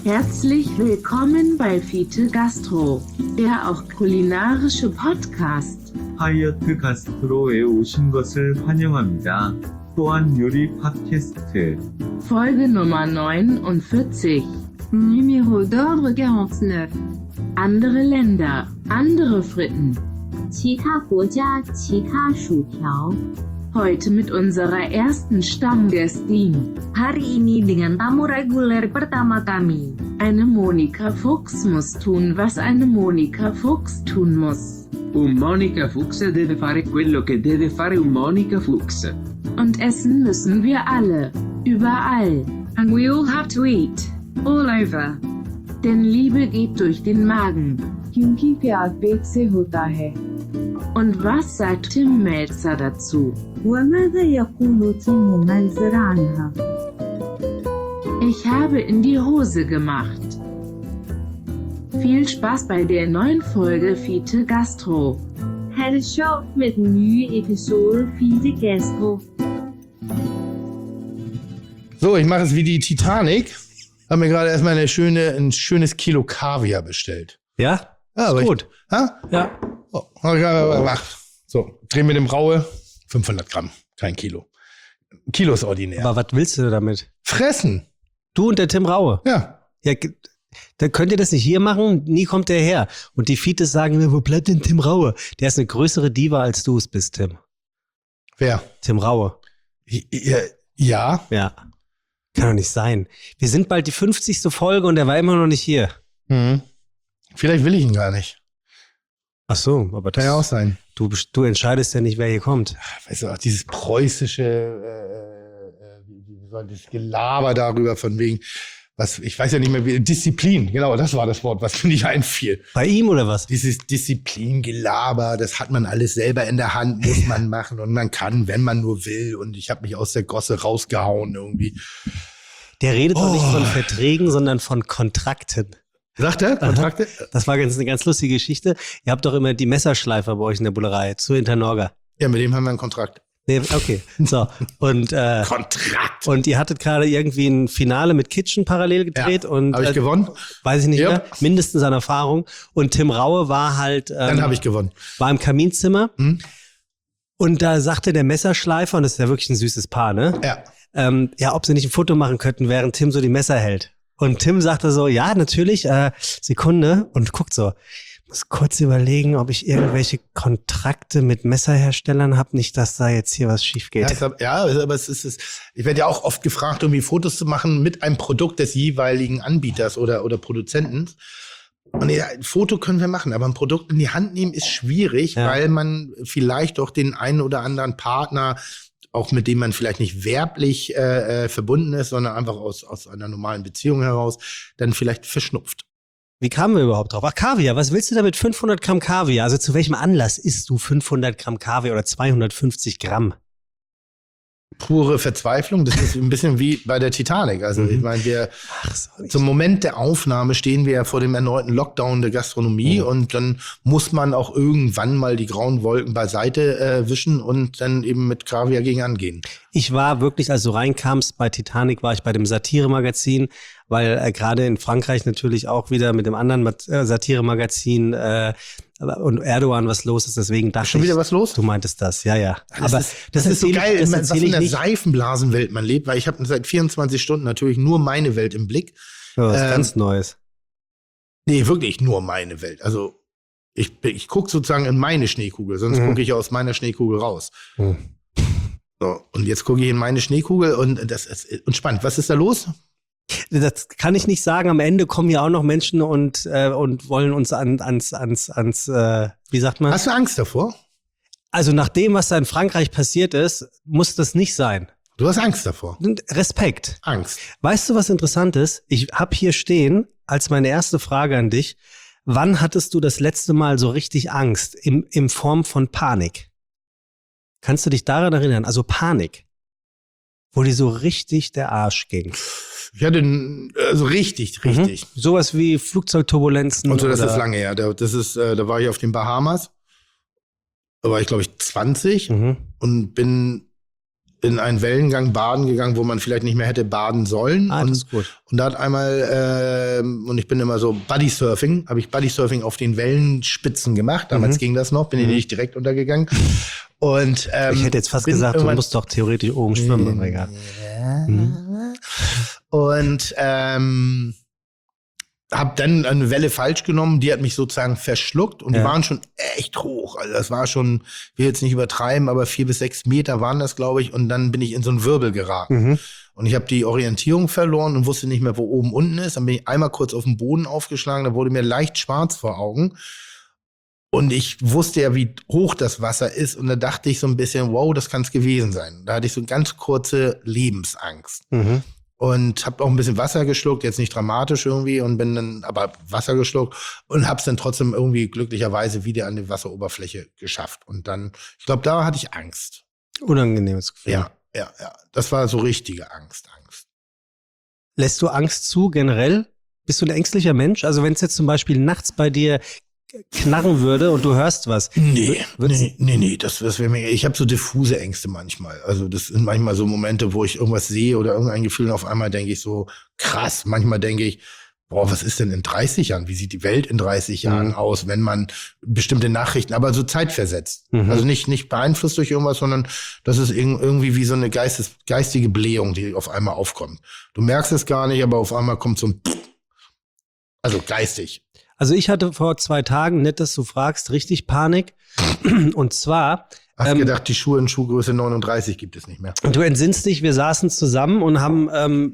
Herzlich willkommen bei Fiete Gastro, der auch kulinarische Podcast. 하이어트 가스트로에 오신 것을 환영합니다. 또한 요리 팟캐스트. Folge Nummer 49. Numéro d'ordre 49. Andere Länder, andere Fritten. 其他国家，其他薯条。 Heute mit unserer ersten Stammgästin. Hari ini dengan tamu reguler pertama kami. Eine Monika Fuchs muss tun, was eine Monika Fuchs tun muss. Un Monica Fuchs deve fare quello che deve fare un Monica Fuchs. Und essen müssen wir alle. Überall. And we all have to eat. All over. Denn Liebe geht durch den Magen. क्योंकि प्यार पेट से होता है. Und was sagt Tim Melzer dazu? وماذا يقول تيم ملزر عنها؟ Ich habe in die Hose gemacht. Viel Spaß bei der neuen Folge Fiete Gastro. Ha' det sjovt med den nye episode Fiete Gastro. So, ich mache es wie die Titanic. Habe mir gerade erstmal ein schönes Kilo Kaviar bestellt. Ja? Ja, aber gut. Ja. Oh, hab ich gerade gemacht. So, drehen mit dem Raue. 500 Gramm, kein Kilo. Kilo ist ordinär. Aber was willst du damit? Fressen. Du und der Tim Raue? Ja. Ja, dann könnt ihr das nicht hier machen, nie kommt der her. Und die Fietes sagen mir, wo bleibt denn Tim Raue? Der ist eine größere Diva, als du es bist, Tim. Wer? Tim Raue. Ja. Ja. Kann doch nicht sein. Wir sind bald die 50. Folge und er war immer noch nicht hier. Mhm. Vielleicht will ich ihn gar nicht. Ach so, aber das kann ja auch sein. Du entscheidest ja nicht, wer hier kommt. Weißt du, auch dieses preußische das Gelaber darüber von wegen, was, ich weiß ja nicht mehr, wie, Disziplin, genau, das war das Wort, was mir nicht einfiel. Bei ihm oder was? Dieses Disziplin-Gelaber, das hat man alles selber in der Hand, muss man machen und man kann, wenn man nur will. Und ich habe mich aus der Gosse rausgehauen irgendwie. Der redet doch nicht von Verträgen, sondern von Kontrakten. Sagt er? Kontrakte? Das war eine ganz lustige Geschichte. Ihr habt doch immer die Messerschleifer bei euch in der Bullerei, zu Internorga. Ja, mit dem haben wir einen Kontrakt. Nee, okay, so. Und, Kontrakt. Und ihr hattet gerade irgendwie ein Finale mit Kitchen parallel gedreht. Ja. Und habe ich gewonnen? Weiß ich nicht mehr. Mindestens an Erfahrung. Und Tim Raue war halt dann habe ich gewonnen. War im Kaminzimmer. Mhm. Und da sagte der Messerschleifer, und das ist ja wirklich ein süßes Paar, ne? Ja. Ob sie nicht ein Foto machen könnten, während Tim so die Messer hält. Und Tim sagte so, ja, natürlich, Sekunde, und guckt so, muss kurz überlegen, ob ich irgendwelche Kontrakte mit Messerherstellern habe, nicht, dass da jetzt hier was schief geht. Aber es ist, ich werde ja auch oft gefragt, irgendwie Fotos zu machen mit einem Produkt des jeweiligen Anbieters oder Produzenten. Und ja, ein Foto können wir machen, aber ein Produkt in die Hand nehmen ist schwierig, weil man vielleicht auch den einen oder anderen Partner, auch mit dem man vielleicht nicht werblich verbunden ist, sondern einfach aus einer normalen Beziehung heraus, dann vielleicht verschnupft. Wie kamen wir überhaupt drauf? Ach, Kaviar, was willst du damit 500 Gramm Kaviar? Also zu welchem Anlass isst du 500 Gramm Kaviar oder 250 Gramm? Pure Verzweiflung, das ist ein bisschen wie bei der Titanic. Also ich meine, zum Moment der Aufnahme stehen wir ja vor dem erneuten Lockdown der Gastronomie und dann muss man auch irgendwann mal die grauen Wolken beiseite wischen und dann eben mit Kaviar gegen angehen. Ich war wirklich, als du reinkamst bei Titanic, war ich bei dem Satire-Magazin, weil gerade in Frankreich natürlich auch wieder mit dem anderen Satire-Magazin und Erdogan was los ist, deswegen dachte ich. Schon wieder was los? Du meintest das, ja. Aber das ist so geil, was in der Seifenblasenwelt man lebt, weil ich habe seit 24 Stunden natürlich nur meine Welt im Blick. Ja, was ganz Neues. Nee, wirklich nur meine Welt. Also ich gucke sozusagen in meine Schneekugel, sonst gucke ich aus meiner Schneekugel raus. So, und jetzt gucke ich in meine Schneekugel und das ist spannend. Was ist da los? Das kann ich nicht sagen. Am Ende kommen ja auch noch Menschen und wollen uns ans wie sagt man? Hast du Angst davor? Also nach dem, was da in Frankreich passiert ist, muss das nicht sein. Du hast Angst davor? Respekt. Angst. Weißt du, was interessant ist? Ich habe hier stehen, als meine erste Frage an dich, wann hattest du das letzte Mal so richtig Angst in Form von Panik? Kannst du dich daran erinnern? Also Panik. Wo dir so richtig der Arsch ging. Ich hatte also richtig. Sowas wie Flugzeugturbulenzen. Und so, das ist lange her. Da war ich auf den Bahamas. Da war ich, glaube ich, 20 und bin in einen Wellengang baden gegangen, wo man vielleicht nicht mehr hätte baden sollen. Das ist gut. Und da hat einmal, und ich bin immer so Bodysurfing, habe ich Bodysurfing auf den Wellenspitzen gemacht. Damals ging das noch, bin ich nicht direkt untergegangen. Und Ich hätte jetzt fast gesagt, du musst doch theoretisch oben schwimmen, aber egal. Und habe dann eine Welle falsch genommen, die hat mich sozusagen verschluckt und die waren schon echt hoch. Also das war schon, ich will jetzt nicht übertreiben, aber 4 bis 6 Meter waren das, glaube ich. Und dann bin ich in so einen Wirbel geraten. Und ich habe die Orientierung verloren und wusste nicht mehr, wo oben unten ist. Dann bin ich einmal kurz auf den Boden aufgeschlagen, da wurde mir leicht schwarz vor Augen. Und ich wusste ja, wie hoch das Wasser ist. Und da dachte ich so ein bisschen, wow, das kann es gewesen sein. Da hatte ich so ganz kurze Lebensangst. Und habe auch ein bisschen Wasser geschluckt, jetzt nicht dramatisch irgendwie, und bin dann aber Wasser geschluckt und habe es dann trotzdem irgendwie glücklicherweise wieder an die Wasseroberfläche geschafft. Und dann, ich glaube, da hatte ich Angst. Unangenehmes Gefühl. Ja. Das war so richtige Angst. Lässt du Angst zu generell? Bist du ein ängstlicher Mensch? Also wenn es jetzt zum Beispiel nachts bei dir knarren würde und du hörst was. Nee, das wäre mir, ich habe so diffuse Ängste manchmal. Also das sind manchmal so Momente, wo ich irgendwas sehe oder irgendein Gefühl und auf einmal denke ich so, krass. Manchmal denke ich, boah, was ist denn in 30 Jahren? Wie sieht die Welt in 30 Jahren aus, wenn man bestimmte Nachrichten, aber so zeitversetzt. Also nicht beeinflusst durch irgendwas, sondern das ist irgendwie wie so eine geistige Blähung, die auf einmal aufkommt. Du merkst es gar nicht, aber auf einmal kommt so ein also geistig. Also ich hatte vor 2 Tagen, nett, dass du fragst, richtig Panik. Und zwar Hast gedacht, die Schuhe in Schuhgröße 39 gibt es nicht mehr. Du entsinnst dich, wir saßen zusammen und haben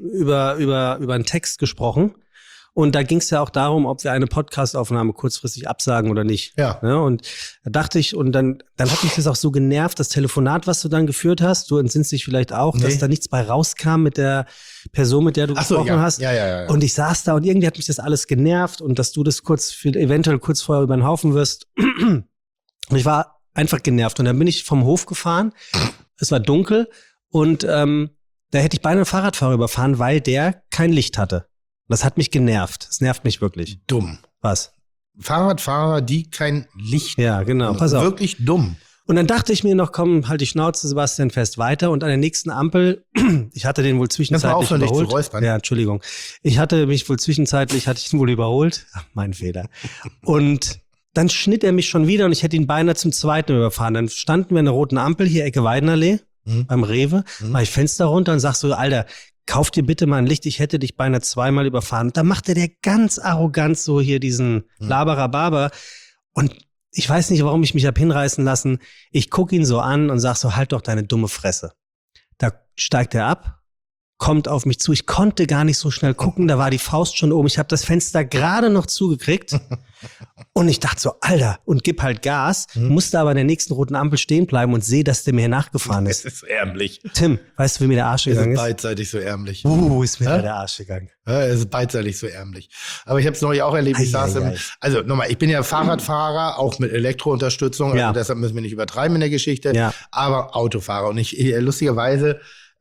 über einen Text gesprochen. Und da ging es ja auch darum, ob wir eine Podcastaufnahme kurzfristig absagen oder nicht. Ja. Und da dachte ich, und dann hat mich das auch so genervt, das Telefonat, was du dann geführt hast. Du entsinnst dich vielleicht auch, dass da nichts bei rauskam mit der Person, mit der du gesprochen hast. Ja. Und ich saß da und irgendwie hat mich das alles genervt und dass du das eventuell kurz vorher über den Haufen wirst. Und ich war einfach genervt. Und dann bin ich vom Hof gefahren. Es war dunkel und da hätte ich beinahe einen Fahrradfahrer überfahren, weil der kein Licht hatte. Das hat mich genervt. Das nervt mich wirklich. Dumm. Was? Fahrradfahrer, die kein Licht. Ja, genau. Pass auf. Wirklich dumm. Und dann dachte ich mir noch, komm, halt die Schnauze, Sebastian, fest weiter. Und an der nächsten Ampel, ich hatte den wohl zwischenzeitlich überholt. Zu räuspern. Ja, Entschuldigung. Ich hatte ihn wohl überholt. Ach, mein Fehler. Und dann schnitt er mich schon wieder und ich hätte ihn beinahe zum zweiten überfahren. Dann standen wir an der roten Ampel, hier Ecke Weidenallee, beim Rewe. Mach ich Fenster runter und sag so, Alter, kauf dir bitte mal ein Licht, ich hätte dich beinahe 2-mal überfahren. Und da machte der ganz arrogant so hier diesen Laberababer. Und ich weiß nicht, warum ich mich hab hinreißen lassen. Ich gucke ihn so an und sag so, halt doch deine dumme Fresse. Da steigt er ab, kommt auf mich zu. Ich konnte gar nicht so schnell gucken, da war die Faust schon oben. Ich habe das Fenster gerade noch zugekriegt. Und ich dachte so, Alter, und gib halt Gas, musste aber an der nächsten roten Ampel stehen bleiben und sehe, dass der mir hier nachgefahren ist. Das ist ärmlich. Tim, weißt du, wie mir der Arsch gegangen ist? Beidseitig so ärmlich. Ist mir da der Arsch gegangen. Ja, es ist beidseitig so ärmlich. Aber ich habe es neulich auch erlebt. Also nochmal, ich bin ja Fahrradfahrer, auch mit Elektrounterstützung. Ja. Also deshalb müssen wir nicht übertreiben in der Geschichte. Ja. Aber Autofahrer. Und lustigerweise,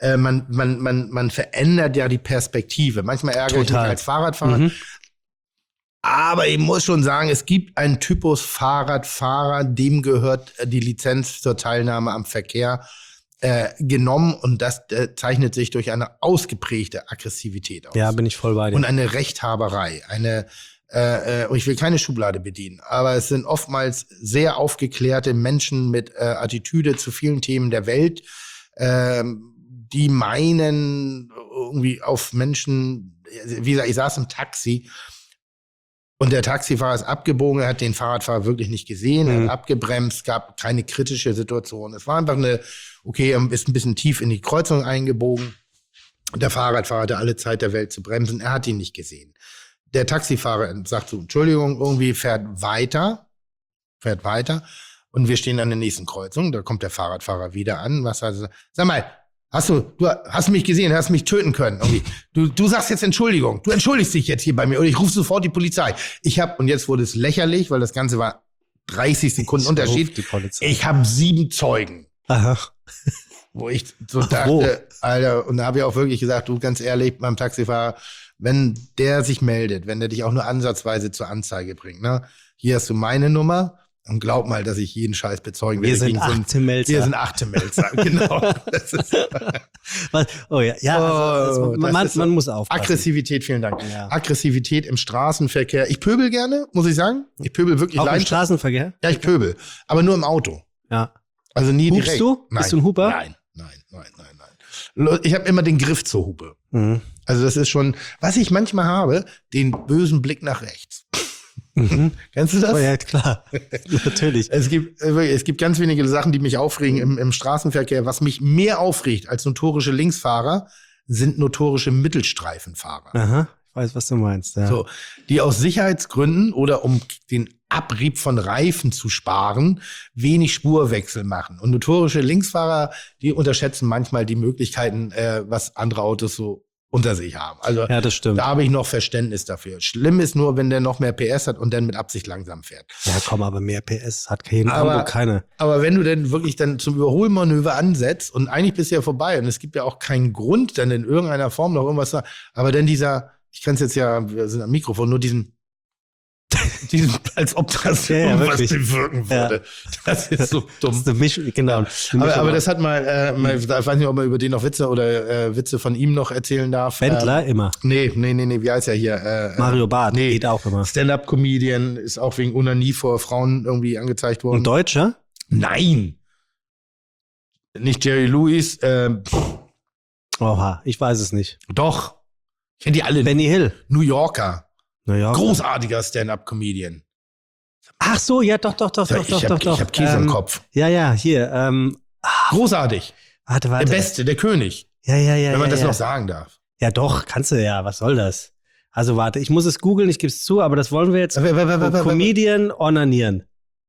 man verändert ja die Perspektive. Manchmal ärgere ich mich als Fahrradfahrer. Aber ich muss schon sagen, es gibt einen Typus Fahrradfahrer, dem gehört die Lizenz zur Teilnahme am Verkehr genommen. Und das zeichnet sich durch eine ausgeprägte Aggressivität aus. Ja, bin ich voll bei dir. Und eine Rechthaberei. Und ich will keine Schublade bedienen, aber es sind oftmals sehr aufgeklärte Menschen mit Attitüde zu vielen Themen der Welt, die meinen irgendwie auf Menschen, wie gesagt, ich saß im Taxi und der Taxifahrer ist abgebogen, er hat den Fahrradfahrer wirklich nicht gesehen, er hat abgebremst, gab keine kritische Situation. Es war einfach er ist ein bisschen tief in die Kreuzung eingebogen. Der Fahrradfahrer hatte alle Zeit der Welt zu bremsen, er hat ihn nicht gesehen. Der Taxifahrer sagt so, Entschuldigung, irgendwie fährt weiter. Und wir stehen an der nächsten Kreuzung, da kommt der Fahrradfahrer wieder an, sag mal, du hast mich gesehen, hast mich töten können. Irgendwie. Du sagst jetzt Entschuldigung. Du entschuldigst dich jetzt hier bei mir oder ich rufe sofort die Polizei. Und jetzt wurde es lächerlich, weil das Ganze war 30 Sekunden Unterschied. Ich habe 7 Zeugen. Aha. Wo ich so dachte, Alter, und da habe ich auch wirklich gesagt, du, ganz ehrlich, beim Taxifahrer, wenn der sich meldet, wenn der dich auch nur ansatzweise zur Anzeige bringt, ne? Hier hast du meine Nummer. Und glaub mal, dass ich jeden Scheiß bezeugen Wir werde. sind gegen so einen- achte Melzer. Wir sind achte Melzer, genau. Das ist, Oh ja, also, das man ist so. man muss aufpassen. Aggressivität, vielen Dank. Ja. Aggressivität im Straßenverkehr. Ich pöbel gerne, muss ich sagen. Ich pöbel wirklich Auch im leidenschaftlich. Straßenverkehr? Ja, ich pöbel. Aber nur im Auto. Ja. Also nie Hupst direkt. du? Nein. Bist du ein Huper? Nein. Ich habe immer den Griff zur Hupe. Mhm. Also das ist schon, was ich manchmal habe, den bösen Blick nach rechts. Mhm. Kennst du das? Oh ja, klar. Natürlich. Es gibt ganz wenige Sachen, die mich aufregen im Straßenverkehr. Was mich mehr aufregt als notorische Linksfahrer, sind notorische Mittelstreifenfahrer. Aha, ich weiß, was du meinst. Ja. So, die aus Sicherheitsgründen oder um den Abrieb von Reifen zu sparen, wenig Spurwechsel machen. Und notorische Linksfahrer, die unterschätzen manchmal die Möglichkeiten, was andere Autos so unter sich haben. Also Ja, das stimmt. da habe ich noch Verständnis dafür. Schlimm ist nur, wenn der noch mehr PS hat und dann mit Absicht langsam fährt. Ja, komm, aber mehr PS hat kein Aber- Hamburg keine. Aber wenn du denn wirklich dann zum Überholmanöver ansetzt und eigentlich bist du ja vorbei und es gibt ja auch keinen Grund, dann in irgendeiner Form noch irgendwas zu, aber dann ich kann es jetzt ja, wir sind am Mikrofon, nur diesen, als ob das Ja, irgendwas wirklich. bewirken würde. Das ist so Das dumm. ist eine Mischung. Aber das hat mal, ich weiß nicht, ob man über den noch Witze von ihm noch erzählen darf. Wendler immer. Nee, wie heißt er hier? Mario Barth nee. geht auch immer. Stand-up-Comedian, ist auch wegen Onanie vor Frauen irgendwie angezeigt worden. Ein Deutscher? Nein! Nicht Jerry Lewis, Oha, ich weiß es nicht. doch. Kennt ihr alle? Benny Hill. New Yorker. New York. Großartiger Stand-up-Comedian. Ach so, ja, doch. Ich hab Käse im Kopf. Ja, hier. Großartig. Warte. Der Beste, der König. Ja. Wenn man das ja. noch sagen darf. Ja, doch, kannst du ja. Was soll das? Also warte, ich muss es googeln, ich gebe es zu, aber das wollen wir jetzt. Comedian onanieren.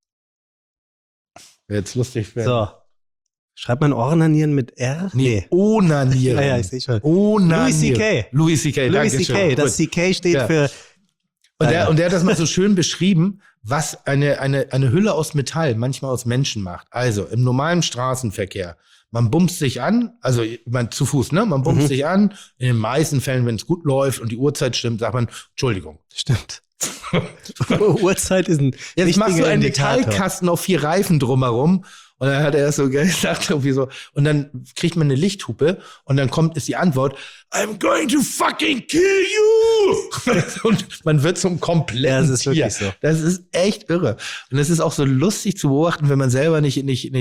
Jetzt lustig werden. So. Schreibt man onanieren mit R? Nee, onanieren. Ja, ich sehe schon. Onanieren. Louis Louis C.K. C.K. Louis danke C.K. schön. Das Gut. CK steht Ja. für. Und der hat das mal so schön beschrieben, was eine Hülle aus Metall manchmal aus Menschen macht. Also im normalen Straßenverkehr, man bumst sich an, also man zu Fuß, ne? Man bumst sich an. In den meisten Fällen, wenn es gut läuft und die Uhrzeit stimmt, sagt man, Entschuldigung. Stimmt. Uhrzeit ist ein. Jetzt machst du wichtiger einen Indikator. Metallkasten auf 4 Reifen drumherum. Und dann hat er so gesagt, irgendwie so. Und dann kriegt man eine Lichthupe und dann ist die Antwort, I'm going to fucking kill you! Und man wird zum kompletten Ja, das ist Tier. wirklich so. Das ist echt irre. Und es ist auch so lustig zu beobachten, wenn man selber nicht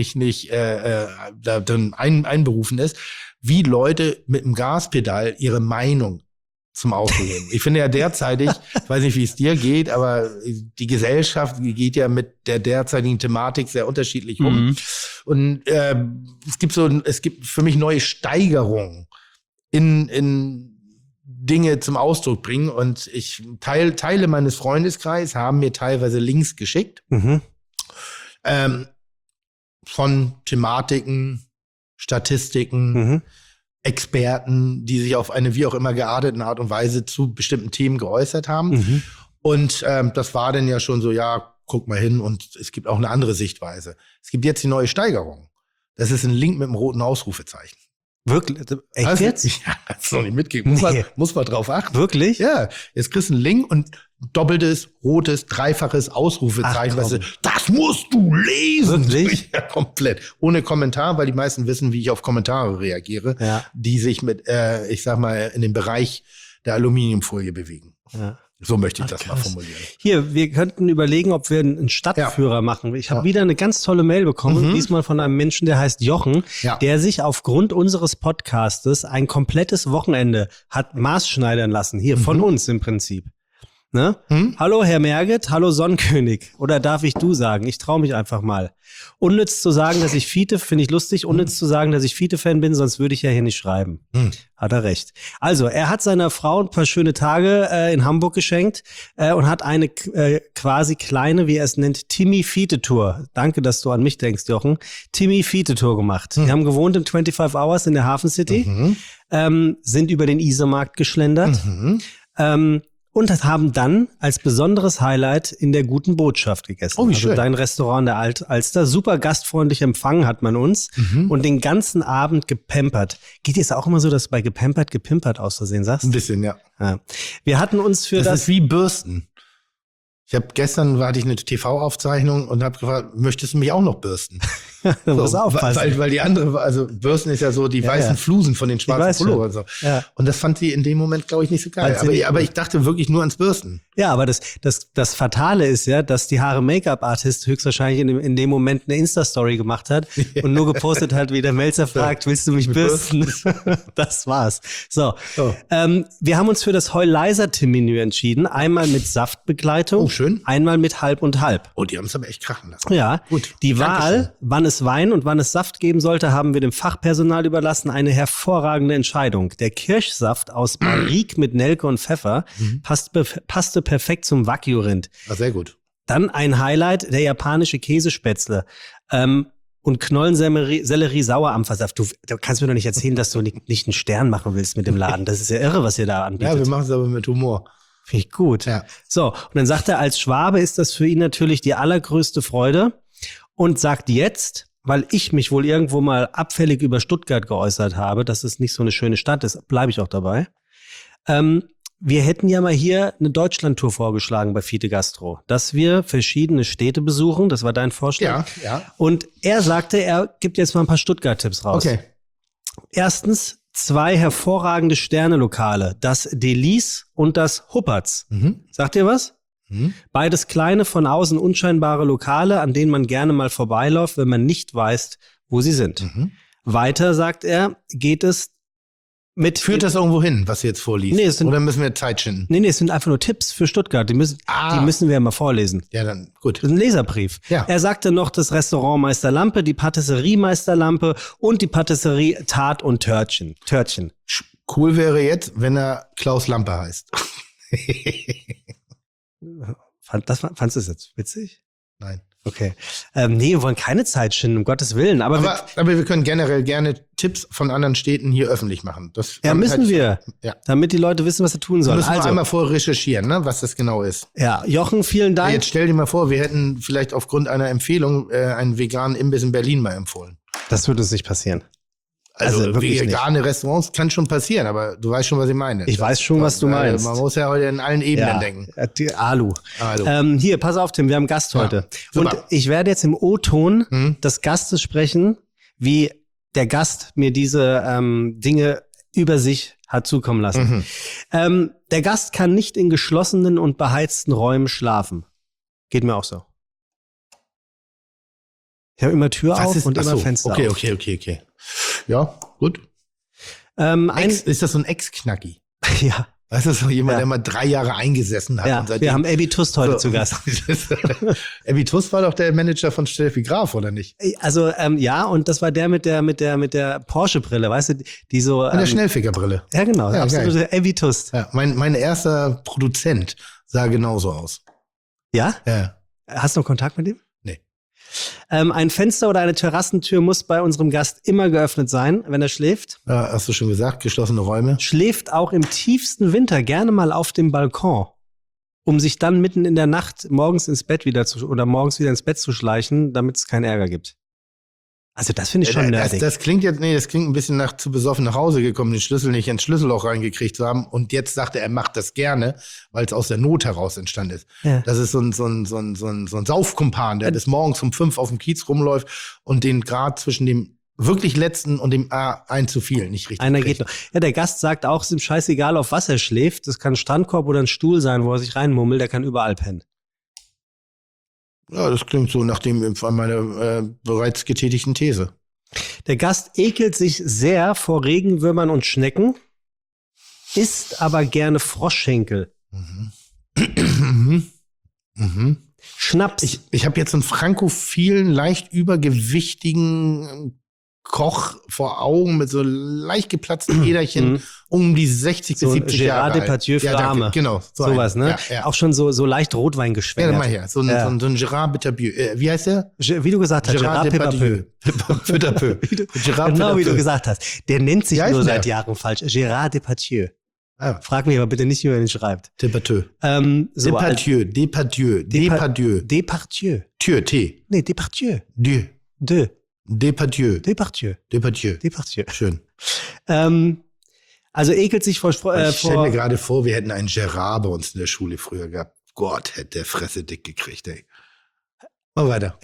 da dann einberufen ist, wie Leute mit dem Gaspedal ihre Meinung zum Ausdruck geben. Ich finde ja derzeitig, ich weiß nicht, wie es dir geht, aber die Gesellschaft geht ja mit der derzeitigen Thematik sehr unterschiedlich um. Mhm. Und es gibt für mich neue Steigerungen in Dinge zum Ausdruck bringen. Und Teile meines Freundeskreises haben mir teilweise Links geschickt Mhm. von Thematiken, Statistiken, Mhm. Experten, die sich auf eine wie auch immer gearteten Art und Weise zu bestimmten Themen geäußert haben. Mhm. Und das war dann ja schon so, ja, guck mal hin und es gibt auch eine andere Sichtweise. Es gibt jetzt die neue Steigerung. Das ist ein Link mit einem roten Ausrufezeichen. Wirklich? Echt Hast du- jetzt? Ja, hast du noch nicht mitgekriegt. Muss man drauf achten. Wirklich? Ja, jetzt kriegst du einen Link und doppeltes, rotes, dreifaches Ausrufezeichen. Ach, Weißt du, komm. das musst du lesen. Wirklich? Ja, komplett. Ohne Kommentar, weil die meisten wissen, wie ich auf Kommentare reagiere, Ja. die sich mit, ich sag mal, in dem Bereich der Aluminiumfolie bewegen. Ja. So möchte ich Ach, das mal krass. formulieren. Hier, wir könnten überlegen, ob wir einen Stadtführer machen. Ich habe wieder eine ganz tolle Mail bekommen, Mhm. diesmal von einem Menschen, der heißt Jochen, Ja. der sich aufgrund unseres Podcastes ein komplettes Wochenende hat maßschneidern lassen. Hier, von uns im Prinzip. Ne? Hm? Hallo Herr Merget, hallo Sonnenkönig. Oder darf ich du sagen? Ich traue mich einfach mal. Unnütz zu sagen, dass ich Fiete, finde ich lustig, unnütz zu sagen, dass ich Fiete-Fan bin, sonst würde ich ja hier nicht schreiben. Hat er recht. Also, er hat seiner Frau ein paar schöne Tage in Hamburg geschenkt und hat eine quasi kleine, wie er es nennt, Timmy-Fiete-Tour. Danke, dass du an mich denkst, Jochen. Timmy-Fiete-Tour gemacht. Wir haben gewohnt in 25 Hours in der Hafen City, sind über den Isermarkt geschlendert. Und haben dann als besonderes Highlight in der Guten Botschaft gegessen. Oh, wie also schön. dein Restaurant der Alster. Super gastfreundlich empfangen hat man uns und den ganzen Abend gepampert. Geht jetzt auch immer so, dass du bei gepimpert aus Versehen sagst? Ein bisschen, ja. Ja. Wir hatten uns für Das das ist wie Bürsten. Hatte ich eine TV-Aufzeichnung und habe gefragt, möchtest du mich auch noch bürsten? Du musst aufpassen. Weil die andere, also Bürsten ist ja so die weißen Flusen von den schwarzen Pullovern. So. Ja. Und das fand sie in dem Moment, glaube ich, nicht so geil. Aber ich dachte wirklich nur ans Bürsten. Ja, aber das Fatale ist ja, dass die Haare-Make-up-Artist höchstwahrscheinlich in dem Moment eine Insta-Story gemacht hat und nur gepostet hat, wie der Melzer fragt, willst du mich bürsten? Das war's. So. Wir haben uns für das Heul-Leiser-Menü entschieden. Einmal mit Saftbegleitung. Oh, schön. Einmal mit Halb und Halb. Oh, die haben es aber echt krachen lassen. Ja, Gut. die Dankeschön. Wahl, wann es Wein und wann es Saft geben sollte, haben wir dem Fachpersonal überlassen. Eine hervorragende Entscheidung. Der Kirschsaft aus Barrique mit Nelke und Pfeffer passte perfekt zum Wagyu-Rind. Ah, sehr gut. Dann ein Highlight, der japanische Käsespätzle und Knollensellerie-Sauerampfersaft. Du kannst mir doch nicht erzählen, dass du nicht einen Stern machen willst mit dem Laden. Das ist ja irre, was ihr da anbietet. Ja, wir machen es aber mit Humor. Finde ich gut. Ja. So, und dann sagt er, als Schwabe ist das für ihn natürlich die allergrößte Freude und sagt jetzt, weil ich mich wohl irgendwo mal abfällig über Stuttgart geäußert habe, dass es nicht so eine schöne Stadt ist, bleibe ich auch dabei. Wir hätten ja mal hier eine Deutschlandtour vorgeschlagen bei Fiete Gastro, dass wir verschiedene Städte besuchen. Das war dein Vorschlag. Ja. Und er sagte, er gibt jetzt mal ein paar Stuttgart-Tipps raus. Okay. Erstens 2 hervorragende Sternelokale, das Delice und das Huppertz. Sagt ihr was? Beides kleine, von außen unscheinbare Lokale, an denen man gerne mal vorbeiläuft, wenn man nicht weiß, wo sie sind. Weiter, sagt er, geht es mit... Führt das irgendwo hin, was du jetzt vorliest? Nee, es sind- Oder müssen wir Zeit schinden? Nee, es sind einfach nur Tipps für Stuttgart. Die müssen wir ja mal vorlesen. Ja, dann gut. Das ist ein Leserbrief. Ja. Er sagte noch das Restaurant Meister Lampe, die Patisserie Meister Lampe und die Patisserie Tat und Törtchen. Cool wäre jetzt, wenn er Klaus Lampe heißt. Fandst du das jetzt witzig? Nein. Okay. Nee, wir wollen keine Zeit schinden, um Gottes Willen. Aber wir können generell gerne Tipps von anderen Städten hier öffentlich machen. Das müssen wir. Ja. Damit die Leute wissen, was sie tun Wir sollen. müssen Also, einmal vorher recherchieren, ne, was das genau ist. ja, Jochen, vielen Dank. Jetzt stell dir mal vor, wir hätten vielleicht aufgrund einer Empfehlung einen veganen Imbiss in Berlin mal empfohlen. Das wird uns nicht passieren. Also wirklich vegane Restaurants kann schon passieren, aber du weißt schon, was ich meine. Ich weiß schon, was du meinst. Man muss ja heute in allen Ebenen denken. Die Alu. Alu. Hier, pass auf, Tim, wir haben einen Gast heute. super. Und ich werde jetzt im O-Ton des Gastes sprechen, wie der Gast mir diese Dinge über sich hat zukommen lassen. Der Gast kann nicht in geschlossenen und beheizten Räumen schlafen. Geht mir auch so. Ich habe immer Tür auf und immer Fenster auf. Okay. Ja, gut. Ist das so ein Ex-Knacki? Ja. Weißt du, so jemand, der mal 3 Jahre eingesessen hat? Ja, und seitdem, wir haben Abby Tust heute zu Gast. Abby Tust war doch der Manager von Steffi Graf, oder nicht? Also, ja, und das war der mit der Porsche-Brille, weißt du, die so. Mit der Schnellfickerbrille. Ja, genau. Ja, absolute Abby Tust. Ja, mein erster Produzent sah genauso aus. Ja? Ja. Hast du noch Kontakt mit ihm? Nee. Ein Fenster oder eine Terrassentür muss bei unserem Gast immer geöffnet sein, wenn er schläft. Hast du schon gesagt, geschlossene Räume. Schläft auch im tiefsten Winter gerne mal auf dem Balkon, um sich dann mitten in der Nacht morgens ins Bett morgens wieder ins Bett zu schleichen, damit es keinen Ärger gibt. Also das finde ich schon nervig. Das klingt ein bisschen nach zu besoffen nach Hause gekommen, den Schlüssel nicht ins Schlüsselloch reingekriegt zu haben. Und jetzt sagt er macht das gerne, weil es aus der Not heraus entstanden ist. Ja. Das ist so ein Saufkumpan, der bis morgens um 5 auf dem Kiez rumläuft und den Grad zwischen dem wirklich letzten und dem A1 zu viel nicht richtig Einer kriegt. geht noch. Ja, der Gast sagt auch, es ist ihm scheißegal, auf was er schläft. Das kann ein Strandkorb oder ein Stuhl sein, wo er sich reinmummelt. Der kann überall pennen. Ja, das klingt so nach meiner bereits getätigten These. Der Gast ekelt sich sehr vor Regenwürmern und Schnecken, isst aber gerne Froschschenkel. Schnaps. Ich habe jetzt einen frankophilen, leicht übergewichtigen Koch vor Augen mit so leicht geplatzten Äderchen um die 60 so bis 70 Gérard Jahre alt. Depardieu für danke. Arme. Genau. Sowas, ne? Ja. Auch schon so leicht Rotwein geschwängert. Ja, mal her. So ein Gérard Depardieu. Wie heißt der? Wie du gesagt hast, Gérard Depardieu. Depardieu. Genau wie du gesagt hast. Der nennt sich Wie heißt nur der? seit Jahren falsch. Gérard Depardieu. Ah, Frag mich aber bitte nicht, wie man ihn schreibt. Depardieu. So, Depardieu. Depardieu. Tür, T. Nee, Depardieu. Dieu. Depardieu. Depardieu. Schön. Also ekelt sich vor Ich stelle mir gerade vor, wir hätten einen Gérard bei uns in der Schule früher gehabt. Gott, hätte der Fresse dick gekriegt, ey. Mal weiter.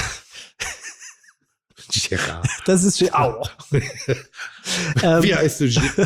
Gerard. Das ist schön. Au. Wie heißt du?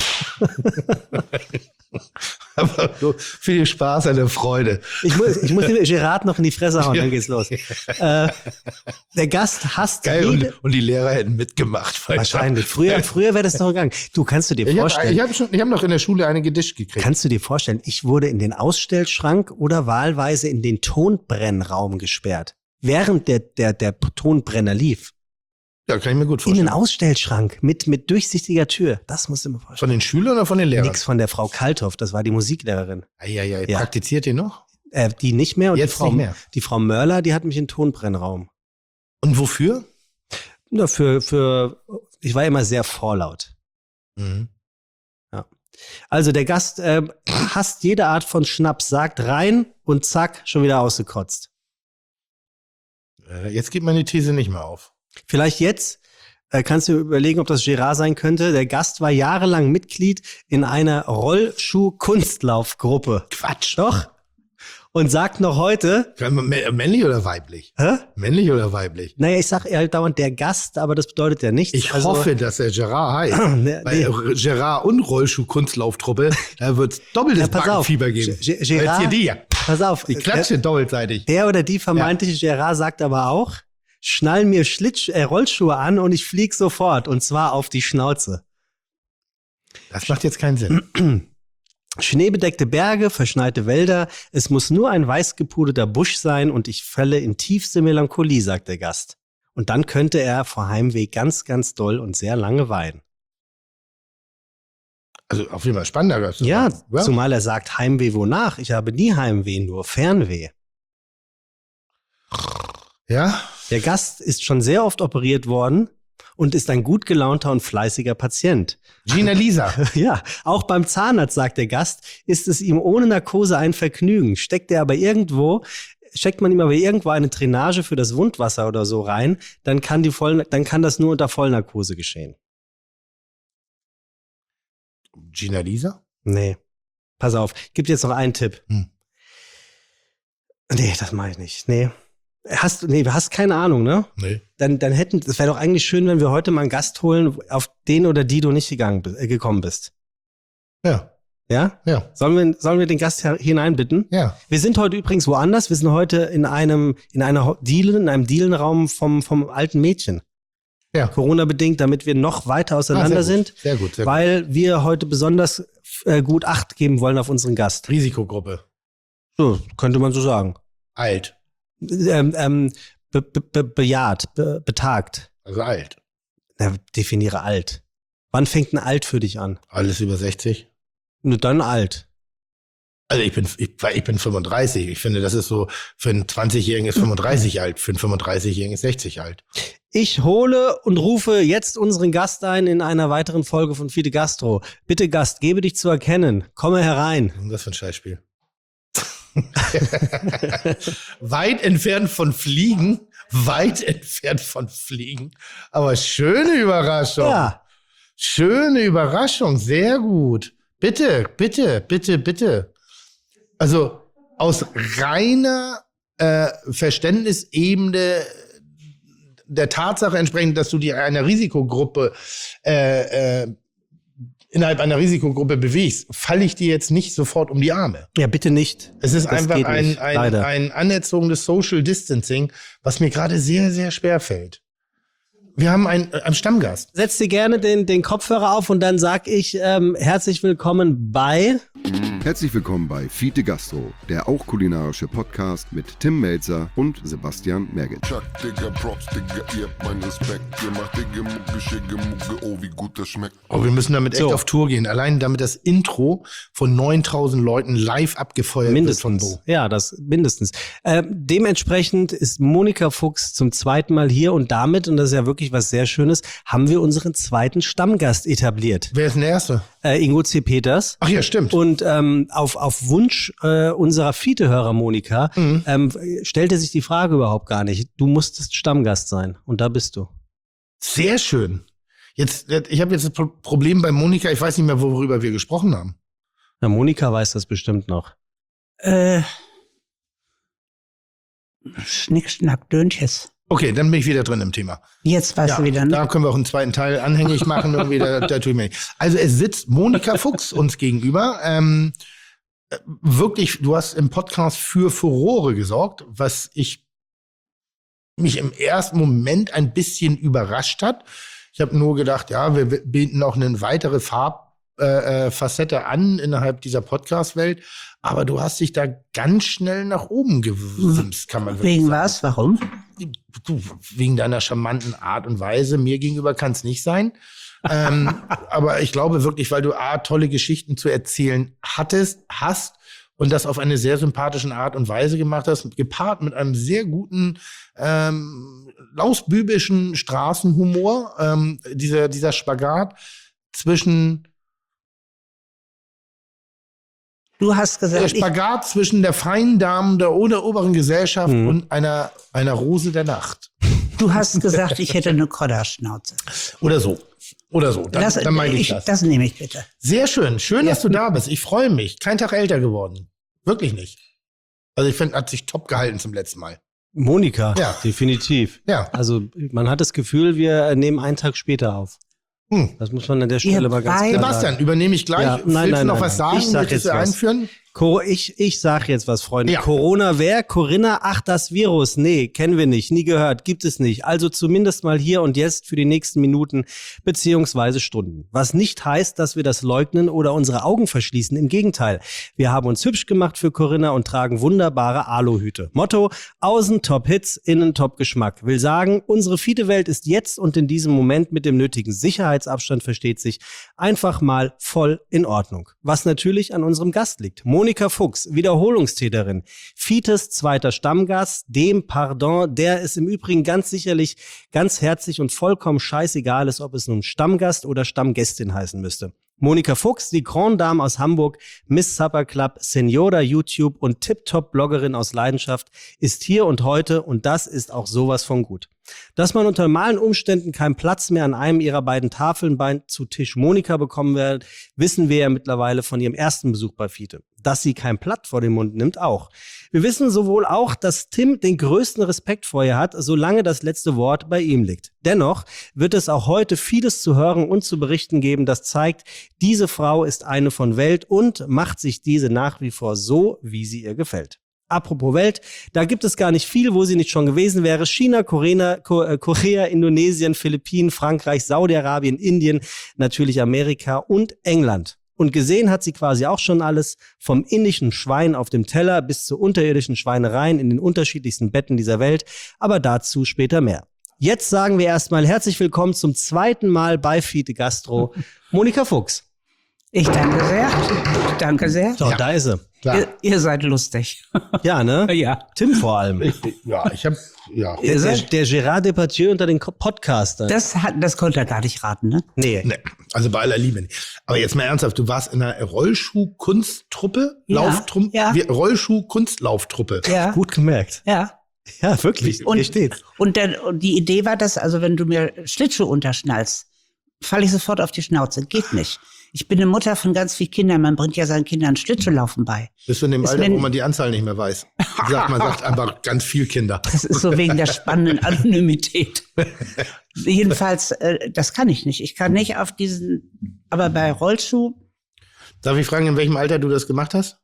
Aber so viel Spaß an der Freude. Ich muss dem Gerard noch in die Fresse hauen, dann geht's los. Der Gast hasst Geil, und die Lehrer hätten mitgemacht. Wahrscheinlich. Früher wäre das noch gegangen. Du, kannst du dir vorstellen. Ich hab noch in der Schule eine gedischt gekriegt. Kannst du dir vorstellen, ich wurde in den Ausstellschrank oder wahlweise in den Tonbrennraum gesperrt, während der Tonbrenner lief. Ja, kann ich mir gut In vorstellen. den Ausstellschrank mit durchsichtiger Tür. Das musst du mir vorstellen. Von den Schülern oder von den Lehrern? Nix von der Frau Kalthoff, das war die Musiklehrerin. Ja. Ja. Praktiziert ihr noch? Die nicht mehr. Und Jetzt nicht mehr. Die Frau Mörler, die hat mich in den Tonbrennraum. Und wofür? Ja, ich war immer sehr vorlaut. Mhm. Also der Gast hasst jede Art von Schnaps, sagt rein und zack, schon wieder ausgekotzt. Jetzt geht meine These nicht mehr auf. Vielleicht jetzt kannst du überlegen, ob das Gerard sein könnte. Der Gast war jahrelang Mitglied in einer Rollschuh-Kunstlaufgruppe. Quatsch. Doch. Und sagt noch heute. Männlich oder weiblich? Hä? Männlich oder weiblich? Naja, ich sag halt dauernd der Gast, aber das bedeutet ja nichts. Ich hoffe, dass er Gerard heißt. Bei Gerard und Rollschuh-Kunstlauftruppe, da wird es doppeltes Backenfieber geben. Gerard, Als hier pass auf. die Klatsche doppelseitig. Der oder die vermeintliche Gerard sagt aber auch, schnall mir Rollschuhe an und ich flieg sofort. Und zwar auf die Schnauze. Das macht jetzt keinen Sinn. Schneebedeckte Berge, verschneite Wälder, es muss nur ein weiß gepuderter Busch sein und ich falle in tiefste Melancholie, sagt der Gast. Und dann könnte er vor Heimweh ganz, ganz doll und sehr lange weinen. Also auf jeden Fall spannender Gast. Ja, zumal er sagt, Heimweh wonach? Ich habe nie Heimweh, nur Fernweh. Ja? Der Gast ist schon sehr oft operiert worden und ist ein gut gelaunter und fleißiger Patient. Gina Lisa. Ja, auch beim Zahnarzt, sagt der Gast, ist es ihm ohne Narkose ein Vergnügen. Steckt man ihm aber irgendwo eine Drainage für das Wundwasser oder so rein, dann kann das nur unter Vollnarkose geschehen. Gina Lisa? Nee. Pass auf, gibt jetzt noch einen Tipp. Nee, das mache ich nicht. Nee. Du hast keine Ahnung, ne? Nee. Das wäre doch eigentlich schön, wenn wir heute mal einen Gast holen, auf den oder die du nicht gekommen bist. Ja. Ja? Ja. Sollen wir den Gast hineinbitten? Ja. Wir sind heute übrigens woanders. Wir sind heute in einem Dielenraum vom alten Mädchen. Ja. Corona-bedingt, damit wir noch weiter auseinander sind. Sehr gut. Weil wir heute besonders gut Acht geben wollen auf unseren Gast. Risikogruppe. So, könnte man so sagen. Alt. Betagt. Also alt. Na, definiere alt. Wann fängt ein alt für dich an? Alles über 60. Nur dann alt. Also ich bin 35. Ich finde, das ist so, für einen 20-Jährigen ist 35 alt, für einen 35-Jährigen ist 60 alt. Ich hole und rufe jetzt unseren Gast ein in einer weiteren Folge von Fide Gastro. Bitte Gast, gebe dich zu erkennen. Komme herein. Was ist das für ein Scheißspiel? Weit entfernt von Fliegen. Aber schöne Überraschung. Ja. Schöne Überraschung. Sehr gut. Bitte. Also aus reiner Verständnisebene der Tatsache entsprechend, dass du dir einer Risikogruppe innerhalb einer Risikogruppe bewegst, falle ich dir jetzt nicht sofort um die Arme. Ja, bitte nicht. Es ist Das einfach geht nicht, leider. ein anerzogenes Social Distancing, was mir gerade sehr, sehr schwer fällt. Wir haben einen Stammgast. Setz dir gerne den Kopfhörer auf und dann sag ich herzlich willkommen bei... Herzlich willkommen bei Fide Gastro, der auch kulinarische Podcast mit Tim Melzer und Sebastian Merget. Chuck, Digga, Props, Digga, ihr habt meinen Respekt. Ihr macht Digga, Mucke, Schicke, Mucke, oh, wie gut das schmeckt. Oh, wir müssen damit echt auf Tour gehen. Allein damit das Intro von 9000 Leuten live abgefeuert Mindestens. wird von Bo. Ja, das mindestens. Dementsprechend ist Monika Fuchs zum zweiten Mal hier und damit, und das ist ja wirklich was sehr Schönes, haben wir unseren zweiten Stammgast etabliert. Wer ist denn der Erste? Ingo C. Peters. Ach ja, stimmt. Und auf Wunsch unserer Fiete-Hörer Monika stellte sich die Frage überhaupt gar nicht. Du musstest Stammgast sein und da bist du. Sehr schön. Ich habe jetzt das Problem bei Monika, ich weiß nicht mehr, worüber wir gesprochen haben. Na, Monika weiß das bestimmt noch. Schnick, Schnack, Döntjes. Okay, dann bin ich wieder drin im Thema. Jetzt weißt du wieder, ne? Da können wir auch einen zweiten Teil anhängig machen. Irgendwie, da tue ich mir nicht. Also es sitzt Monika Fuchs uns gegenüber. Wirklich, du hast im Podcast für Furore gesorgt, was mich im ersten Moment ein bisschen überrascht hat. Ich habe nur gedacht, ja, wir bieten noch eine weitere Farbfacette an innerhalb dieser Podcast-Welt. Aber du hast dich da ganz schnell nach oben gewimst, kann man wirklich Wegen sagen. was? Warum? Wegen deiner charmanten Art und Weise. Mir gegenüber kann es nicht sein. Aber ich glaube wirklich, weil du tolle Geschichten zu erzählen hast und das auf eine sehr sympathischen Art und Weise gemacht hast, gepaart mit einem sehr guten lausbübischen Straßenhumor, dieser Spagat zwischen Du hast der gesagt, Spagat zwischen der feinen Dame der oberen Gesellschaft und einer Rose der Nacht. du hast gesagt, ich hätte eine Kodderschnauze. Oder so. Dann meine ich das. Das nehme ich bitte. Sehr schön. Schön, dass du da bist. Ich freue mich. Kein Tag älter geworden. Wirklich nicht. Also ich finde, hat sich top gehalten zum letzten Mal. Monika, Ja. definitiv. Ja. Also man hat das Gefühl, wir nehmen einen Tag später auf. Das muss man an der Stelle mal ganz klar sagen. Sebastian, übernehme ich gleich. Ja, Willst du noch was sagen? Ich sag Möchtest jetzt du was. einführen? Ich sag jetzt was, Freunde. Ja. Corona wer? Corinna? Ach, das Virus. Nee, kennen wir nicht, nie gehört, gibt es nicht. Also zumindest mal hier und jetzt für die nächsten Minuten beziehungsweise Stunden. Was nicht heißt, dass wir das leugnen oder unsere Augen verschließen. Im Gegenteil. Wir haben uns hübsch gemacht für Corinna und tragen wunderbare Aluhüte. Motto: Außen Top Hits, innen Top Geschmack. Will sagen, unsere Fiete-Welt ist jetzt und in diesem Moment mit dem nötigen Sicherheitsabstand, versteht sich, einfach mal voll in Ordnung. Was natürlich an unserem Gast liegt. Monika Fuchs, Wiederholungstäterin, Fites zweiter Stammgast, dem Pardon, der es im Übrigen ganz sicherlich ganz herzlich und vollkommen scheißegal ist, ob es nun Stammgast oder Stammgästin heißen müsste. Monika Fuchs, die Grand Dame aus Hamburg, Miss Supper Club, Senora YouTube und Tip-Top-Bloggerin aus Leidenschaft, ist hier und heute und das ist auch sowas von gut. Dass man unter normalen Umständen keinen Platz mehr an einem ihrer beiden Tafeln zu Tisch Monika bekommen wird, wissen wir ja mittlerweile von ihrem ersten Besuch bei Fiete. Dass sie kein Blatt vor den Mund nimmt, auch. Wir wissen sowohl auch, dass Tim den größten Respekt vor ihr hat, solange das letzte Wort bei ihm liegt. Dennoch wird es auch heute vieles zu hören und zu berichten geben, das zeigt, diese Frau ist eine von Welt und macht sich diese nach wie vor so, wie sie ihr gefällt. Apropos Welt, da gibt es gar nicht viel, wo sie nicht schon gewesen wäre. China, Korea, Indonesien, Philippinen, Frankreich, Saudi-Arabien, Indien, natürlich Amerika und England. Und gesehen hat sie quasi auch schon alles, vom indischen Schwein auf dem Teller bis zu unterirdischen Schweinereien in den unterschiedlichsten Betten dieser Welt. Aber dazu später mehr. Jetzt sagen wir erstmal herzlich willkommen zum zweiten Mal bei Fiete Gastro, Monika Fuchs. Ich danke sehr. Danke sehr. So, da ist sie. Ihr seid lustig. Ja, ne? Ja. Tim vor allem. Ja. Der Gérard Depardieu unter den Podcastern. Das konnte er gar nicht raten, ne? Nee. Also bei aller Liebe nicht. Aber jetzt mal ernsthaft, du warst in einer Rollschuh-Kunsttruppe? Ja, ja. Rollschuh-Kunstlauftruppe. Ja. Gut gemerkt. Ja. Ja, wirklich. Hier steht's. Und die Idee war, dass, also wenn du mir Schlittschuh unterschnallst, falle ich sofort auf die Schnauze. Geht nicht. Ich bin eine Mutter von ganz vielen Kindern. Man bringt ja seinen Kindern Schlittschuhlaufen bei. Bist du in dem Alter, wo man die Anzahl nicht mehr weiß? Man sagt einfach ganz viel Kinder. Das ist so wegen der spannenden Anonymität. Jedenfalls, das kann ich nicht. Ich kann nicht auf aber bei Rollschuh. Darf ich fragen, in welchem Alter du das gemacht hast?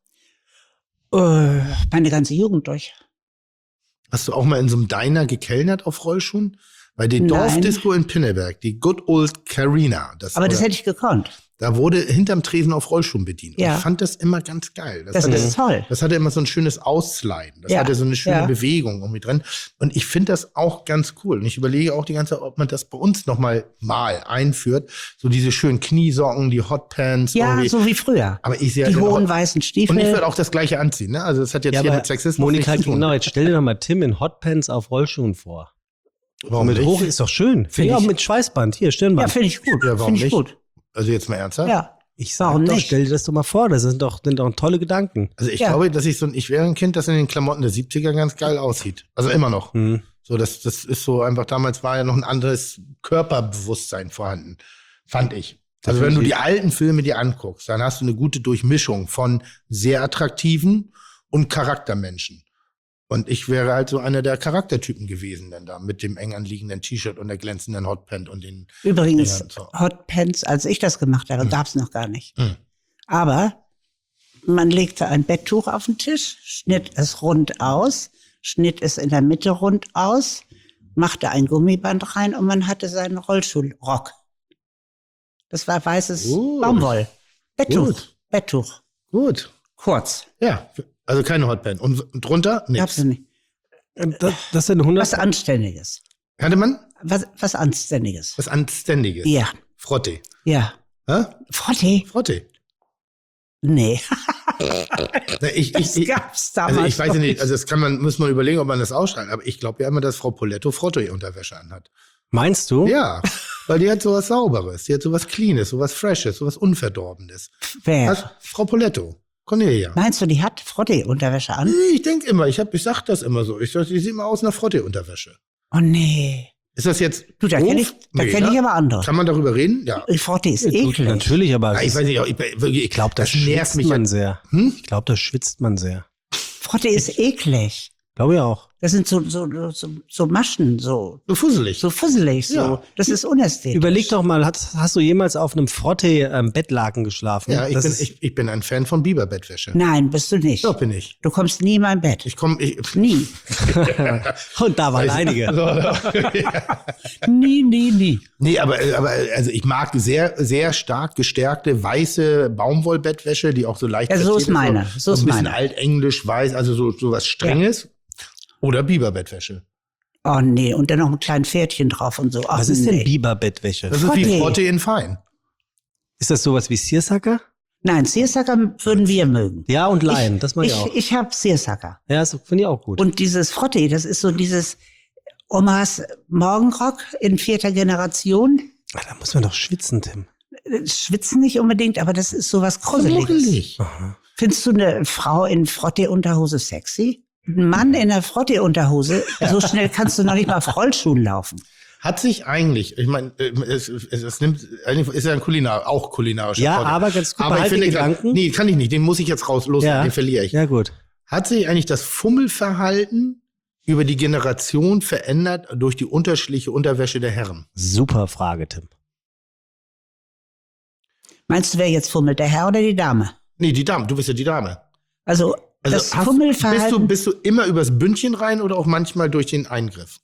Meine ganze Jugend durch. Hast du auch mal in so einem Diner gekellnert auf Rollschuhen? Bei der Dorfdisco in Pinneberg, die Good Old Carina. Aber das hätte ich gekonnt. Da wurde hinterm Tresen auf Rollschuhen bedient. Und ja. ich fand das immer ganz geil. Das ist toll. Das hatte immer so ein schönes Aussliden. Das hatte so eine schöne Bewegung irgendwie drin. Und ich finde das auch ganz cool. Und ich überlege auch die ganze Zeit, ob man das bei uns noch mal einführt. So diese schönen Kniesocken, die Hotpants. Ja, irgendwie. So wie früher. Aber ich sehe die hohen weißen Stiefel. Und ich würde auch das Gleiche anziehen. Ne? Also das hat jetzt hier mit Sexismus Monika, nichts zu tun. genau, jetzt stell dir doch mal Tim in Hotpants auf Rollschuhen vor. Warum mit nicht? hoch ist doch schön. Ja, mit Schweißband. Hier, Stirnband. Ja, finde ich gut. Ja, warum nicht? Gut. Also jetzt mal ernsthaft? Ja. Ich sag doch, stell dir das doch mal vor, das sind doch tolle Gedanken. Also ich glaube, dass ich wäre ein Kind, das in den Klamotten der 70er ganz geil aussieht. Also immer noch. So, das ist so einfach, damals war ja noch ein anderes Körperbewusstsein vorhanden, fand ich. Also wenn du die alten Filme dir anguckst, dann hast du eine gute Durchmischung von sehr attraktiven und Charaktermenschen. Und ich wäre halt so einer der Charaktertypen gewesen dann da mit dem eng anliegenden T-Shirt und der glänzenden Hotpant und den Übrigens, Dingern, so. Hotpants, als ich das gemacht habe, gab's noch gar nicht. Aber man legte ein Betttuch auf den Tisch, schnitt es rund aus, schnitt es in der Mitte rund aus, machte ein Gummiband rein und man hatte seinen Rollschuhrock. Das war weißes Baumwoll. Betttuch. Gut. Betttuch. Gut. Kurz. Ja, also keine Hotpant. Und drunter? Gab's Nichts. nicht. Das sind 100. Was Anständiges. Hatte man? Was Anständiges. Was Anständiges. Ja. Frotte. Ja. Hä? Frotte? Frotte. Nee. Das gab's damals Also ich weiß noch nicht, also das muss man überlegen, ob man das ausschreibt. Aber ich glaube ja immer, dass Frau Poletto Frotte-Unterwäsche anhat. Meinst du? Ja, weil die hat sowas Sauberes, die hat sowas Cleanes, sowas Freshes, sowas Unverdorbenes. Wer? Was? Frau Poletto. Cornelia. Meinst du, die hat Frotte-Unterwäsche an? Ich denke immer, ich sag das immer so. Ich sag, die sieht immer aus nach Frotte-Unterwäsche. Oh nee. Ist das jetzt Du, da kenne ich, kenn ich aber andere. Kann man darüber reden? Ja. Frotte ist Gut, eklig. natürlich, aber Ja, ich weiß nicht, ich glaube, da das nervt schwitzt mich man ja. sehr. Hm? Ich glaube, da schwitzt man sehr. Frotte ist eklig. Glaube ich auch. Das sind so Maschen, so fusselig. So fusselig, so. Ja. Das ist unästhetisch. Überleg doch mal, hast du jemals auf einem Frotte-Bettlaken geschlafen? Ja, Das ist- ich bin ein Fan von Biberbettwäsche. Nein, bist du nicht. Doch, bin ich. Du kommst nie in mein Bett. Nie. Und da waren einige. Nie. Nee, aber also ich mag sehr, sehr stark gestärkte weiße Baumwollbettwäsche, die auch so leicht Ja, so verziert ist meine. So ein ist bisschen meine. altenglisch, weiß, also so was Strenges. Oder Biberbettwäsche. Oh nee, und dann noch ein kleines Pferdchen drauf und so. Ach, Was ist denn nee. Biberbettwäsche? Das ist wie Frotte. Frotte in Fein. Ist das sowas wie Seersucker? Nein, Seersucker würden wir mögen. Ja, und Laien, das mag ich auch. Ich habe Seersucker. Ja, das finde ich auch gut. Und dieses Frotte, das ist so dieses Omas Morgenrock in 4. Generation. Ah, da muss man doch schwitzen, Tim. Schwitzen nicht unbedingt, aber das ist sowas Gruseliges. Muggelig. Findest du eine Frau in Frotte-Unterhose sexy? Ein Mann in einer Frotte-Unterhose, so schnell kannst du noch nicht mal auf Rollschuhen laufen. Hat sich eigentlich, ich meine, es nimmt, ist ja auch kulinarischer Ja, Podcast. aber ganz gut, aber ich behalt finde, den Gedanken. nee, kann ich nicht, den muss ich jetzt los, den verliere ich. Ja, gut. Hat sich eigentlich das Fummelverhalten über die Generation verändert durch die unterschiedliche Unterwäsche der Herren? Super Frage, Tim. Meinst du, wer jetzt fummelt, der Herr oder die Dame? Nee, die Dame, du bist ja die Dame. Also das Fummelverhalten. Bist du immer übers Bündchen rein oder auch manchmal durch den Eingriff?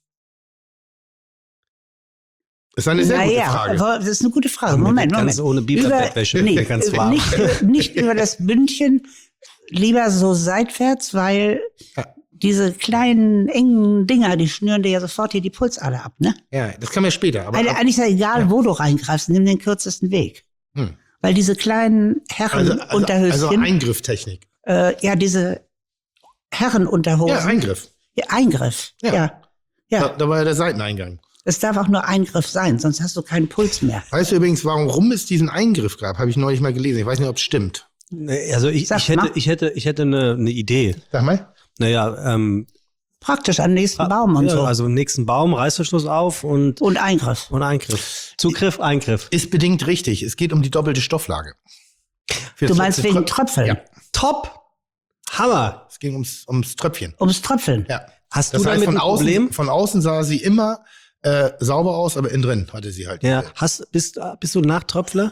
Das ist eine sehr gute Frage. Das ist eine gute Frage. Aber Moment. ganz ohne Biberbettwäsche wird mir ganz warm. Nicht über das Bündchen, lieber so seitwärts, weil diese kleinen, engen Dinger, die schnüren dir ja sofort hier die Pulsader ab, ne? Ja, das kann man später. Aber Eigentlich ist ja egal, wo du reingreifst, nimm den kürzesten Weg. Weil diese kleinen Herrenunterhöschen. Also Eingrifftechnik. Ja, diese Herrenunterhosen. Ja, Eingriff. Ja, Eingriff. Ja. Da war ja der Seiteneingang. Es darf auch nur Eingriff sein, sonst hast du keinen Puls mehr. Weißt du übrigens, warum es diesen Eingriff gab? Habe ich neulich mal gelesen. Ich weiß nicht, ob es stimmt. Also ich hätte eine Idee. Sag mal. Naja, praktisch am nächsten Baum und so. Also nächsten Baum, Reißverschluss auf und Eingriff. Und Eingriff. Zugriff, Eingriff. Ist bedingt richtig. Es geht um die doppelte Stofflage. Du meinst wegen Tröpfeln? Ja. Top! Hammer! Es ging ums Tröpfchen. Ums Tröpfeln? Ja. Hast das du heißt, damit ein Problem? Von außen sah sie immer sauber aus, aber innen drin hatte sie halt. Ja. Bist du Nachtröpfler?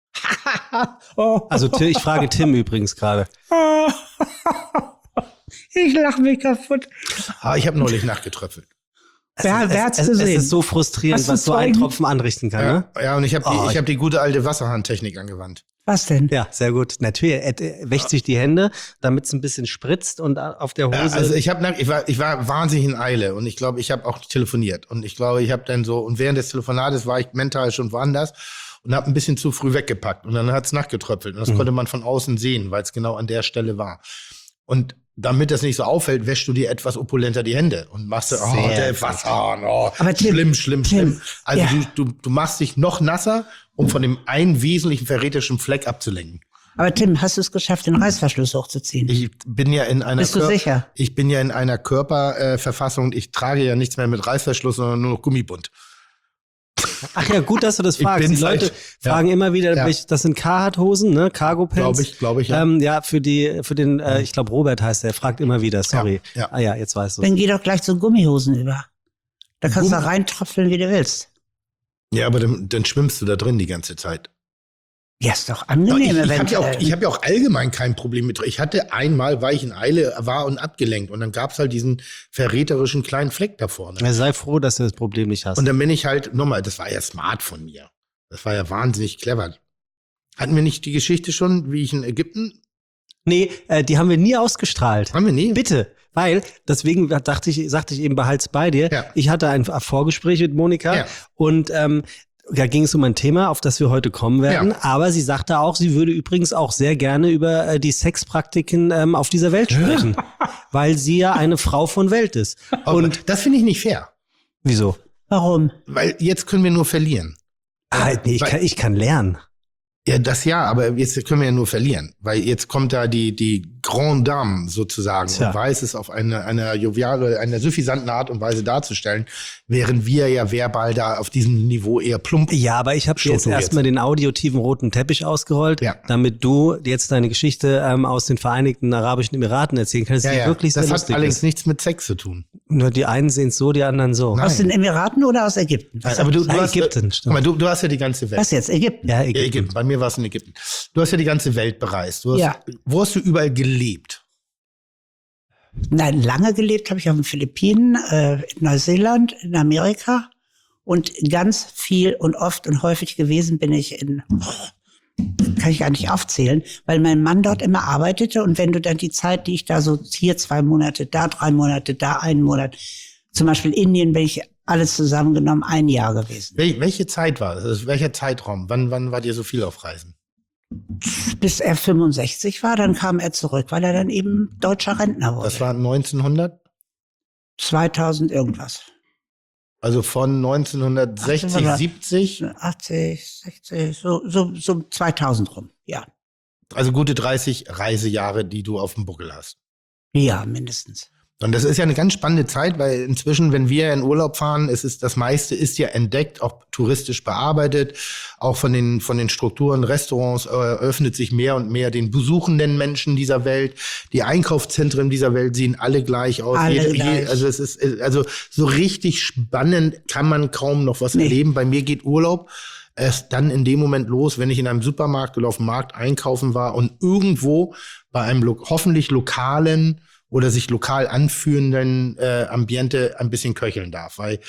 Also ich frage Tim übrigens gerade. Ich lache mich kaputt. Ich habe neulich nachgetröpfelt. Wer hat's gesehen? Es ist so frustrierend, was so ein Tropfen anrichten kann, ne? Ja, und ich habe die gute alte Wasserhahntechnik angewandt. Was denn? Ja, sehr gut. Natürlich, er wäscht sich die Hände, damit es ein bisschen spritzt und auf der Hose. Also ich war wahnsinnig in Eile und ich glaube, ich habe auch telefoniert und ich glaube, ich habe dann so, und während des Telefonates war ich mental schon woanders und habe ein bisschen zu früh weggepackt und dann hat's nachgetröpfelt und das konnte man von außen sehen, weil es genau an der Stelle war. Und damit das nicht so auffällt, wäschst du dir etwas opulenter die Hände und machst der Wasserhahn, Aber Tim, schlimm. Also du machst dich noch nasser, um von dem einen wesentlichen verräterischen Fleck abzulenken. Aber Tim, hast du es geschafft, den Reißverschluss hochzuziehen? Ich bin ja in einer Bist du sicher? Ich bin ja in einer Körperverfassung, ich trage ja nichts mehr mit Reißverschluss, sondern nur noch Gummibund. Ach ja, gut, dass du das Ich fragst. bin Die Leute ja. fragen immer wieder, Ja. das sind Carhartt-Hosen, ne? Cargo-Pants. Glaube ich, ja. Ja, für den, ich glaube Robert heißt der, fragt immer wieder, sorry. Ja. Ah ja, jetzt weißt du. Dann geh doch gleich zu Gummihosen über. Da kannst du reintröpfeln, wie du willst. Ja, aber dann schwimmst du da drin die ganze Zeit. Ja, ist doch angenehm. Ich habe ja auch allgemein kein Problem mit. Ich hatte einmal, weil ich in Eile war und abgelenkt. Und dann gab's halt diesen verräterischen kleinen Fleck da vorne. Ja, sei froh, dass du das Problem nicht hast. Und dann bin ich halt, nochmal, das war ja smart von mir. Das war ja wahnsinnig clever. Hatten wir nicht die Geschichte schon, wie ich in Ägypten? Nee, die haben wir nie ausgestrahlt. Haben wir nie? Bitte, weil, deswegen sagte ich eben, behalt's bei dir. Ja. Ich hatte ein Vorgespräch mit Monika Ja. und da ging es um ein Thema, auf das wir heute kommen werden. Ja. Aber sie sagte auch, sie würde übrigens auch sehr gerne über die Sexpraktiken auf dieser Welt sprechen, weil sie ja eine Frau von Welt ist. Und das finde ich nicht fair. Wieso? Warum? Weil jetzt können wir nur verlieren. Nee, ich kann lernen. Ja, das ja, aber jetzt können wir ja nur verlieren, weil jetzt kommt da die Grande Dame sozusagen Tja. und weiß es auf eine joviale, eine suffisanten Art und Weise darzustellen, während wir ja verbal da auf diesem Niveau eher plump. Ja, aber ich habe jetzt strukturiert erstmal den audiotiven roten Teppich ausgerollt, Ja. damit du jetzt deine Geschichte aus den Vereinigten Arabischen Emiraten erzählen kannst, die wirklich sehr das hat lustig allerdings ist. nichts mit Sex zu tun. Nur die einen sehen es so, die anderen so. Nein. Aus den Emiraten oder aus Ägypten? Aber du hast Ägypten, stimmt. aber du hast ja die ganze Welt. Was jetzt? Ägypten? Ja, Ja, Ägypten. Bei mir war es in Ägypten. Du hast ja die ganze Welt bereist. Ja. Wo hast du überall gelebt? Nein, lange gelebt habe ich auf den Philippinen, in Neuseeland, in Amerika und ganz viel und oft und häufig gewesen bin ich kann ich gar nicht aufzählen, weil mein Mann dort immer arbeitete und wenn du dann die Zeit, die ich da so hier 2 Monate, da 3 Monate, da 1 Monat, zum Beispiel Indien bin ich alles zusammengenommen 1 Jahr gewesen. Welche Zeit war das? Also welcher Zeitraum? Wann wart ihr so viel auf Reisen? Bis er 65 war, dann kam er zurück, weil er dann eben deutscher Rentner wurde. Das war 1900? 2000 irgendwas. Also von 1960, 70? 80, 60, so 2000 rum, ja. Also gute 30 Reisejahre, die du auf dem Buckel hast. Ja, mindestens. Und das ist ja eine ganz spannende Zeit, weil inzwischen, wenn wir in Urlaub fahren, das meiste ist ja entdeckt, auch touristisch bearbeitet, auch von den Strukturen, Restaurants öffnet sich mehr und mehr den besuchenden Menschen dieser Welt. Die Einkaufszentren dieser Welt sehen alle gleich aus. Alle gleich. Also es ist, also so richtig spannend kann man kaum noch was erleben. Bei mir geht Urlaub erst dann in dem Moment los, wenn ich in einem Supermarkt oder auf dem Markt einkaufen war und irgendwo bei einem hoffentlich lokalen oder sich lokal anführenden Ambiente ein bisschen köcheln darf. Weil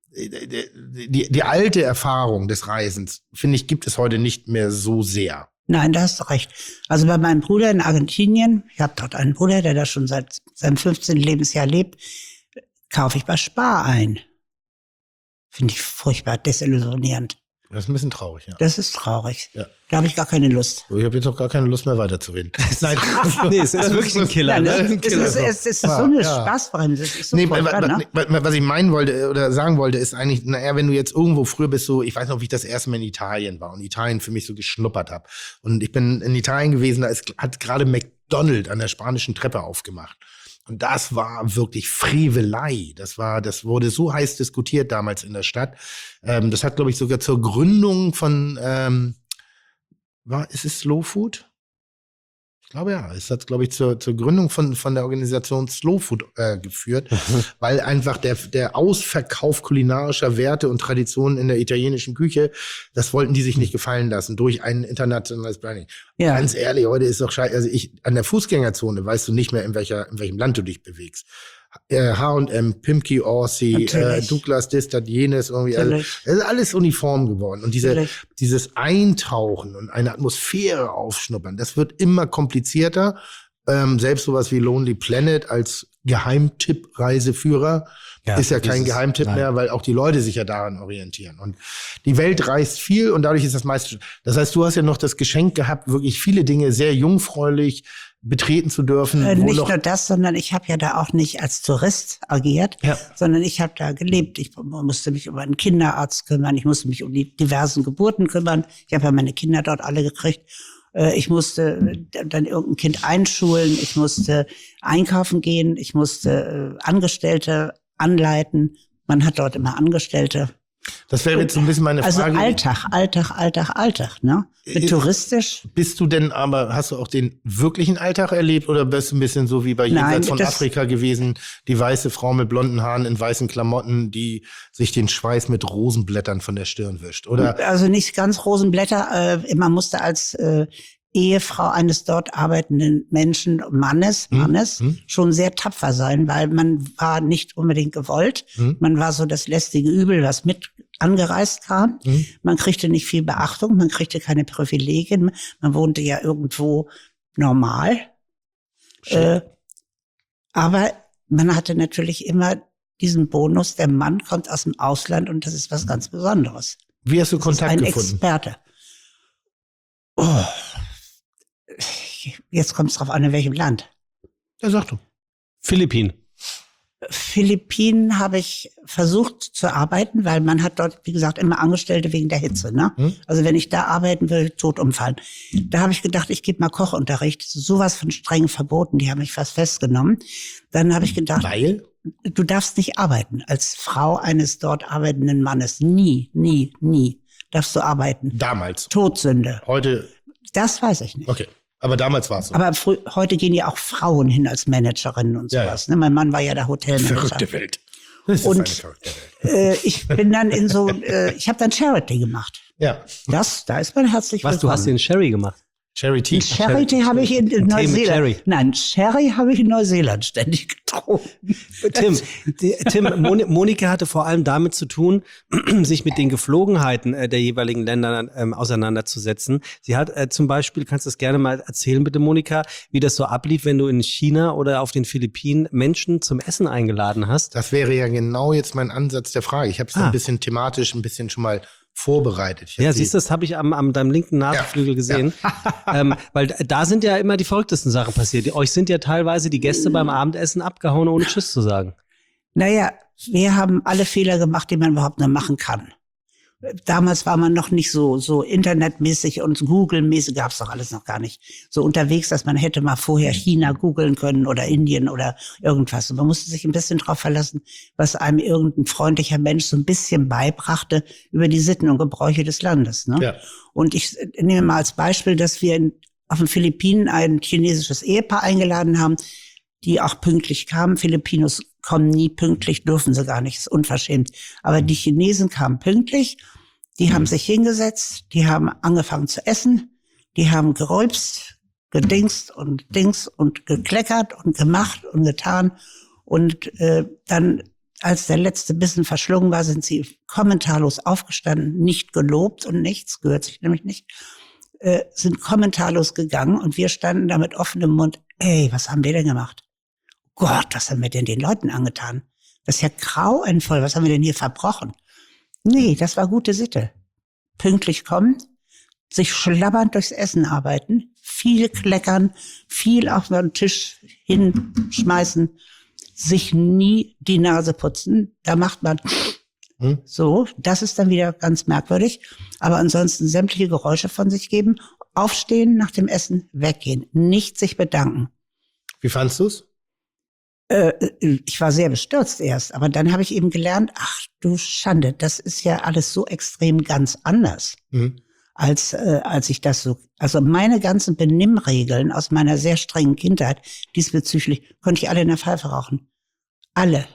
die alte Erfahrung des Reisens, finde ich, gibt es heute nicht mehr so sehr. Nein, da hast du recht. Also bei meinem Bruder in Argentinien, ich habe dort einen Bruder, der da schon seit seinem 15. Lebensjahr lebt, kaufe ich bei Spar ein. Finde ich furchtbar desillusionierend. Das ist ein bisschen traurig, ja. Das ist traurig. Ja. Da habe ich gar keine Lust. Ich habe jetzt auch gar keine Lust mehr weiterzureden. Nein, Nee, es ist wirklich ein Killer. Nein, Ne? es ist so eine Spaßbremse. Das ist so Nee, furchtbar, ne? was ich meinen wollte oder sagen wollte, ist eigentlich, naja, wenn du jetzt irgendwo früher bist, so, ich weiß noch, wie ich das erste Mal in Italien war und Italien für mich so geschnuppert habe. Und ich bin in Italien gewesen, da hat gerade McDonald's an der spanischen Treppe aufgemacht. Und das war wirklich Frevelei. Das wurde so heiß diskutiert damals in der Stadt. Das hat, glaube ich, sogar zur Gründung von, ist es Slow Food? Ich glaube ja. Es hat, glaube ich, zur Gründung von der Organisation Slow Food geführt, weil einfach der Ausverkauf kulinarischer Werte und Traditionen in der italienischen Küche, das wollten die sich nicht gefallen lassen durch ein internationales Branding. Ja. Ganz ehrlich, heute ist doch scheiße. Also an der Fußgängerzone weißt du nicht mehr, in welchem Land du dich bewegst. H&M, Pimki Orsi, Douglas, das, jenes, irgendwie. Also, es ist alles uniform geworden. Und dieses Eintauchen und eine Atmosphäre aufschnuppern, das wird immer komplizierter. Selbst sowas wie Lonely Planet als Geheimtipp-Reiseführer ist ja kein Geheimtipp mehr, weil auch die Leute sich ja daran orientieren. Und die Welt reist viel und dadurch ist das meiste. Das heißt, du hast ja noch das Geschenk gehabt, wirklich viele Dinge sehr jungfräulich betreten zu dürfen. Nicht nur das, sondern ich habe ja da auch nicht als Tourist agiert, sondern ich habe da gelebt. Ich musste mich um einen Kinderarzt kümmern, ich musste mich um die diversen Geburten kümmern. Ich habe ja meine Kinder dort alle gekriegt. Ich musste dann irgendein Kind einschulen, ich musste einkaufen gehen, ich musste Angestellte anleiten. Man hat dort immer Angestellte. Das wäre jetzt so ein bisschen meine Also Frage. Alltag, ne? Mit touristisch. Bist du denn aber, hast du auch den wirklichen Alltag erlebt oder bist du ein bisschen so wie bei Jenseits von Afrika gewesen, die weiße Frau mit blonden Haaren in weißen Klamotten, die sich den Schweiß mit Rosenblättern von der Stirn wischt, oder? Also nicht ganz Rosenblätter, man musste als Ehefrau eines dort arbeitenden Mannes schon sehr tapfer sein, weil man war nicht unbedingt gewollt. Man war so das lästige Übel, was mit angereist kam. Man kriegte nicht viel Beachtung, man kriegte keine Privilegien. Man wohnte ja irgendwo normal. Aber man hatte natürlich immer diesen Bonus, der Mann kommt aus dem Ausland und das ist was ganz Besonderes. Wie hast du Kontakt gefunden? Ein Experte. Oh. Jetzt kommt es drauf an, in welchem Land. Ja, sag du. Philippinen. Philippinen habe ich versucht zu arbeiten, weil man hat dort, wie gesagt, immer Angestellte wegen der Hitze. Ne? Also wenn ich da arbeiten will, tot umfallen. Da habe ich gedacht, ich gebe mal Kochunterricht. Sowas von streng verboten, die haben mich fast festgenommen. Dann habe ich gedacht, weil? Du darfst nicht arbeiten als Frau eines dort arbeitenden Mannes. Nie darfst du arbeiten. Damals? Todsünde. Heute? Das weiß ich nicht. Okay. Aber damals war es so. Aber heute gehen ja auch Frauen hin als Managerinnen und sowas. Ja. Ne? Mein Mann war ja der Hotelmanager. Verrückte Welt. Das ist eine verrückte Welt. Ich bin dann ich habe dann Charity gemacht. Ja. Da ist man herzlich willkommen. Was, du hast den Sherry gemacht? Charity? Charity habe ich in Neuseeland. Nein, Sherry habe ich in Neuseeland ständig getrunken. Tim, Monika hatte vor allem damit zu tun, sich mit den Geflogenheiten der jeweiligen Länder auseinanderzusetzen. Sie hat zum Beispiel, kannst du das gerne mal erzählen, bitte Monika, wie das so ablief, wenn du in China oder auf den Philippinen Menschen zum Essen eingeladen hast? Das wäre ja genau jetzt mein Ansatz der Frage. Ich habe es ein bisschen thematisch, ein bisschen schon mal vorbereitet. Siehst du, das habe ich am deinem linken Nasenflügel gesehen. Weil da sind ja immer die verrücktesten Sachen passiert. Euch sind ja teilweise die Gäste beim Abendessen abgehauen, ohne Tschüss zu sagen. Naja, wir haben alle Fehler gemacht, die man überhaupt nur machen kann. Damals war man noch nicht so internetmäßig und Google-mäßig, gab's doch alles noch gar nicht. So unterwegs, dass man hätte mal vorher China googeln können oder Indien oder irgendwas. Und man musste sich ein bisschen drauf verlassen, was einem irgendein freundlicher Mensch so ein bisschen beibrachte über die Sitten und Gebräuche des Landes. Ne? Ja. Und ich nehme mal als Beispiel, dass wir auf den Philippinen ein chinesisches Ehepaar eingeladen haben, die auch pünktlich kamen. Filipinos kommen nie pünktlich, dürfen sie gar nicht, ist unverschämt. Aber die Chinesen kamen pünktlich, die haben sich hingesetzt, die haben angefangen zu essen, die haben gerülpst, gedingst und gekleckert und gemacht und getan. Und dann, als der letzte Bissen verschlungen war, sind sie kommentarlos aufgestanden, nicht gelobt und nichts, gehört sich nämlich nicht, sind kommentarlos gegangen und wir standen da mit offenem Mund. Ey, was haben wir denn gemacht? Gott, was haben wir denn den Leuten angetan? Das ist ja grauenvoll. Was haben wir denn hier verbrochen? Nee, das war gute Sitte. Pünktlich kommen, sich schlabbernd durchs Essen arbeiten, viel kleckern, viel auf den Tisch hinschmeißen, sich nie die Nase putzen. Da macht man so. Das ist dann wieder ganz merkwürdig. Aber ansonsten sämtliche Geräusche von sich geben, aufstehen, nach dem Essen weggehen, nicht sich bedanken. Wie fandst du's? Ich war sehr bestürzt erst, aber dann habe ich eben gelernt, ach du Schande, das ist ja alles so extrem ganz anders, als ich das so, also meine ganzen Benimmregeln aus meiner sehr strengen Kindheit diesbezüglich konnte ich alle in der Pfeife rauchen. Alle.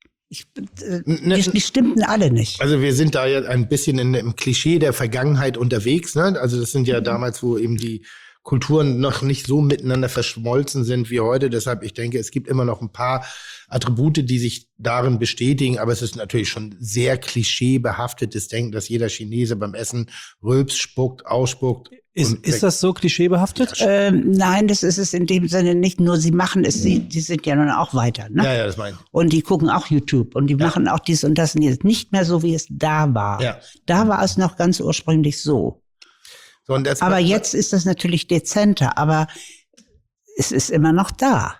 Die stimmten alle nicht. Also wir sind da ja ein bisschen im Klischee der Vergangenheit unterwegs, ne? Also das sind ja damals, wo eben die Kulturen noch nicht so miteinander verschmolzen sind wie heute. Deshalb, ich denke, es gibt immer noch ein paar Attribute, die sich darin bestätigen. Aber es ist natürlich schon sehr klischeebehaftetes Denken, dass jeder Chinese beim Essen rülpst, spuckt, ausspuckt. Ist das so klischeebehaftet? Nein, das ist es in dem Sinne nicht. Nur sie machen es, die sind ja nun auch weiter. Ne? Ja, das meine ich. Und die gucken auch YouTube und die machen auch dies und das. Und jetzt nicht mehr so, wie es da war. Ja. Da war es noch ganz ursprünglich so. So, und aber jetzt ist das natürlich dezenter, aber es ist immer noch da.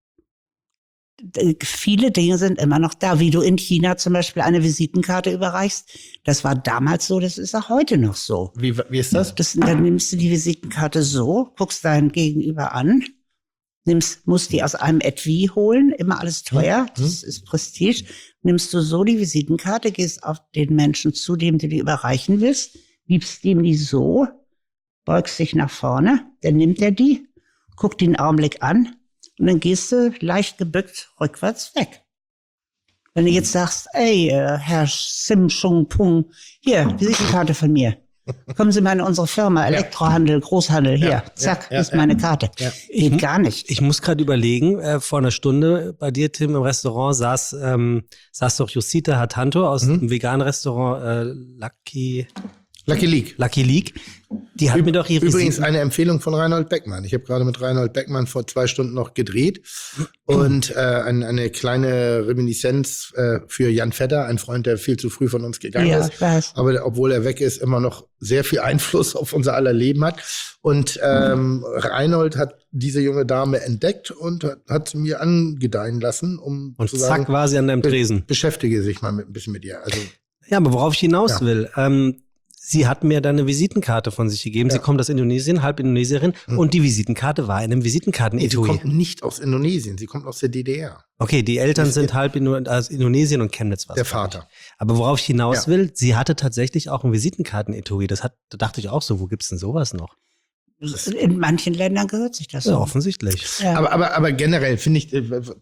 Viele Dinge sind immer noch da, wie du in China zum Beispiel eine Visitenkarte überreichst. Das war damals so, das ist auch heute noch so. Wie ist das? Dann nimmst du die Visitenkarte so, guckst dein Gegenüber an, musst die aus einem Etui holen, immer alles teuer, das ist Prestige. Nimmst du so die Visitenkarte, gehst auf den Menschen zu, dem du die überreichen willst, gibst ihm die so, beugst dich nach vorne, dann nimmt er die, guckt ihn einen Augenblick an und dann gehst du leicht gebückt rückwärts weg. Wenn du jetzt sagst, ey, Herr Sim Chung Pung, hier, Visitenkarte von mir. Kommen Sie mal in unsere Firma, Elektrohandel, Großhandel, hier, zack, ist meine Karte. Ja. Geht gar nicht. Ich muss gerade überlegen, vor einer Stunde bei dir, Tim, im Restaurant saß doch Jusita Hatanto aus dem veganen Restaurant Lucky League. Die hat mir doch ihre Übrigens eine Empfehlung von Reinhold Beckmann. Ich habe gerade mit Reinhold Beckmann vor 2 Stunden noch gedreht und eine kleine Reminiszenz für Jan Vetter, ein Freund, der viel zu früh von uns gegangen ist. Ich weiß. Aber obwohl er weg ist, immer noch sehr viel Einfluss auf unser aller Leben hat. Und Reinhold hat diese junge Dame entdeckt und hat sie mir angedeihen lassen, um und zu sagen, zack war sie an deinem Tresen. Beschäftige sich mal ein bisschen mit ihr. Also, ja, aber worauf ich hinaus will, sie hat mir dann eine Visitenkarte von sich gegeben. Ja. Sie kommt aus Indonesien, halb Indonesierin. Und die Visitenkarte war in einem Visitenkarten-Etui. Sie kommt nicht aus Indonesien, sie kommt aus der DDR. Okay, die Eltern sind halb aus Indonesien und Chemnitz was. Der Vater. Aber worauf ich hinaus will, sie hatte tatsächlich auch ein Visitenkarten-Etui. Da dachte ich auch so, wo gibt's denn sowas noch? In manchen Ländern gehört sich das so. Ja, offensichtlich. Ja. Aber generell finde ich,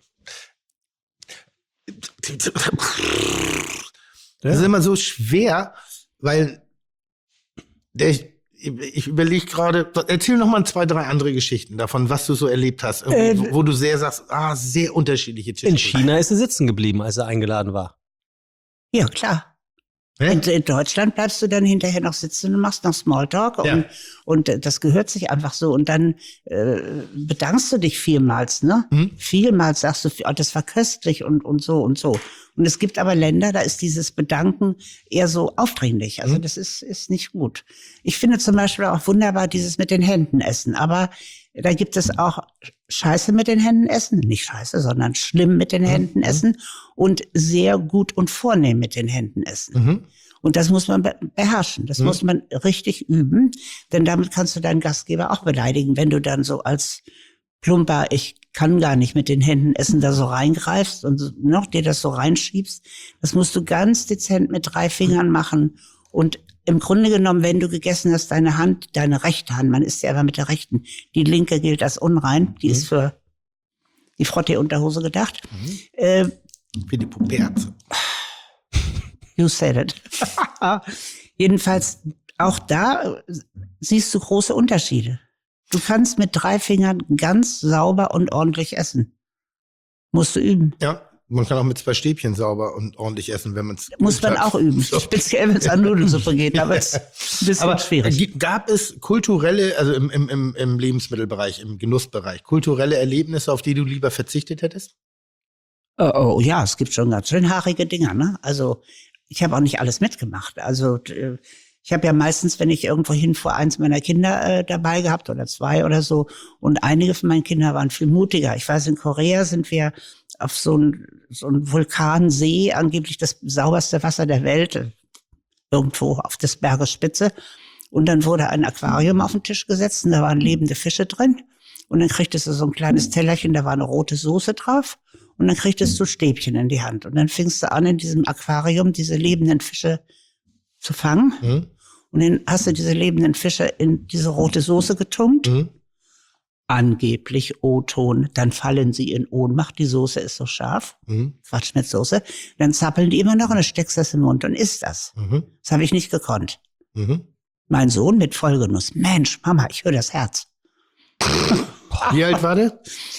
das ist immer so schwer, weil ich überlege gerade, erzähl noch mal 2, 3 andere Geschichten davon, was du so erlebt hast, wo du sehr sagst, sehr unterschiedliche Tische. In China ist sie sitzen geblieben, als er eingeladen war. Ja, klar. In Deutschland bleibst du dann hinterher noch sitzen und machst noch Smalltalk und das gehört sich einfach so. Und dann bedankst du dich vielmals, ne? Vielmals sagst du, das war köstlich und so und so. Und es gibt aber Länder, da ist dieses Bedanken eher so aufdringlich. Also das ist nicht gut. Ich finde zum Beispiel auch wunderbar dieses mit den Händen essen. Aber da gibt es auch Scheiße mit den Händen essen. Nicht Scheiße, sondern schlimm mit den Händen essen. Und sehr gut und vornehm mit den Händen essen. Und das muss man beherrschen. Das muss man richtig üben. Denn damit kannst du deinen Gastgeber auch beleidigen, wenn du dann so als Plumper, ich kann gar nicht mit den Händen essen, da so reingreifst und noch dir das so reinschiebst. Das musst du ganz dezent mit 3 Fingern machen. Und im Grunde genommen, wenn du gegessen hast, deine Hand, deine rechte Hand, man isst ja immer mit der rechten, die linke gilt als unrein, die ist für die Frottee-Unterhose gedacht. Für die Puberze. You said it. Jedenfalls, auch da siehst du große Unterschiede. Du kannst mit 3 Fingern ganz sauber und ordentlich essen. Musst du üben. Ja, man kann auch mit 2 Stäbchen sauber und ordentlich essen, wenn man es muss man auch üben. So. Speziell, wenn es an Nudelsuppe geht, aber es ist ein bisschen schwierig. Gab es kulturelle, also im Lebensmittelbereich, im Genussbereich, kulturelle Erlebnisse, auf die du lieber verzichtet hättest? Oh ja, es gibt schon ganz schön haarige Dinger, ne? Also ich habe auch nicht alles mitgemacht. Also ich habe ja meistens, wenn ich irgendwo hinfuhr, eins meiner Kinder dabei gehabt oder 2 oder so. Und einige von meinen Kindern waren viel mutiger. Ich weiß, in Korea sind wir auf so ein Vulkansee, angeblich das sauberste Wasser der Welt, irgendwo auf des Berges Spitze. Und dann wurde ein Aquarium auf den Tisch gesetzt und da waren lebende Fische drin. Und dann kriegtest du so ein kleines Tellerchen, da war eine rote Soße drauf. Und dann kriegtest du Stäbchen in die Hand. Und dann fingst du an, in diesem Aquarium diese lebenden Fische zu fangen. Und dann hast du diese lebenden Fische in diese rote Soße getunkt. Angeblich O-Ton. Dann fallen sie in Ohnmacht. Die Soße ist so scharf. Quatsch mit Soße. Dann zappeln die immer noch und dann steckst du das im Mund und isst das. Das habe ich nicht gekonnt. Mein Sohn mit Vollgenuss. Mensch, Mama, ich höre das Herz. Wie alt war der?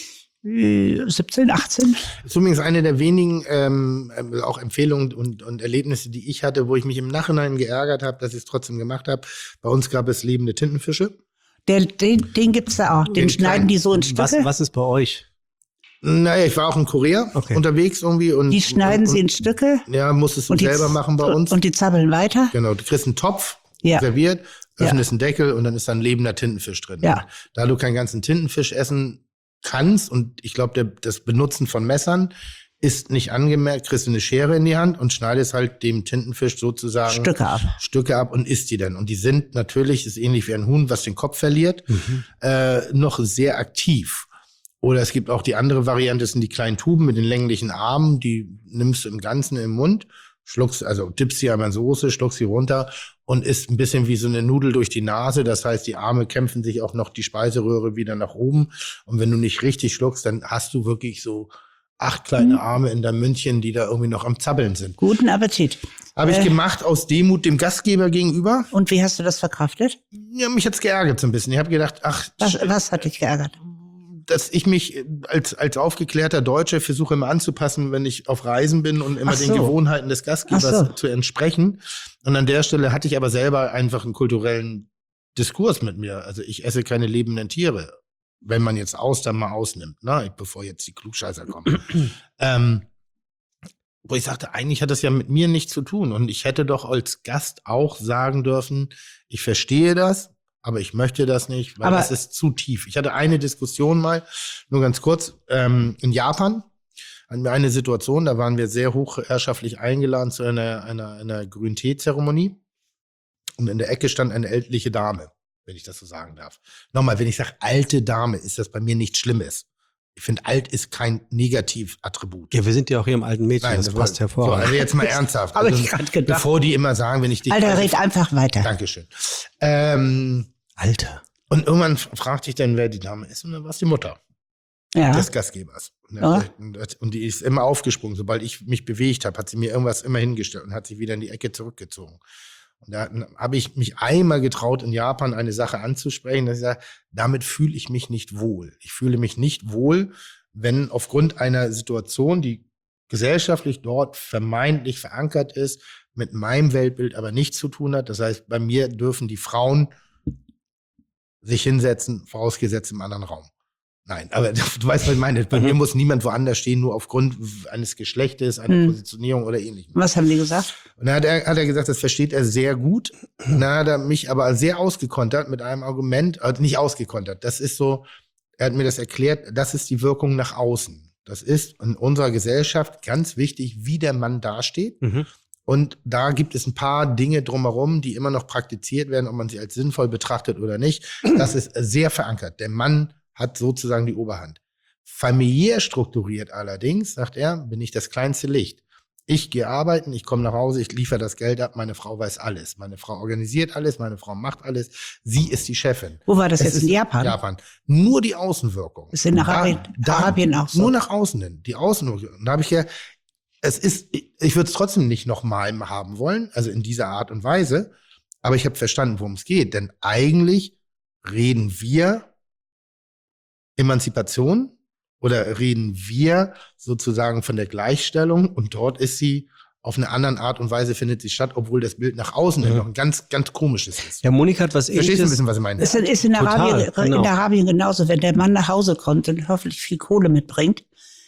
17, 18. Das ist übrigens eine der wenigen auch Empfehlungen und Erlebnisse, die ich hatte, wo ich mich im Nachhinein geärgert habe, dass ich es trotzdem gemacht habe. Bei uns gab es lebende Tintenfische. Den gibt's da auch. Den schneiden die so in Stücke. Was ist bei euch? Naja, ich war auch in Korea unterwegs irgendwie. Und die schneiden sie in Stücke. Ja, musstest du selber machen bei uns. Und die zappeln weiter. Genau, du kriegst einen Topf serviert, öffnest einen Deckel und dann ist da ein lebender Tintenfisch drin. Ja. Da du keinen ganzen Tintenfisch essen kannst und ich glaube, das Benutzen von Messern ist nicht angemerkt, kriegst du eine Schere in die Hand und schneidest halt dem Tintenfisch sozusagen Stücke ab und isst die dann. Und die sind natürlich, ist ähnlich wie ein Huhn, was den Kopf verliert, noch sehr aktiv. Oder es gibt auch die andere Variante, das sind die kleinen Tuben mit den länglichen Armen, die nimmst du im Ganzen im Mund, schluckst, also dippst sie einmal in Soße, schluckst sie runter und isst ein bisschen wie so eine Nudel durch die Nase. Das heißt, die Arme kämpfen sich auch noch die Speiseröhre wieder nach oben. Und wenn du nicht richtig schluckst, dann hast du wirklich so 8 kleine Arme in deinem Mündchen, die da irgendwie noch am Zappeln sind. Guten Appetit. Habe ich gemacht aus Demut dem Gastgeber gegenüber. Und wie hast du das verkraftet? Ja, mich hat's geärgert so ein bisschen. Ich habe gedacht, ach, Was hat dich geärgert? dass ich mich als aufgeklärter Deutscher versuche immer anzupassen, wenn ich auf Reisen bin und immer den Gewohnheiten des Gastgebers zu entsprechen. Und an der Stelle hatte ich aber selber einfach einen kulturellen Diskurs mit mir. Also ich esse keine lebenden Tiere, wenn man jetzt Austern mal ausnimmt, ne, bevor jetzt die Klugscheißer kommen. Wo ich sagte, eigentlich hat das ja mit mir nichts zu tun. Und ich hätte doch als Gast auch sagen dürfen, ich verstehe das, aber ich möchte das nicht, weil das ist zu tief. Ich hatte eine Diskussion mal, nur ganz kurz, in Japan hatten wir eine Situation, da waren wir sehr hochherrschaftlich eingeladen zu einer Grün-Tee-Zeremonie. Und in der Ecke stand eine ältliche Dame, wenn ich das so sagen darf. Nochmal, wenn ich sage alte Dame, ist das bei mir nichts Schlimmes. Ich finde, alt ist kein Negativ-Attribut. Ja, wir sind ja auch hier im alten Mädchen, Nein, das passt hervorragend. So, also jetzt mal ernsthaft. Habe ich gerade gedacht. Bevor die immer sagen, wenn ich dich... Alter, red einfach weiter. Dankeschön. Alter. Und irgendwann fragte ich dann, wer die Dame ist, und dann war es die Mutter des Gastgebers. Und die ist immer aufgesprungen. Sobald ich mich bewegt habe, hat sie mir irgendwas immer hingestellt und hat sich wieder in die Ecke zurückgezogen. Und da habe ich mich einmal getraut, in Japan eine Sache anzusprechen, dass ich sage, damit fühle ich mich nicht wohl. Ich fühle mich nicht wohl, wenn aufgrund einer Situation, die gesellschaftlich dort vermeintlich verankert ist, mit meinem Weltbild aber nichts zu tun hat. Das heißt, bei mir dürfen die Frauen sich hinsetzen, vorausgesetzt im anderen Raum. Nein, aber du weißt, was ich meine. Bei mir muss niemand woanders stehen, nur aufgrund eines Geschlechtes, einer Positionierung oder ähnlichem. Was haben die gesagt? Und dann hat er gesagt, das versteht er sehr gut. Und dann hat er mich aber sehr ausgekontert mit einem Argument, nicht ausgekontert. Das ist so, er hat mir das erklärt, das ist die Wirkung nach außen. Das ist in unserer Gesellschaft ganz wichtig, wie der Mann dasteht. Und da gibt es ein paar Dinge drumherum, die immer noch praktiziert werden, ob man sie als sinnvoll betrachtet oder nicht. Das ist sehr verankert. Der Mann hat sozusagen die Oberhand. Familiär strukturiert allerdings, sagt er, bin ich das kleinste Licht. Ich gehe arbeiten, ich komme nach Hause, ich liefere das Geld ab, meine Frau weiß alles. Meine Frau organisiert alles, meine Frau macht alles. Sie ist die Chefin. Wo war das jetzt? In Japan? Japan. Nur die Außenwirkung. Ist in Arabien auch so? Nur nach außen hin. Die Außenwirkung. Und da habe ich ja, ich würde es trotzdem nicht nochmal haben wollen, also in dieser Art und Weise, aber ich habe verstanden, worum es geht. Denn eigentlich reden wir Emanzipation oder reden wir sozusagen von der Gleichstellung und dort ist sie auf eine andere Art und Weise findet sie statt, obwohl das Bild nach außen hin noch ein ganz, ganz komisches ist. Ja, Monika hat was Verstehst du ein bisschen, was ich meine? Es ist in Arabien genauso. Wenn der Mann nach Hause kommt und hoffentlich viel Kohle mitbringt,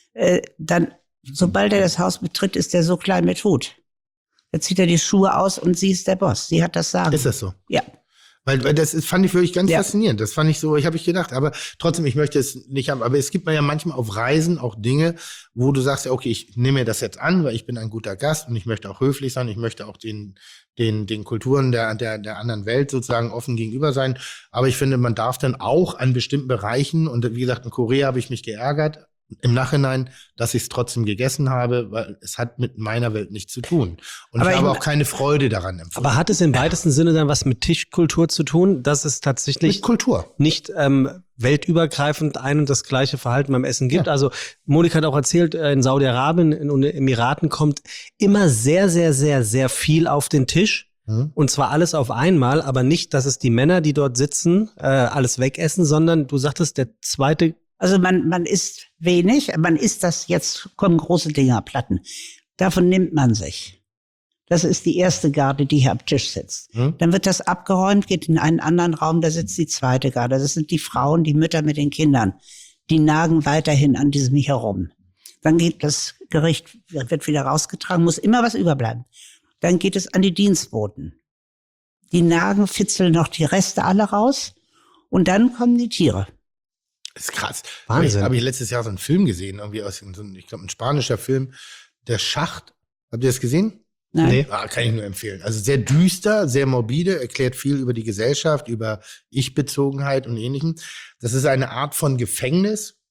dann, sobald er das Haus betritt, ist er so klein mit Hut. Dann zieht er die Schuhe aus und sie ist der Boss. Sie hat das Sagen. Ist das so? Ja. Weil das fand ich wirklich ganz faszinierend. Das fand ich so, habe ich gedacht. Aber trotzdem, ich möchte es nicht haben. Aber es gibt mir ja manchmal auf Reisen auch Dinge, wo du sagst, ja, okay, ich nehme mir das jetzt an, weil ich bin ein guter Gast und ich möchte auch höflich sein. Ich möchte auch den Kulturen der anderen Welt sozusagen offen gegenüber sein. Aber ich finde, man darf dann auch an bestimmten Bereichen, und wie gesagt, in Korea habe ich mich geärgert, im Nachhinein, dass ich es trotzdem gegessen habe, weil es hat mit meiner Welt nichts zu tun. Und ich habe auch keine Freude daran empfunden. Aber hat es im weitesten Sinne dann was mit Tischkultur zu tun, dass es tatsächlich mit Kultur nicht weltübergreifend ein und das gleiche Verhalten beim Essen gibt? Ja. Also Monika hat auch erzählt, in Saudi-Arabien, in den Emiraten kommt immer sehr, sehr, sehr, sehr viel auf den Tisch. Und zwar alles auf einmal, aber nicht, dass es die Männer, die dort sitzen, alles wegessen, sondern du sagtest, der zweite. Also man isst wenig, man isst das, jetzt kommen große Dinger, Platten. Davon nimmt man sich. Das ist die erste Garde, die hier am Tisch sitzt. Dann wird das abgeräumt, geht in einen anderen Raum, da sitzt die zweite Garde. Das sind die Frauen, die Mütter mit den Kindern. Die nagen weiterhin an diesem herum. Dann geht das Gericht, wird wieder rausgetragen, muss immer was überbleiben. Dann geht es an die Dienstboten. Die nagen, fitzeln noch die Reste alle raus und dann kommen die Tiere. Das ist krass. Wahnsinn. Habe ich letztes Jahr so einen Film gesehen, irgendwie aus so einem, ich glaube, ein spanischer Film, Der Schacht. Habt ihr das gesehen? Nein. Nee. Kann ich nur empfehlen. Also sehr düster, sehr morbide, erklärt viel über die Gesellschaft, über Ich-Bezogenheit und Ähnlichem. Das ist eine Art von Gefängnis,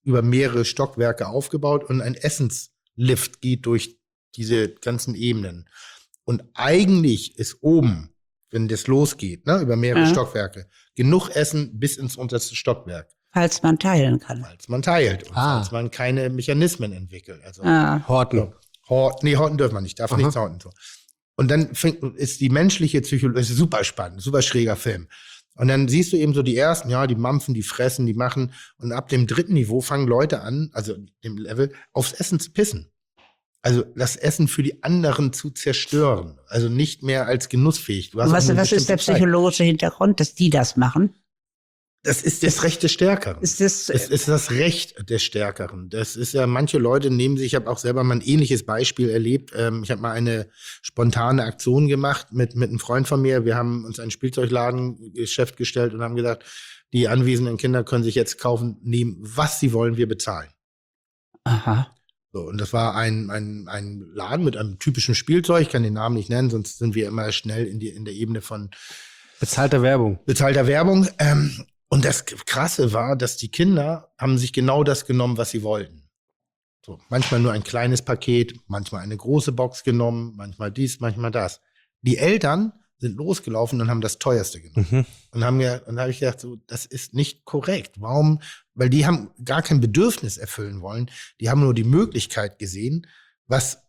über mehrere Stockwerke aufgebaut und ein Essenslift geht durch diese ganzen Ebenen. Und eigentlich ist oben, wenn das losgeht, ne, über mehrere Stockwerke, genug Essen bis ins unterste Stockwerk. Falls man teilen kann. Falls man teilt und falls man keine Mechanismen entwickelt. Also Horten. Horten dürfen wir nicht, darf nichts horten. So. Und dann ist die menschliche Psychologie, das ist super spannend, super schräger Film. Und dann siehst du eben so die ersten, die mampfen, die fressen, die machen. Und ab dem 3. Niveau fangen Leute an, also dem Level, aufs Essen zu pissen. Also das Essen für die anderen zu zerstören. Also nicht mehr als genussfähig. Was ist der psychologische Hintergrund, dass die das machen? Das ist das Recht des Stärkeren. Es ist das Recht des Stärkeren. Das ist ja, manche Leute nehmen sich, ich habe auch selber mal ein ähnliches Beispiel erlebt. Ich habe mal eine spontane Aktion gemacht mit einem Freund von mir. Wir haben uns ein Spielzeugladengeschäft gestellt und haben gesagt, die anwesenden Kinder können sich jetzt kaufen, nehmen, was sie wollen, wir bezahlen. Aha. So, und das war ein Laden mit einem typischen Spielzeug, ich kann den Namen nicht nennen, sonst sind wir immer schnell in der Ebene von bezahlter Werbung. Und das Krasse war, dass die Kinder haben sich genau das genommen, was sie wollten. So, manchmal nur ein kleines Paket, manchmal eine große Box genommen, manchmal dies, manchmal das. Die Eltern sind losgelaufen und haben das Teuerste genommen. Und da habe ich gedacht, so, das ist nicht korrekt. Warum? Weil die haben gar kein Bedürfnis erfüllen wollen. Die haben nur die Möglichkeit gesehen, was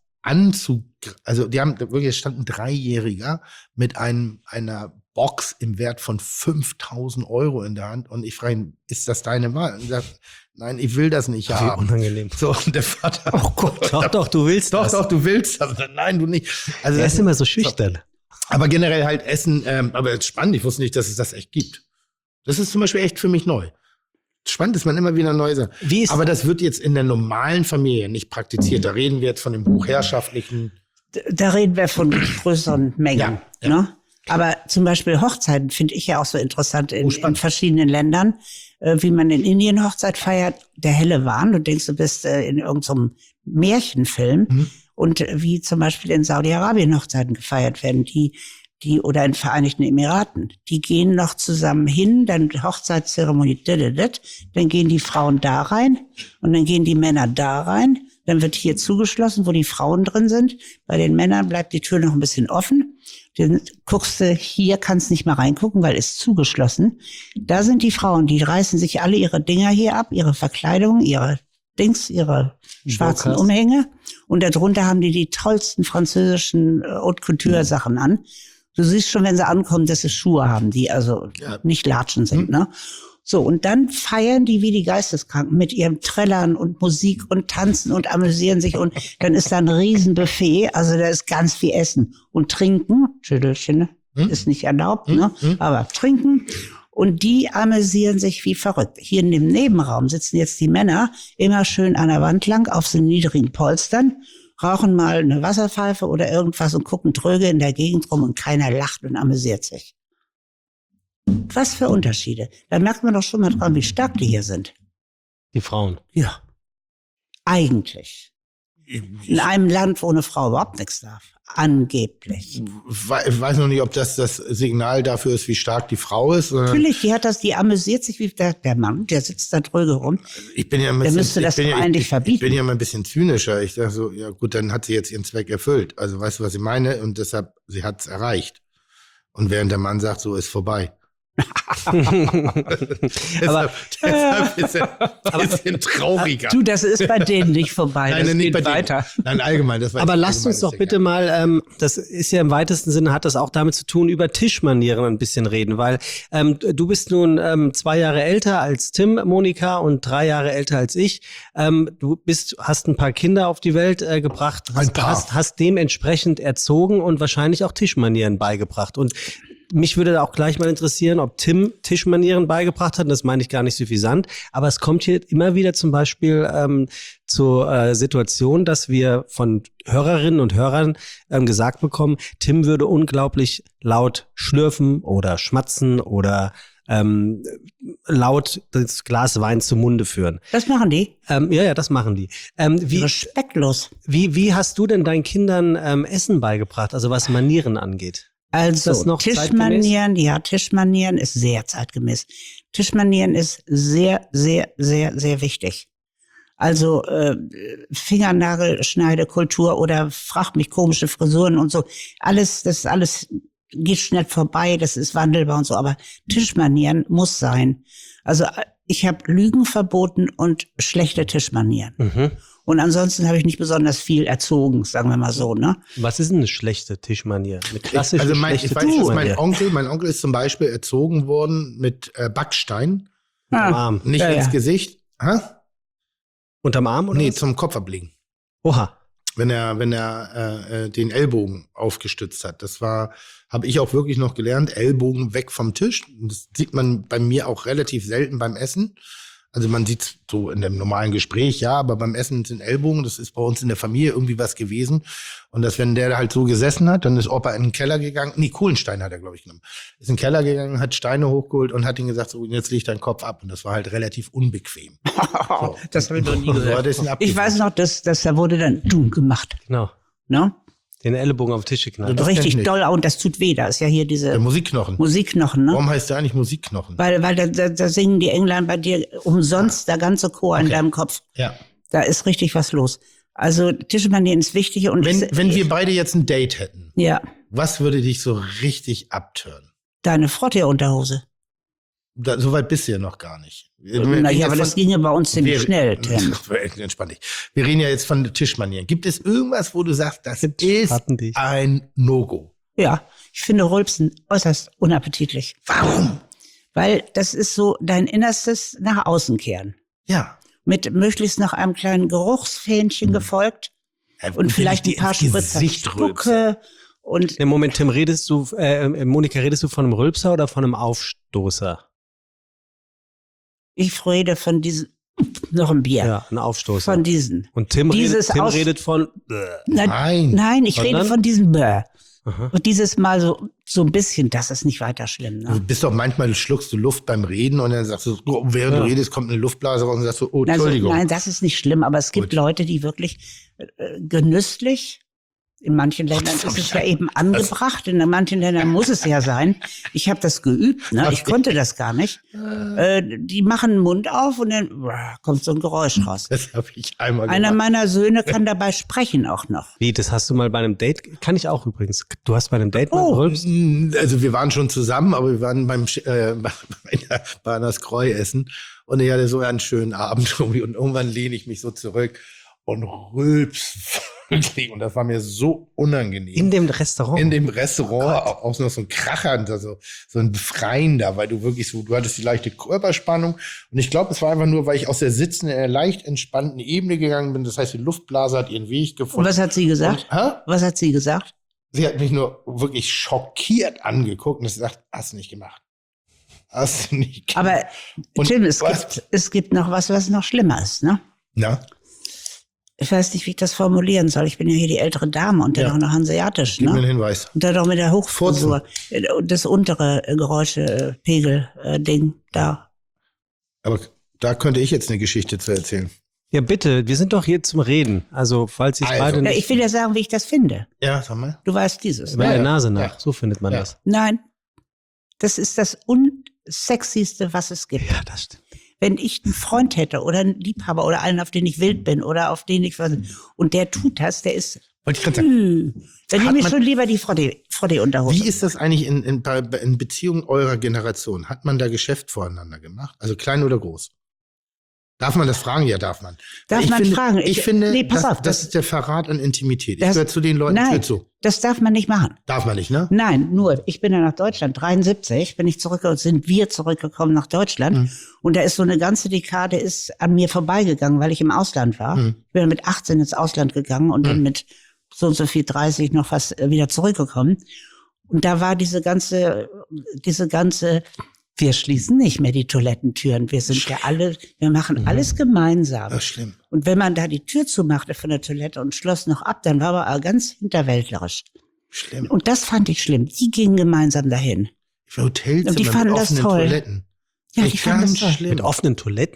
also die haben wirklich, es stand ein 3-Jähriger mit einer Box im Wert von 5.000 € in der Hand und ich frage ihn, ist das deine Wahl? Und er sagt, nein, ich will das nicht haben. Unangenehm. So, und der Vater, oh Gott, doch, du willst das. Doch, du willst das. Nein, du nicht. Also er ist immer so schüchtern. Aber generell halt Essen, aber es ist spannend, ich wusste nicht, dass es das echt gibt. Das ist zum Beispiel echt für mich neu. Spannend ist man immer wieder neu sagt. Aber das wird jetzt in der normalen Familie nicht praktiziert. Da reden wir jetzt von dem hochherrschaftlichen. Da reden wir von größeren Mengen. Ja. Ne? Aber zum Beispiel Hochzeiten finde ich ja auch so interessant in verschiedenen Ländern, wie man in Indien Hochzeit feiert. Der helle Wahn, du denkst, du bist in irgendeinem Märchenfilm. Und wie zum Beispiel in Saudi-Arabien Hochzeiten gefeiert werden, die oder in Vereinigten Emiraten, die gehen noch zusammen hin, dann Hochzeitszeremonie, dann gehen die Frauen da rein und dann gehen die Männer da rein, dann wird hier zugeschlossen, wo die Frauen drin sind. Bei den Männern bleibt die Tür noch ein bisschen offen. Dann guckst du, hier kannst nicht mal reingucken, weil ist zugeschlossen. Da sind die Frauen, die reißen sich alle ihre Dinger hier ab, ihre Verkleidung, ihre schwarzen Umhänge. Und darunter haben die tollsten französischen Haute Couture Sachen an. Du siehst schon, wenn sie ankommen, dass sie Schuhe haben, die also nicht Latschen sind, ne? So, und dann feiern die wie die Geisteskranken mit ihrem Trällern und Musik und Tanzen und amüsieren sich und dann ist da ein Riesenbuffet, also da ist ganz viel Essen und Trinken, Schüttelchen, ist nicht erlaubt, ne? Aber trinken. Und die amüsieren sich wie verrückt. Hier in dem Nebenraum sitzen jetzt die Männer immer schön an der Wand lang auf so niedrigen Polstern, rauchen mal eine Wasserpfeife oder irgendwas und gucken tröge in der Gegend rum und keiner lacht und amüsiert sich. Was für Unterschiede. Da merkt man doch schon mal dran, wie stark die hier sind. Die Frauen. Ja. Eigentlich. In einem Land, wo eine Frau überhaupt nichts darf. Angeblich. Ich weiß noch nicht, ob das Signal dafür ist, wie stark die Frau ist. Natürlich, die amüsiert sich wie der Mann, der sitzt da dröge rum. Der müsste das doch eigentlich verbieten. Ich bin ja mal ein bisschen zynischer. Ich sage so, ja gut, dann hat sie jetzt ihren Zweck erfüllt. Also weißt du, was ich meine? Und deshalb, sie hat es erreicht. Und während der Mann sagt, so ist vorbei. Aber deshalb ist er ein bisschen trauriger. Du, das ist bei denen nicht vorbei. Nein, das nicht geht bei weiter. Nein, allgemein. Das war aber lasst uns doch bitte mal, das ist ja im weitesten Sinne, hat das auch damit zu tun, über Tischmanieren ein bisschen reden, weil du bist nun 2 Jahre älter als Tim, Monika, und 3 Jahre älter als ich. Du hast ein paar Kinder auf die Welt gebracht, hast dementsprechend erzogen und wahrscheinlich auch Tischmanieren beigebracht. Und mich würde da auch gleich mal interessieren, ob Tim Tischmanieren beigebracht hat. Das meine ich gar nicht suffisant. Aber es kommt hier immer wieder zum Beispiel zur Situation, dass wir von Hörerinnen und Hörern gesagt bekommen, Tim würde unglaublich laut schlürfen oder schmatzen oder laut das Glas Wein zum Munde führen. Das machen die? Ja, das machen die. Respektlos. Wie hast du denn deinen Kindern Essen beigebracht, also was Manieren angeht? Also Tischmanieren, Tischmanieren ist sehr zeitgemäß. Tischmanieren ist sehr, sehr, sehr, sehr wichtig. Also Fingernagelschneidekultur oder frag mich komische Frisuren und so. Das ist alles geht schnell vorbei, das ist wandelbar und so. Aber Tischmanieren muss sein. Also ich habe Lügen verboten und schlechte Tischmanieren. Mhm. Und ansonsten habe ich nicht besonders viel erzogen, sagen wir mal so, ne? Was ist denn eine schlechte Tischmanier? Eine klassische Ich schlechte weiß, dass Tischmanier. mein Onkel ist zum Beispiel erzogen worden mit Backstein. Am Arm. Nicht ins Gesicht. Ha? Unterm Arm oder Nee, was? zum Kopf ablegen. Oha. Wenn er den Ellbogen aufgestützt hat. Das habe ich auch wirklich noch gelernt, Ellbogen weg vom Tisch. Das sieht man bei mir auch relativ selten beim Essen. Also man sieht es so in dem normalen Gespräch, ja, aber beim Essen sind Ellbogen, das ist bei uns in der Familie irgendwie was gewesen. Und dass wenn der halt so gesessen hat, dann ist Opa in den Keller gegangen, Kohlenstein hat er, glaube ich, genommen. Ist in den Keller gegangen, hat Steine hochgeholt und hat ihm gesagt, so, jetzt leg deinen Kopf ab. Und das war halt relativ unbequem. So. Das habe ich noch nie So gehört. hat er es ihn Ich abgefunden. weiß noch, dass da wurde dann dumm gemacht, Genau. ne? Den Ellenbogen auf den Tisch geknallt. Das kenn ich Richtig nicht. doll und das tut weh. Da ist ja hier diese Der Musikknochen. Musikknochen, ne? Warum heißt der eigentlich Musikknochen? Weil da singen die Engländer bei dir umsonst der ganze Chor in deinem Kopf. Ja. Da ist richtig was los. Also Tischmanieren ist wichtig und Wenn wir beide jetzt ein Date hätten, ja, was würde dich so richtig abtören? deine Frottee-Unterhose. So weit bist du ja noch gar nicht. Naja, aber das ginge bei uns ziemlich schnell, Tim. Entspann dich. Wir reden ja jetzt von Tischmanieren. Gibt es irgendwas, wo du sagst, das ist hatten dich. ein No-Go? Ja, ich finde Rülpsen äußerst unappetitlich. Warum? Weil das ist so dein Innerstes nach außen kehren. Ja. Mit möglichst noch einem kleinen Geruchsfähnchen gefolgt Ja, und vielleicht ein paar Spritzer Spucke und Im Moment, Tim, Monika, redest du von einem Rülpser oder von einem Aufstoßer? ich rede von diesem, noch ein Bier, Ja, ein Aufstoßer. von diesen. Und Tim Dieses redet von Nein, ich rede Sondern? von diesem Bäh. Aha. Und dieses Mal so ein bisschen, das ist nicht weiter schlimm. Du Ne? bist doch manchmal, schluckst du Luft beim Reden und dann sagst du, während du redest, kommt eine Luftblase raus und sagst du, oh, Entschuldigung. Nein, das ist nicht schlimm, aber es gibt Gut. Leute, die wirklich genüsslich, in manchen Ländern ist es ja eben angebracht, in manchen Ländern muss es ja sein. Ich habe das geübt, ne? Ich konnte das gar nicht. Die machen den Mund auf und dann kommt so ein Geräusch raus. Das habe ich einmal Einer gemacht. meiner Söhne kann dabei sprechen auch noch. Wie, das hast du mal bei einem Date, kann ich auch übrigens. Du hast bei einem Date mal gerülpst? Also wir waren schon zusammen, aber wir waren bei einer Skreu essen und ich hatte so einen schönen Abend irgendwie und irgendwann lehne ich mich so zurück und rülps. Und das war mir so unangenehm. In dem Restaurant? In dem Restaurant auch noch so ein Kracher, so ein Befreiender, weil du wirklich so, du hattest die leichte Körperspannung. Und ich glaube, es war einfach nur, weil ich aus der sitzenden, in einer leicht entspannten Ebene gegangen bin. Das heißt, die Luftblase hat ihren Weg Und gefunden. was hat sie gesagt? Was hat sie gesagt? Sie hat mich nur wirklich schockiert angeguckt und gesagt, hast du nicht gemacht. Hast du nicht gemacht. Aber Und Tim, was? es gibt noch was noch schlimmer ist, ne? Na, Ich weiß nicht, wie ich das formulieren soll. Ich bin ja hier die ältere Dame und dann Ja. auch noch hanseatisch, gib mir einen ne? Hinweis. Und dann auch mit der Hochfrisur. Das untere Geräuschepegel-Ding da. Aber da könnte ich jetzt eine Geschichte zu erzählen. Ja, bitte, wir sind doch hier zum Reden. Also, falls ihr Also. beide Ja, nicht ich will ja sagen, wie ich das finde. Ja, sag mal. Du weißt dieses. bei Ne? der Nase nach, Ja. so findet man Ja. das. Nein. Das ist das unsexyste, was es gibt. Ja, das stimmt. Wenn ich einen Freund hätte oder einen Liebhaber oder einen, auf den ich wild bin oder auf den ich was, und der tut das, der ist, Wollte ich gerade sagen. dann Hat nehme ich man- schon lieber die Frodde-Unterhose. Wie ist das eigentlich in Beziehungen eurer Generation? Hat man da Geschäft voreinander gemacht? Also klein oder groß? Darf man das fragen? Ja, darf man. Darf man fragen? Ich finde, nee, pass auf, das ist der Verrat an Intimität. Ich das- gehöre zu den Leuten, ich Nein, gehöre zu. das darf man nicht machen. Darf man nicht, ne? Nein, nur, ich bin ja nach Deutschland, 73, sind wir zurückgekommen nach Deutschland. Mhm. Und da ist so eine ganze Dekade ist an mir vorbeigegangen, weil ich im Ausland war. Mhm. Ich bin mit 18 ins Ausland gegangen und dann mit so und so viel 30 noch fast wieder zurückgekommen. Und da war diese ganze, wir schließen nicht mehr die Toilettentüren. Wir sind ja alle, wir machen alles gemeinsam. Das ist schlimm. Und wenn man da die Tür zumachte von der Toilette und schloss noch ab, dann war man ganz hinterwäldlerisch. Schlimm. Und das fand ich schlimm. Die gingen gemeinsam dahin. Für Hotelzimmer Und die fanden mit das offenen toll. Toiletten. Ja, Echt die fanden das ganz toll. schlimm. Mit offenen Toiletten?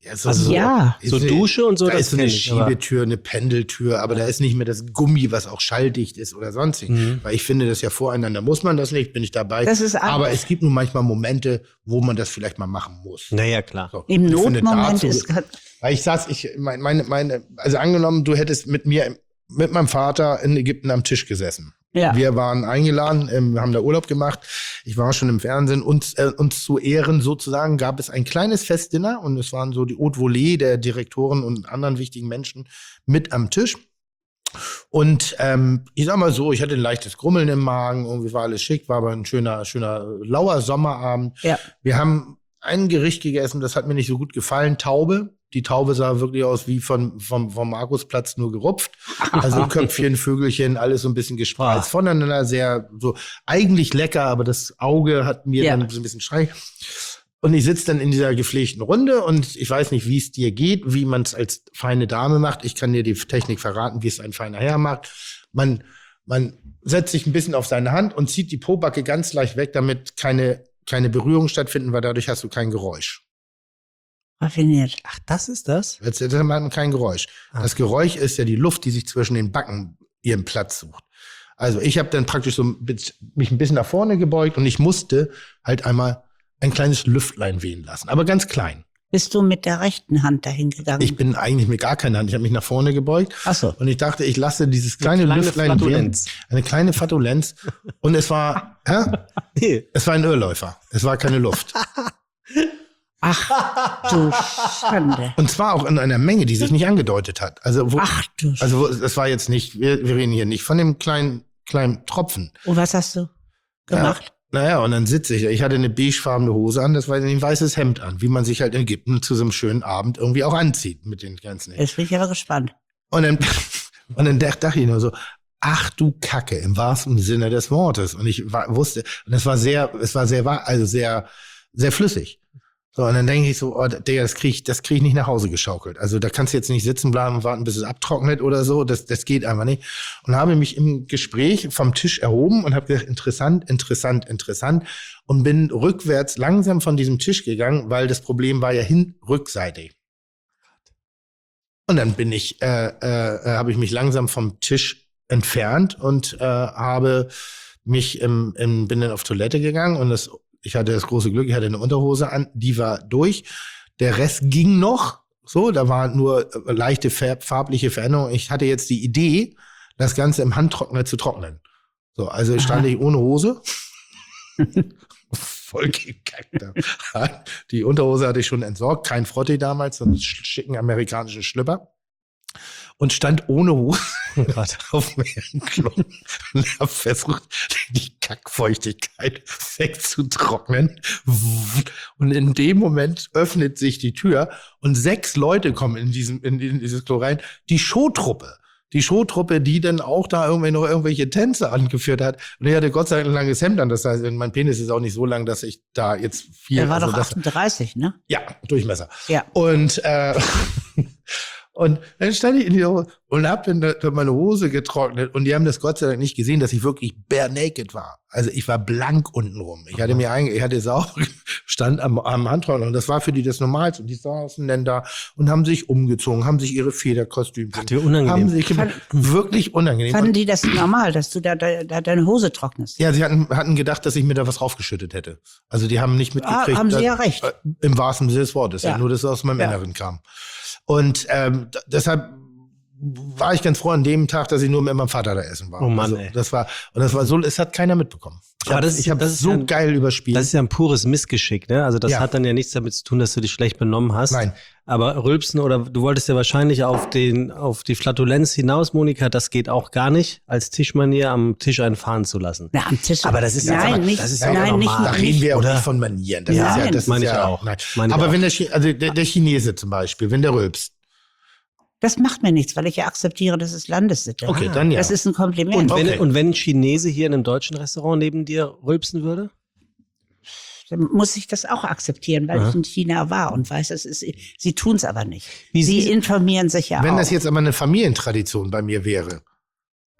Ja, so Dusche und so, da das ist so eine kenn ich, aber- Schiebetür, eine Pendeltür, aber da ist nicht mehr das Gummi, was auch schalldicht ist oder sonst. Weil ich finde, das ja voreinander muss man das nicht, bin ich dabei. Das ist aber anders. es gibt nun manchmal Momente, wo man das vielleicht mal machen muss. Naja, klar. So. Im Ich finde Notmoment dazu- ist Weil also angenommen, du hättest mit meinem Vater in Ägypten am Tisch gesessen. ja. Wir waren eingeladen, wir haben da Urlaub gemacht. Ich war schon im Fernsehen. Uns zu Ehren sozusagen gab es ein kleines Festdinner und es waren so die Haute Volée der Direktoren und anderen wichtigen Menschen mit am Tisch. Und ich sag mal so, ich hatte ein leichtes Grummeln im Magen, irgendwie war alles schick, war aber ein schöner lauer Sommerabend. Ja. Wir haben ein Gericht gegessen, das hat mir nicht so gut gefallen, Taube. Die Taube sah wirklich aus wie vom Markusplatz nur gerupft. Also Köpfchen, Vögelchen, alles so ein bisschen gespreizt voneinander, sehr so eigentlich lecker, aber das Auge hat mir dann so ein bisschen Streich. Und ich sitze dann in dieser gepflegten Runde und ich weiß nicht, wie es dir geht, wie man es als feine Dame macht. Ich kann dir die Technik verraten, wie es ein feiner Herr macht. Man setzt sich ein bisschen auf seine Hand und zieht die Pobacke ganz leicht weg, damit keine Berührung stattfinden, weil dadurch hast du kein Geräusch. Raffiniert. Ach, das ist das? Jetzt hat man kein Geräusch. Das Geräusch ist ja die Luft, die sich zwischen den Backen ihren Platz sucht. Also ich habe dann praktisch so mich ein bisschen nach vorne gebeugt und ich musste halt einmal ein kleines Lüftlein wehen lassen, aber ganz klein. Bist du mit der rechten Hand dahin gegangen? Ich bin eigentlich mit gar keiner Hand. Ich habe mich nach vorne gebeugt. Ach so. Und ich dachte, ich lasse dieses kleine Lüftlein Flatulenz. wehen. Eine kleine Flatulenz. Und es war, Nee. es war ein Irrläufer. Es war keine Luft. Ach du Schande. Und zwar auch in einer Menge, die sich nicht angedeutet hat. Also, Ach du Schande. also es war jetzt nicht, wir reden hier nicht von dem kleinen Tropfen. Und was hast du gemacht? Naja, und dann sitze ich. Ich hatte eine beigefarbene Hose an, das war ein weißes Hemd an, wie man sich halt in Ägypten zu so einem schönen Abend irgendwie auch anzieht mit den ganzen. Jetzt bin ich aber gespannt. Und dann dachte ich nur so, ach du Kacke, im wahrsten Sinne des Wortes. Und ich wusste, und es war sehr, also sehr, sehr flüssig. So, und dann denke ich so, oh, Digga, das krieg ich nicht nach Hause geschaukelt. Also da kannst du jetzt nicht sitzen bleiben und warten, bis es abtrocknet oder so. Das geht einfach nicht. Und habe mich im Gespräch vom Tisch erhoben und habe gesagt, interessant. Und bin rückwärts langsam von diesem Tisch gegangen, weil das Problem war ja rückseitig. Und dann habe ich mich langsam vom Tisch entfernt und habe mich bin dann auf Toilette gegangen und ich hatte das große Glück, ich hatte eine Unterhose an, die war durch. Der Rest ging noch, so, da war nur leichte farbliche Veränderung. Ich hatte jetzt die Idee, das Ganze im Handtrockner zu trocknen. So, also stand ich ohne Hose. Voll gekackt. Die Unterhose hatte ich schon entsorgt, kein Frotti damals, so einen schicken amerikanischen Schlüpper. Und stand ohne Hose auf dem Klo und habe versucht, die Kackfeuchtigkeit wegzutrocknen. Und in dem Moment öffnet sich die Tür und 6 Leute kommen in dieses Klo rein. Die Showtruppe, die dann auch da noch irgendwelche Tänze angeführt hat. Und ich hatte Gott sei Dank ein langes Hemd an. Das heißt, mein Penis ist auch nicht so lang, dass ich da jetzt viel... Der war also doch 38, ne? Ja, Durchmesser. Ja. Und dann stand ich in die Hose und hab dann meine Hose getrocknet und die haben das Gott sei Dank nicht gesehen, dass ich wirklich bare naked war. Also ich war blank untenrum. Ich hatte sauber stand am Handtrockner und das war für die das Normalste. Und die saßen dann da und haben sich umgezogen, haben sich ihre Federkostüme. Ach, dir unangenehm. Wirklich unangenehm. Fanden die das normal, dass du da deine Hose trocknest? Ja, sie hatten gedacht, dass ich mir da was raufgeschüttet hätte. Also die haben nicht mitgekriegt. Haben sie ja recht. Im wahrsten Sinne des Wortes. Ja. Nur, dass es aus meinem Inneren kam. Und deshalb war ich ganz froh an dem Tag, dass ich nur mit meinem Vater da essen war. Oh Mann, also, ey. das war so, es hat keiner mitbekommen. Ich habe so geil überspielt. Das ist ja ein pures Missgeschick, ne? Also das hat dann ja nichts damit zu tun, dass du dich schlecht benommen hast. Nein. Aber Rülpsen oder du wolltest ja wahrscheinlich auf die Flatulenz hinaus, Monika, das geht auch gar nicht, als Tischmanier am Tisch einen fahren zu lassen. Na, am Tisch. Aber das ist ja nein, nicht, das ist ja nein, nicht, normal. Da reden wir auch nicht von Manieren. Das Nein, ist ja, das meine ist ich ja auch. Nein. Meine ich Aber auch. wenn der Chinese zum Beispiel, wenn der rülpst. Das macht mir nichts, weil ich ja akzeptiere, das ist Landessitte. Okay, dann ja. Das ist ein Kompliment. Und wenn ein Chinese hier in einem deutschen Restaurant neben dir rülpsen würde? Dann muss ich das auch akzeptieren, weil ich in China war und weiß, sie tun es aber nicht. Wie sie informieren sich ja auch. Wenn das jetzt aber eine Familientradition bei mir wäre,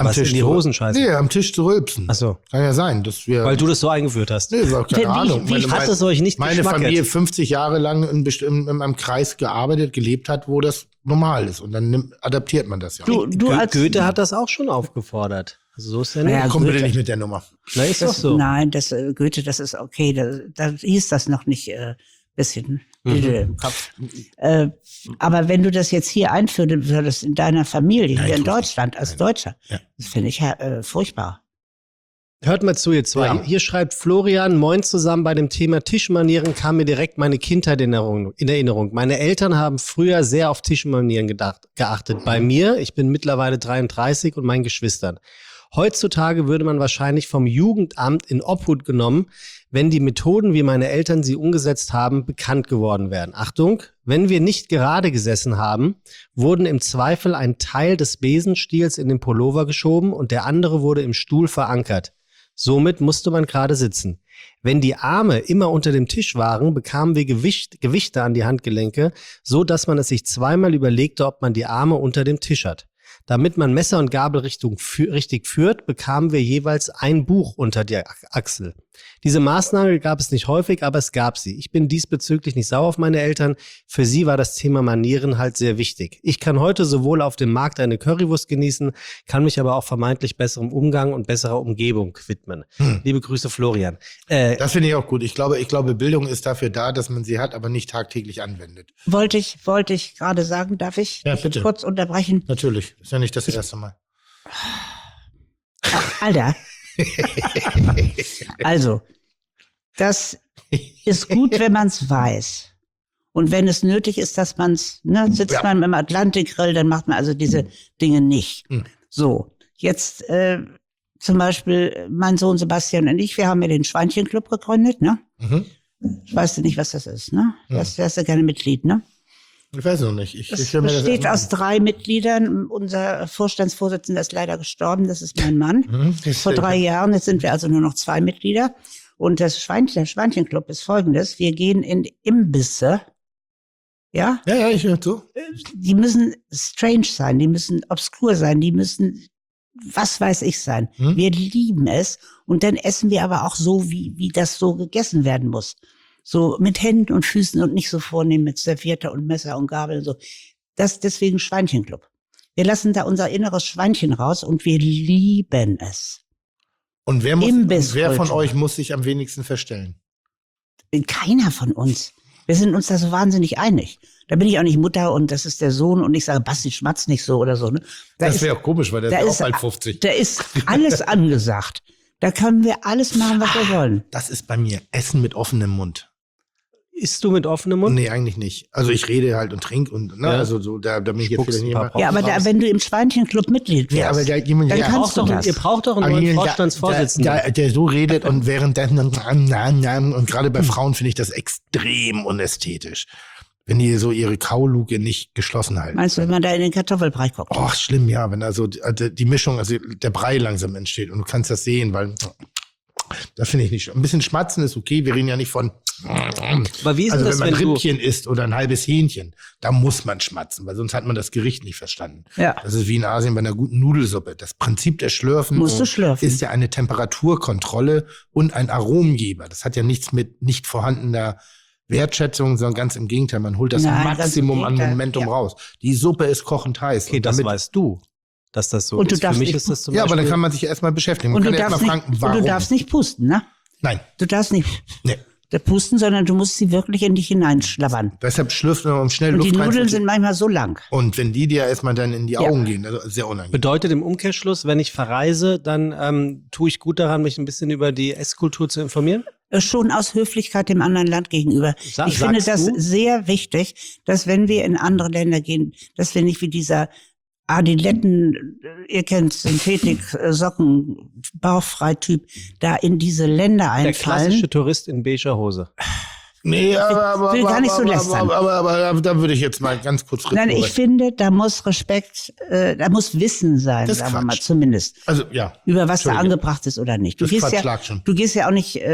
Am Was, Tisch in die zu- Hosen scheißen? Nee, am Tisch zu rülpsen. Ach so. Kann ja sein, dass wir. Weil du das so eingeführt hast. Nee, war keine Ahnung. Wie hat es euch nicht Meine geschmackert? Familie 50 Jahre lang in einem Kreis gearbeitet, gelebt hat, wo das normal ist. Und dann adaptiert man das ja. Du als Goethe hat das auch schon aufgefordert. Also so ist ja nicht. Ja, Komm bitte Goethe- nicht mit der Nummer. Na, ist doch so. Nein, Goethe, das ist okay. Da hieß das noch nicht bisschen Bilder im Kopf. Aber wenn du das jetzt hier einführen würdest in deiner Familie, Nein, hier in tu ich Deutschland, nicht. als Nein. Deutscher, Ja. das finde ich furchtbar. Hört mal zu, ihr zwei. Ja. Hier schreibt Florian, moin zusammen, bei dem Thema Tischmanieren kam mir direkt meine Kindheit in Erinnerung. Meine Eltern haben früher sehr auf Tischmanieren geachtet. Bei mir, ich bin mittlerweile 33 und meinen Geschwistern. Heutzutage würde man wahrscheinlich vom Jugendamt in Obhut genommen, wenn die Methoden, wie meine Eltern sie umgesetzt haben, bekannt geworden wären. Achtung, wenn wir nicht gerade gesessen haben, wurden im Zweifel ein Teil des Besenstiels in den Pullover geschoben und der andere wurde im Stuhl verankert. Somit musste man gerade sitzen. Wenn die Arme immer unter dem Tisch waren, bekamen wir Gewichte an die Handgelenke, so dass man es sich zweimal überlegte, ob man die Arme unter dem Tisch hat. Damit man Messer und Gabel richtig führt, bekamen wir jeweils ein Buch unter der Achsel. Diese Maßnahme gab es nicht häufig, aber es gab sie. Ich bin diesbezüglich nicht sauer auf meine Eltern. Für sie war das Thema Manieren halt sehr wichtig. Ich kann heute sowohl auf dem Markt eine Currywurst genießen, kann mich aber auch vermeintlich besserem Umgang und besserer Umgebung widmen. Liebe Grüße, Florian. Das finde ich auch gut. Ich glaube, Bildung ist dafür da, dass man sie hat, aber nicht tagtäglich anwendet. Wollte ich gerade sagen, darf ich Ja, dich bitte. kurz unterbrechen? Natürlich. Ist ja nicht das erste Mal. Alter. Also, das ist gut, wenn man es weiß. Und wenn es nötig ist, dass man es, sitzt Ja. man im Atlantikgrill, dann macht man also diese Dinge nicht. Hm. So, jetzt zum Beispiel mein Sohn Sebastian und ich, wir haben ja den Schweinchenclub gegründet, ne? Mhm. Weißt du nicht, was das ist, ne? Ja. Das wärst du gerne Mitglied, ne? Ich weiß noch nicht. Ich Es höre mir das besteht erstmal aus 3 Mitgliedern. Unser Vorstandsvorsitzender ist leider gestorben, das ist mein Mann. an. Vor 3 Jahren, jetzt sind wir also nur noch 2 Mitglieder. Und der Schweinchenclub ist folgendes: Wir gehen in Imbisse, ja? Ja, ich höre zu. Die müssen strange sein, die müssen obskur sein, die müssen, was weiß ich sein. Hm? Wir lieben es. Und dann essen wir aber auch so, wie das so gegessen werden muss. So mit Händen und Füßen und nicht so vornehm mit Serviette und Messer und Gabel und so. Das deswegen Schweinchenclub. Wir lassen da unser inneres Schweinchen raus und wir lieben es. Und wer Imbisskultur. von euch muss sich am wenigsten verstellen? Keiner von uns. Wir sind uns da so wahnsinnig einig. Da bin ich auch nicht Mutter und das ist der Sohn und ich sage, Basti, schmatz nicht so oder so. Ne? Das wäre auch komisch, weil der da ist auch ist- bald 50. Da ist alles angesagt. Da können wir alles machen, was wir wollen. Das ist bei mir Essen mit offenem Mund. Isst du mit offenem Mund? Nee, eigentlich nicht. Also ich rede halt und trinke und Ja. also so, da bin ich jetzt Spuckst vielleicht nicht ein paar immer. Ja, aber raus. wenn du im Schweinchenclub Mitglied wärst, Ja, aber da jemand, dann ja, kannst du das. Ihr braucht doch einen neuen Vorstandsvorsitzenden. der so redet und währenddessen und gerade bei Frauen finde ich das extrem unästhetisch. Wenn die so ihre Kauluke nicht geschlossen halten. Meinst du, wenn man da in den Kartoffelbrei guckt? Och, schlimm, ja, wenn da so die Mischung, also der Brei langsam entsteht und du kannst das sehen, weil das finde ich nicht. Ein bisschen schmatzen ist okay, wir reden ja nicht von Aber wie ist also denn das, wenn man wenn du... Rippchen isst oder ein halbes Hähnchen, da muss man schmatzen, weil sonst hat man das Gericht nicht verstanden. Ja. Das ist wie in Asien bei einer guten Nudelsuppe. Das Prinzip der Schlürfen Musst du schlürfen. ist ja eine Temperaturkontrolle und ein Aromgeber. Das hat ja nichts mit nicht vorhandener Wertschätzung, sondern ganz im Gegenteil. Man holt das Nein, ganz im Maximum an Gegenteil, Momentum ja. raus. Die Suppe ist kochend heiß. Okay, Und das damit- weißt du, dass das so Und du ist. Für darfst mich nicht- ist das zum Ja, aber Beispiel... dann kann man sich erstmal beschäftigen. Man Und du, kann erstmal darfst fragen, nicht, warum? und du darfst nicht pusten, ne? Nein, Du darfst nicht nee. pusten, sondern du musst sie wirklich in dich hineinschlabbern. Deshalb schlürft man, um schnell Und Luft die Nudeln reinzukriegen. sind manchmal so lang. Und wenn die dir erstmal dann in die Ja. Augen gehen, also sehr unangenehm. Bedeutet im Umkehrschluss, wenn ich verreise, dann tue ich gut daran, mich ein bisschen über die Esskultur zu informieren? Schon aus Höflichkeit dem anderen Land gegenüber. Ich finde das sagst du? sehr wichtig, dass wenn wir in andere Länder gehen, dass wir nicht wie dieser Adiletten, ihr kennt Synthetik, Socken, Bauchfrei-Typ, da in diese Länder Der einfallen. klassische Tourist in beiger Hose. Nee, aber, will gar nicht so lästern. aber da würde ich jetzt mal ganz kurz Nein, ich rückwärts. finde, da muss Respekt, da muss Wissen sein, Das ist sagen wir mal Quatsch. zumindest, Also, ja. über was da Entschuldige. angebracht ist oder nicht. Das Quatsch lag schon. Du gehst ja auch nicht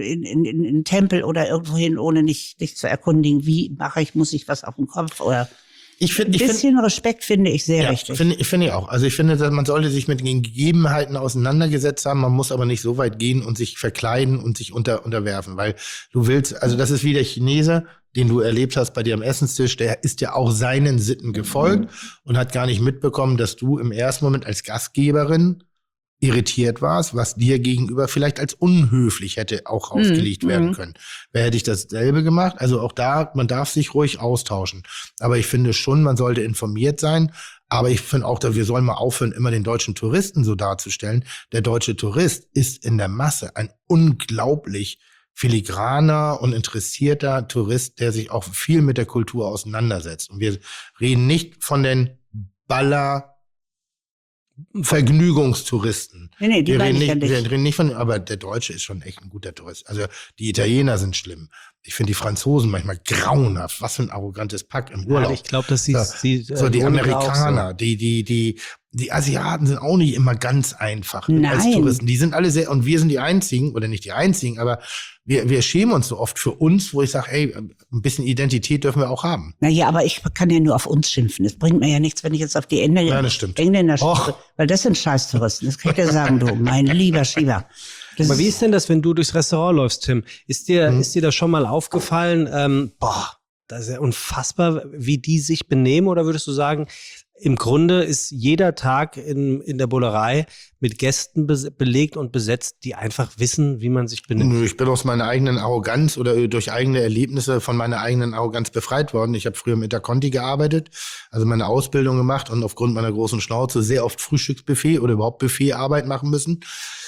in einen Tempel oder irgendwo hin, ohne dich zu erkundigen, wie mache ich, muss ich was auf dem Kopf oder Ein bisschen Respekt finde ich sehr wichtig. Finde ich auch. Also ich finde, dass man sollte sich mit den Gegebenheiten auseinandergesetzt haben. Man muss aber nicht so weit gehen und sich verkleiden und sich unterwerfen, weil du willst, also das ist wie der Chinese, den du erlebt hast bei dir am Essenstisch, der ist ja auch seinen Sitten gefolgt und hat gar nicht mitbekommen, dass du im ersten Moment als Gastgeberin irritiert warst, was dir gegenüber vielleicht als unhöflich hätte auch ausgelegt werden können. Wer hätte ich dasselbe gemacht? Also auch da, man darf sich ruhig austauschen. Aber ich finde schon, man sollte informiert sein. Aber ich finde auch, dass wir sollen mal aufhören, immer den deutschen Touristen so darzustellen. Der deutsche Tourist ist in der Masse ein unglaublich filigraner und interessierter Tourist, der sich auch viel mit der Kultur auseinandersetzt. Und wir reden nicht von den Vergnügungstouristen. Nee, die wir reden nicht von, aber der Deutsche ist schon echt ein guter Tourist. Also die Italiener sind schlimm. Ich finde die Franzosen manchmal grauenhaft. Was für ein arrogantes Pack im Urlaub. Ja, ich glaube, dass die die Amerikaner, die Asiaten sind auch nicht immer ganz einfach als Touristen. Die sind alle sehr, und wir sind die Einzigen, oder nicht die Einzigen, aber wir schämen uns so oft für uns, wo ich sage, ey, ein bisschen Identität dürfen wir auch haben. Naja, aber ich kann ja nur auf uns schimpfen. Es bringt mir ja nichts, wenn ich jetzt auf die Engländer schimpfe, weil das sind Scheiß-Touristen. Das kann ich dir sagen, du, mein lieber Schieber. Aber wie ist denn das, wenn du durchs Restaurant läufst, Tim? Ist dir das schon mal aufgefallen, das ist ja unfassbar, wie die sich benehmen? Oder würdest du sagen, im Grunde ist jeder Tag in der Bullerei mit Gästen belegt und besetzt, die einfach wissen, wie man sich benimmt? Ich bin aus meiner eigenen Arroganz oder durch eigene Erlebnisse von meiner eigenen Arroganz befreit worden. Ich habe früher mit der Conti gearbeitet, also meine Ausbildung gemacht und aufgrund meiner großen Schnauze sehr oft Frühstücksbuffet oder überhaupt Buffetarbeit machen müssen.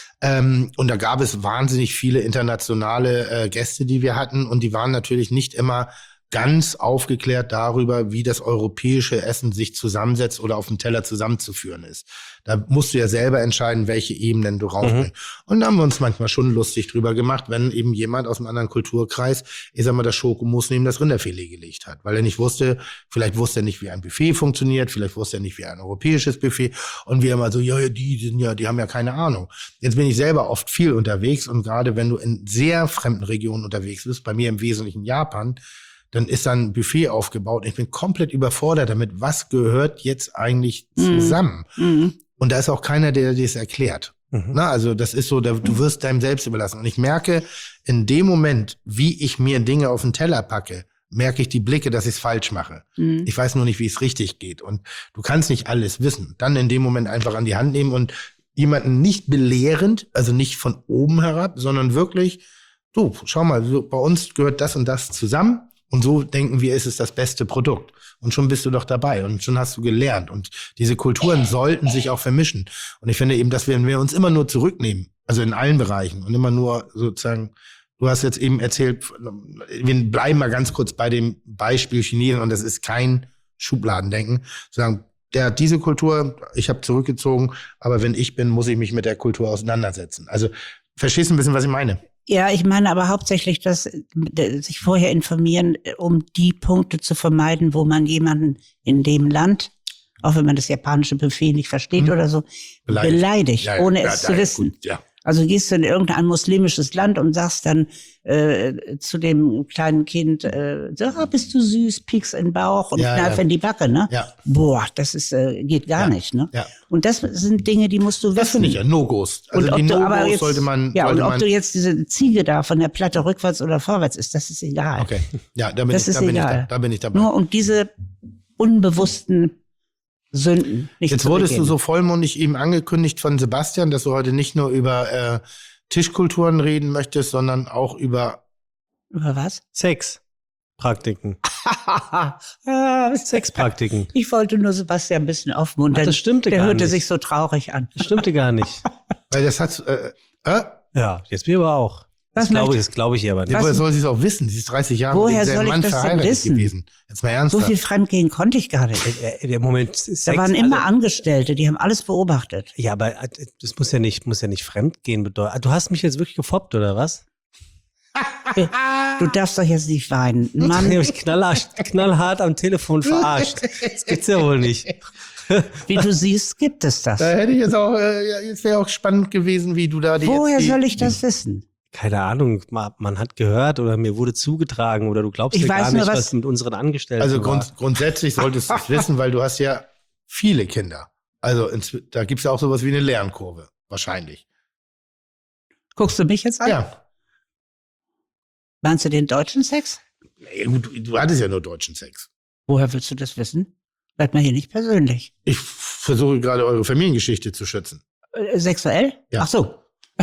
Und da gab es wahnsinnig viele internationale Gäste, die wir hatten. Und die waren natürlich nicht immer ganz aufgeklärt darüber, wie das europäische Essen sich zusammensetzt oder auf dem Teller zusammenzuführen ist. Da musst du ja selber entscheiden, welche Ebenen du raufbringst. Und da haben wir uns manchmal schon lustig drüber gemacht, wenn eben jemand aus einem anderen Kulturkreis, ich sag mal, das Schokomus neben das Rinderfilet gelegt hat. Weil er nicht wusste, vielleicht wusste er nicht, wie ein Buffet funktioniert, vielleicht wusste er nicht, wie ein europäisches Buffet. Und wir immer so, die haben ja keine Ahnung. Jetzt bin ich selber oft viel unterwegs und gerade wenn du in sehr fremden Regionen unterwegs bist, bei mir im Wesentlichen Japan, dann ist da ein Buffet aufgebaut. Ich bin komplett überfordert damit, was gehört jetzt eigentlich zusammen? Und da ist auch keiner, der dir das erklärt. Na, also das ist so, du wirst deinem selbst überlassen. Und ich merke in dem Moment, wie ich mir Dinge auf den Teller packe, merke ich die Blicke, dass ich es falsch mache. Ich weiß nur nicht, wie es richtig geht. Und du kannst nicht alles wissen. Dann in dem Moment einfach an die Hand nehmen und jemanden nicht belehrend, also nicht von oben herab, sondern wirklich, so, schau mal, so, bei uns gehört das und das zusammen. Und so denken wir, ist es das beste Produkt. Und schon bist du doch dabei und schon hast du gelernt. Und diese Kulturen sollten sich auch vermischen. Und ich finde eben, dass wenn wir uns immer nur zurücknehmen, also in allen Bereichen und immer nur sozusagen, du hast jetzt eben erzählt, wir bleiben mal ganz kurz bei dem Beispiel Chinesen und das ist kein Schubladendenken. Sagen, der hat diese Kultur, ich habe zurückgezogen, aber wenn ich bin, muss ich mich mit der Kultur auseinandersetzen. Also verstehst du ein bisschen, was ich meine? Ja, ich meine aber hauptsächlich, dass sich vorher informieren, um die Punkte zu vermeiden, wo man jemanden in dem Land, auch wenn man das japanische Buffet nicht versteht oder so, beleidigt, ohne es zu wissen. Gut, ja. Also gehst du in irgendein muslimisches Land und sagst dann zu dem kleinen Kind, bist du süß, piekst in den Bauch und kneif in die Backe, ne? Ja. Boah, das ist geht gar nicht, ne? Ja. Und das sind Dinge, die musst du wissen. Das finde ich ja No-Gos. Also und die No-Gos sollte man... Ja, und ob du jetzt diese Ziege da von der Platte rückwärts oder vorwärts ist, das ist egal. Okay, ja, da bin ich dabei. Nur um diese unbewussten Sünden nicht Jetzt zu wurdest begehen. du so vollmundig eben angekündigt von Sebastian, dass du heute nicht nur über Tischkulturen reden möchtest, sondern auch über... Über was? Sexpraktiken. Sexpraktiken. Ich wollte nur Sebastian ein bisschen aufmuntern. Ach, das stimmte Der gar hörte nicht. sich so traurig an. Das stimmte gar nicht. Weil das hat... Ja, jetzt bin ich aber auch. Das glaube ich ihr aber nicht. Woher soll sie es auch wissen? Sie ist 30 Jahre Woher mit soll demselben ich Mann das denn verheiratet wissen? gewesen. Jetzt mal ernsthaft. So viel Fremdgehen konnte ich gar nicht. Der Moment Sex, Da waren immer Angestellte, die haben alles beobachtet. Ja, aber das muss ja nicht Fremdgehen bedeuten. Du hast mich jetzt wirklich gefoppt, oder was? Du darfst doch jetzt nicht weinen. Mann, Ich habe mich knallhart am Telefon verarscht. Das gibt's ja wohl nicht. wie du siehst, gibt es das. Da hätte ich jetzt auch, es wäre auch spannend gewesen, wie du da die... Woher soll ich das wissen? keine Ahnung, man hat gehört oder mir wurde zugetragen oder du glaubst Ich ja gar weiß nur, nicht, was- was mit unseren Angestellten Also war. grundsätzlich solltest du es wissen, weil du hast ja viele Kinder. Also da gibt's ja auch sowas wie eine Lernkurve, wahrscheinlich. Guckst du mich jetzt an? Ja. Meinst du den deutschen Sex? Ja, gut, du hattest ja nur deutschen Sex. Woher willst du das wissen? Bleib mal hier nicht persönlich. Ich versuche gerade eure Familiengeschichte zu schützen. Sexuell? Ja. Ach so.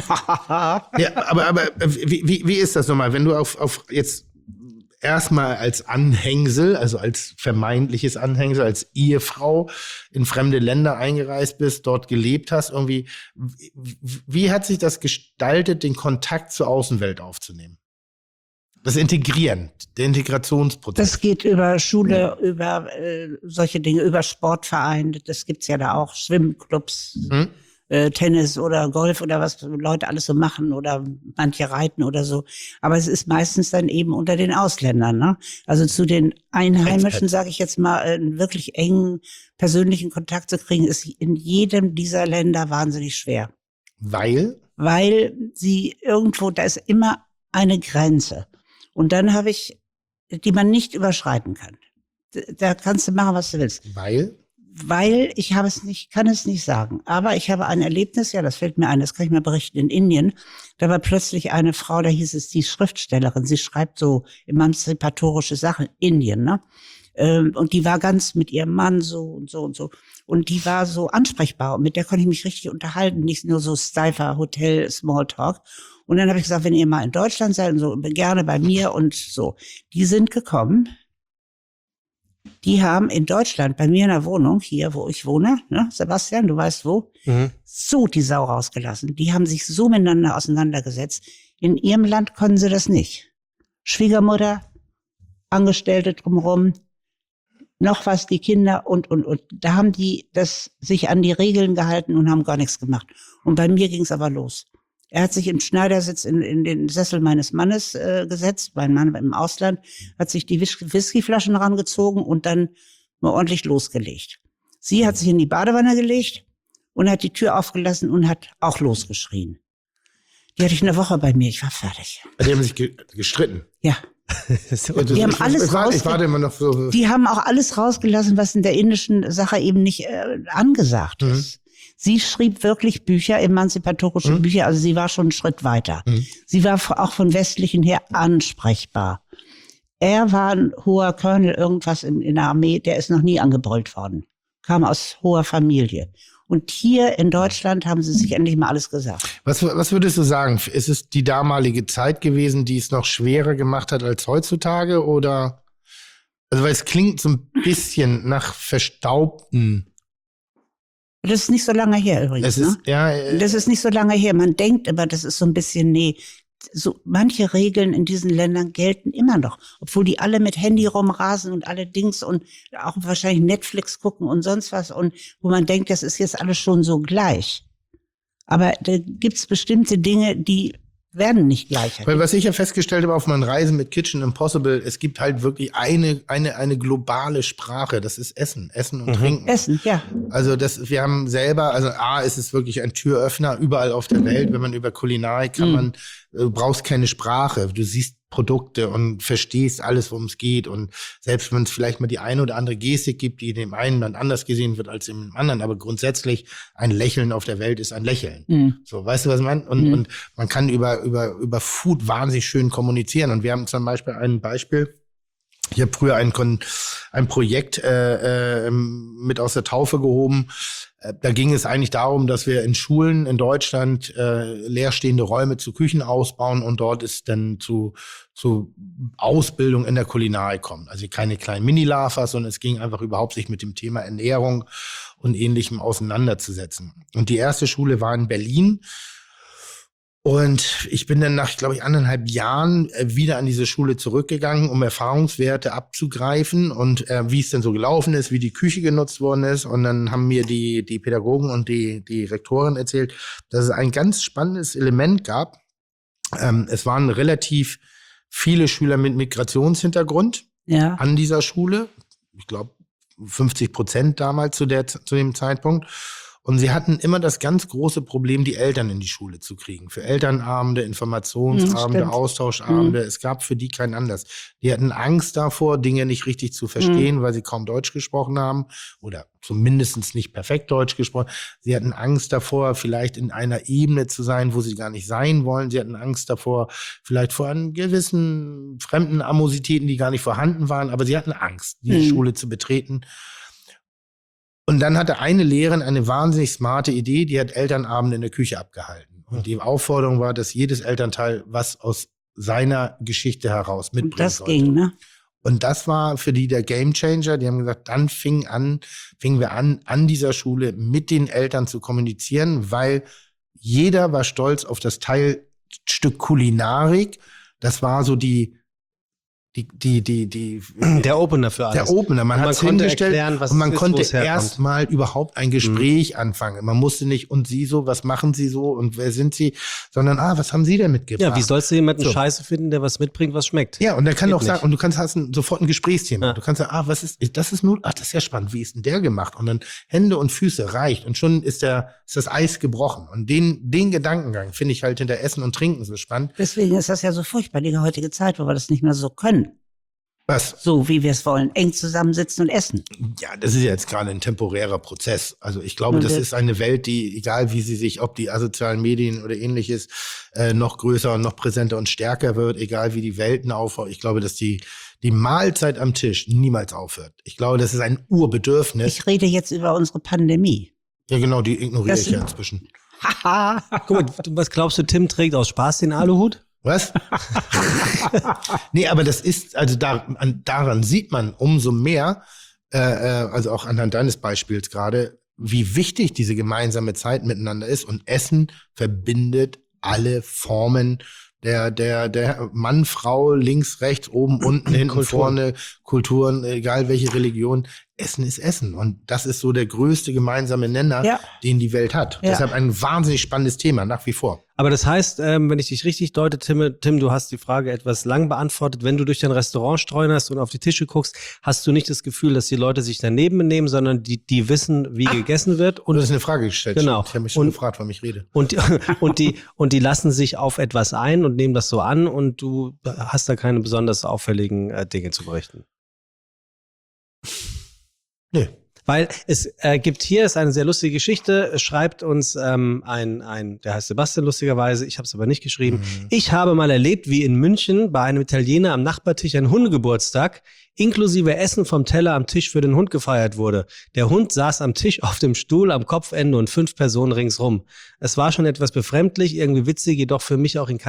Ja, aber wie ist das nochmal, wenn du auf jetzt erstmal als Anhängsel, also als vermeintliches Anhängsel, als Ehefrau in fremde Länder eingereist bist, dort gelebt hast, irgendwie, wie hat sich das gestaltet, den Kontakt zur Außenwelt aufzunehmen? Das Integrieren, der Integrationsprozess. Das geht über Schule, über solche Dinge, über Sportvereine. Das gibt's ja da auch. Schwimmclubs, Tennis oder Golf oder was Leute alles so machen oder manche reiten oder so. Aber es ist meistens dann eben unter den Ausländern. Ne? Also zu den Einheimischen, sage ich jetzt mal, einen wirklich engen persönlichen Kontakt zu kriegen, ist in jedem dieser Länder wahnsinnig schwer. Weil? Weil sie irgendwo, da ist immer eine Grenze. Und dann habe ich, die man nicht überschreiten kann. Da kannst du machen, was du willst. Weil ich habe es nicht, kann es nicht sagen. Aber ich habe ein Erlebnis, ja, das fällt mir ein, das kann ich mal berichten, in Indien. Da war plötzlich eine Frau, da hieß es, die Schriftstellerin, sie schreibt so emanzipatorische Sachen, Indien, ne? Und die war ganz mit ihrem Mann so und so und so. Und die war so ansprechbar und mit der konnte ich mich richtig unterhalten, nicht nur so steifer Hotel Smalltalk. Und dann habe ich gesagt, wenn ihr mal in Deutschland seid und so, gerne bei mir und so. Die sind gekommen. Die haben in Deutschland bei mir in der Wohnung, hier wo ich wohne, ne, Sebastian, du weißt wo, so die Sau rausgelassen. Die haben sich so miteinander auseinandergesetzt. In ihrem Land konnten sie das nicht. Schwiegermutter, Angestellte drumherum, noch was, die Kinder und. Da haben die das sich an die Regeln gehalten und haben gar nichts gemacht. Und bei mir ging es aber los. Er hat sich im Schneidersitz in den Sessel meines Mannes gesetzt, mein Mann im Ausland, hat sich die Whiskyflaschen rangezogen und dann mal ordentlich losgelegt. Sie hat sich in die Badewanne gelegt und hat die Tür aufgelassen und hat auch losgeschrien. Die hatte ich eine Woche bei mir, ich war fertig. Die haben sich gestritten. Ja. Die haben alles ich warte immer noch so. Die haben auch alles rausgelassen, was in der indischen Sache eben nicht angesagt ist. Sie schrieb wirklich Bücher, emanzipatorische Bücher, also sie war schon einen Schritt weiter. Sie war auch von Westlichen her ansprechbar. Er war ein hoher Colonel, irgendwas in der Armee, der ist noch nie angebrüllt worden. Kam aus hoher Familie. Und hier in Deutschland haben sie sich endlich mal alles gesagt. Was würdest du sagen? Ist es die damalige Zeit gewesen, die es noch schwerer gemacht hat als heutzutage? Oder, also weil es klingt so ein bisschen nach verstaubten. Das ist nicht so lange her übrigens. Das ist nicht so lange her. Man denkt immer, das ist so ein bisschen, nee. So manche Regeln in diesen Ländern gelten immer noch, obwohl die alle mit Handy rumrasen und alle Dings und auch wahrscheinlich Netflix gucken und sonst was und wo man denkt, das ist jetzt alles schon so gleich. Aber da gibt's bestimmte Dinge, die werden nicht gleich. Weil was ich ja festgestellt habe auf meinen Reisen mit Kitchen Impossible, es gibt halt wirklich eine globale Sprache, das ist Essen und Trinken. Essen, ja. Also wir haben selber, also es ist wirklich ein Türöffner überall auf der Welt, wenn man über Kulinarik du brauchst keine Sprache, du siehst Produkte und verstehst alles, worum es geht und selbst wenn es vielleicht mal die eine oder andere Gestik gibt, die in dem einen Land anders gesehen wird als im anderen, aber grundsätzlich ein Lächeln auf der Welt ist ein Lächeln. So, weißt du, was ich meine? Und man kann über Food wahnsinnig schön kommunizieren und wir haben zum Beispiel ein Beispiel. Ich habe früher ein Projekt mit aus der Taufe gehoben. Da ging es eigentlich darum, dass wir in Schulen in Deutschland leerstehende Räume zu Küchen ausbauen und dort ist dann zu Ausbildung in der Kulinarik kommt. Also keine kleinen Mini-Lavas, sondern es ging einfach überhaupt sich mit dem Thema Ernährung und Ähnlichem auseinanderzusetzen. Und die erste Schule war in Berlin. Und ich bin dann nach, glaube ich, 1,5 Jahren wieder an diese Schule zurückgegangen, um Erfahrungswerte abzugreifen und wie es denn so gelaufen ist, wie die Küche genutzt worden ist. Und dann haben mir die Pädagogen und die Rektorin erzählt, dass es ein ganz spannendes Element gab. Es waren relativ viele Schüler mit Migrationshintergrund an dieser Schule. Ich glaube 50% damals zu dem Zeitpunkt. Und sie hatten immer das ganz große Problem, die Eltern in die Schule zu kriegen. Für Elternabende, Informationsabende, Stimmt. Austauschabende. Es gab für die keinen Anlass. Die hatten Angst davor, Dinge nicht richtig zu verstehen, weil sie kaum Deutsch gesprochen haben oder zumindest nicht perfekt Deutsch gesprochen. Sie hatten Angst davor, vielleicht in einer Ebene zu sein, wo sie gar nicht sein wollen. Sie hatten Angst davor, vielleicht vor einem gewissen fremden Animositäten, die gar nicht vorhanden waren. Aber sie hatten Angst, diese Schule zu betreten. Und dann hatte eine Lehrerin eine wahnsinnig smarte Idee, die hat Elternabende in der Küche abgehalten. Und die Aufforderung war, dass jedes Elternteil was aus seiner Geschichte heraus mitbringen Und das sollte. ging, ne? Und das war für die der Gamechanger. Die haben gesagt, dann fingen wir an dieser Schule mit den Eltern zu kommunizieren, weil jeder war stolz auf das Teilstück Kulinarik. Das war so Der Opener für alles. der Opener. Man hat es hingestellt erklären, was und man ist, konnte wo es herkommt. erstmal überhaupt ein Gespräch anfangen. Man musste nicht, und Sie so, was machen Sie so und wer sind Sie, sondern, was haben Sie denn mitgebracht? Ja, wie sollst du jemanden So. scheiße finden, der was mitbringt, was schmeckt? Ja, und dann kann Geht auch sagen, nicht. und du hast sofort ein Gesprächsthema. Ja. Du kannst sagen, das ist ja spannend, wie ist denn der gemacht? Und dann Hände und Füße reicht und schon ist das Eis gebrochen. Und den Gedankengang finde ich halt hinter Essen und Trinken so spannend. Deswegen ist das ja so furchtbar, die heutige Zeit, wo wir das nicht mehr so können. Was? So wie wir es wollen, eng zusammensitzen und essen. Ja, das ist ja jetzt gerade ein temporärer Prozess. Also ich glaube, Und das der- ist eine Welt, die, egal wie sie sich, ob die asozialen Medien oder ähnliches, noch größer und noch präsenter und stärker wird, egal wie die Welten aufhören. Ich glaube, dass die Mahlzeit am Tisch niemals aufhört. Ich glaube, das ist ein Urbedürfnis. Ich rede jetzt über unsere Pandemie. Ja, genau, die ignoriere Das- ich ja inzwischen. Haha. Guck mal, was glaubst du, Tim trägt aus Spaß den Aluhut? Was? Nee, aber das ist, also daran sieht man umso mehr, also auch anhand deines Beispiels gerade, wie wichtig diese gemeinsame Zeit miteinander ist. Und Essen verbindet alle Formen der Mann, Frau, links, rechts, oben, unten, hinten, Kulturen. vorne, Kulturen, egal welche Religion. Essen ist Essen. Und das ist so der größte gemeinsame Nenner, Ja. den die Welt hat. Ja. Deshalb ein wahnsinnig spannendes Thema, nach wie vor. Aber das heißt, wenn ich dich richtig deute, Tim, du hast die Frage etwas lang beantwortet. Wenn du durch dein Restaurant streunerst und auf die Tische guckst, hast du nicht das Gefühl, dass die Leute sich daneben benehmen, sondern die wissen, wie gegessen wird. Und das ist eine Frage gestellt. Genau. Ich habe mich schon Und- gefragt, warum ich rede. Und die lassen sich auf etwas ein und nehmen das so an und du hast da keine besonders auffälligen Dinge zu berichten. Nö. Weil es gibt hier, ist eine sehr lustige Geschichte, es schreibt uns der heißt Sebastian lustigerweise, ich habe es aber nicht geschrieben. Ich habe mal erlebt, wie in München bei einem Italiener am Nachbartisch ein Hundegeburtstag inklusive Essen vom Teller am Tisch für den Hund gefeiert wurde. Der Hund saß am Tisch auf dem Stuhl am Kopfende und 5 Personen ringsrum. Es war schon etwas befremdlich, irgendwie witzig, jedoch für mich auch in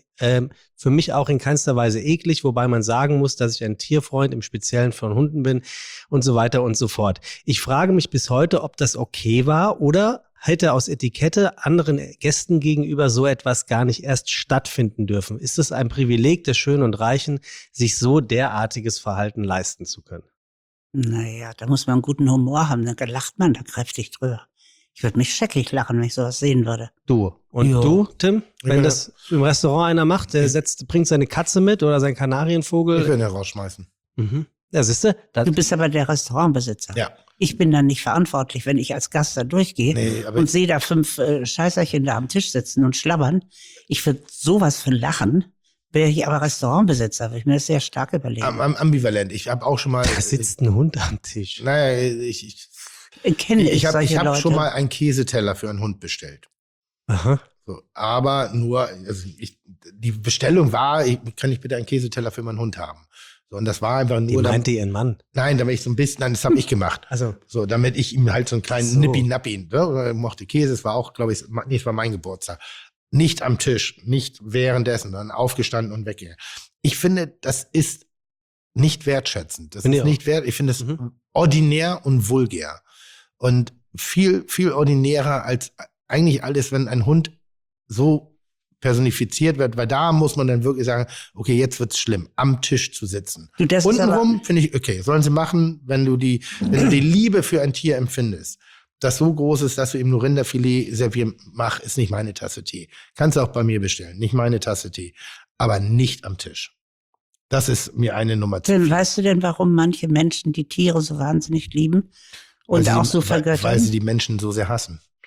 keinster Weise eklig, wobei man sagen muss, dass ich ein Tierfreund im Speziellen von Hunden bin und so weiter und so fort. Ich frage mich bis heute, ob das okay war oder hätte aus Etikette anderen Gästen gegenüber so etwas gar nicht erst stattfinden dürfen. Ist es ein Privileg der Schönen und Reichen, sich so derartiges Verhalten leisten zu können? Naja, da muss man einen guten Humor haben, dann lacht man da kräftig drüber. Ich würde mich scheckig lachen, wenn ich sowas sehen würde. Du. Und Ja. du, Tim? Wenn Ja. das im Restaurant einer macht, der bringt seine Katze mit oder seinen Ich Kanarienvogel. will ihn rausschmeißen. Mhm. Ja, siehste, Du bist aber der Restaurantbesitzer. Ja. Ich bin dann nicht verantwortlich, wenn ich als Gast da durchgehe Nee, aber und sehe da 5 Scheißerchen da am Tisch sitzen und schlabbern. Ich würde sowas von lachen. Wäre ich aber Restaurantbesitzer, würde ich mir das sehr stark überlegen. ambivalent. Ich habe auch schon mal. da sitzt ein Hund am Tisch. Naja, ich Kenne ich habe solche Leute. schon mal einen Käseteller für einen Hund bestellt. Aha. So, aber nur, also die Bestellung war, kann ich bitte einen Käseteller für meinen Hund haben? So, und das war einfach Die nur. meinte ihren Mann. Nein, damit ich so ein bisschen, nein, das habe ich gemacht. Also, So, damit ich ihm halt so einen kleinen So. Nippi-Nappi, ne? Er mochte Käse, es war auch, glaube ich, nee, es war mein Geburtstag. Nicht am Tisch, nicht währenddessen, sondern aufgestanden und weggegangen. Ich finde, das ist nicht wertschätzend. Das Finde ist ich nicht wert. Ich finde es Mhm. ordinär und vulgär. Und viel, viel ordinärer als eigentlich alles, wenn ein Hund so personifiziert wird, weil da muss man dann wirklich sagen, okay, jetzt wird's schlimm, am Tisch zu sitzen. Du, das ist aber- Untenrum finde ich, okay, sollen sie machen, wenn du die Liebe für ein Tier empfindest, das so groß ist, dass du ihm nur Rinderfilet servieren mach, ist nicht meine Tasse Tee. Kannst du auch bei mir bestellen, nicht meine Tasse Tee, aber nicht am Tisch. Das ist mir eine Nummer zu Tim, viel. weißt du denn, warum manche Menschen die Tiere so wahnsinnig lieben und Weil auch sie- so weil vergöttern? sie die Menschen so sehr hassen.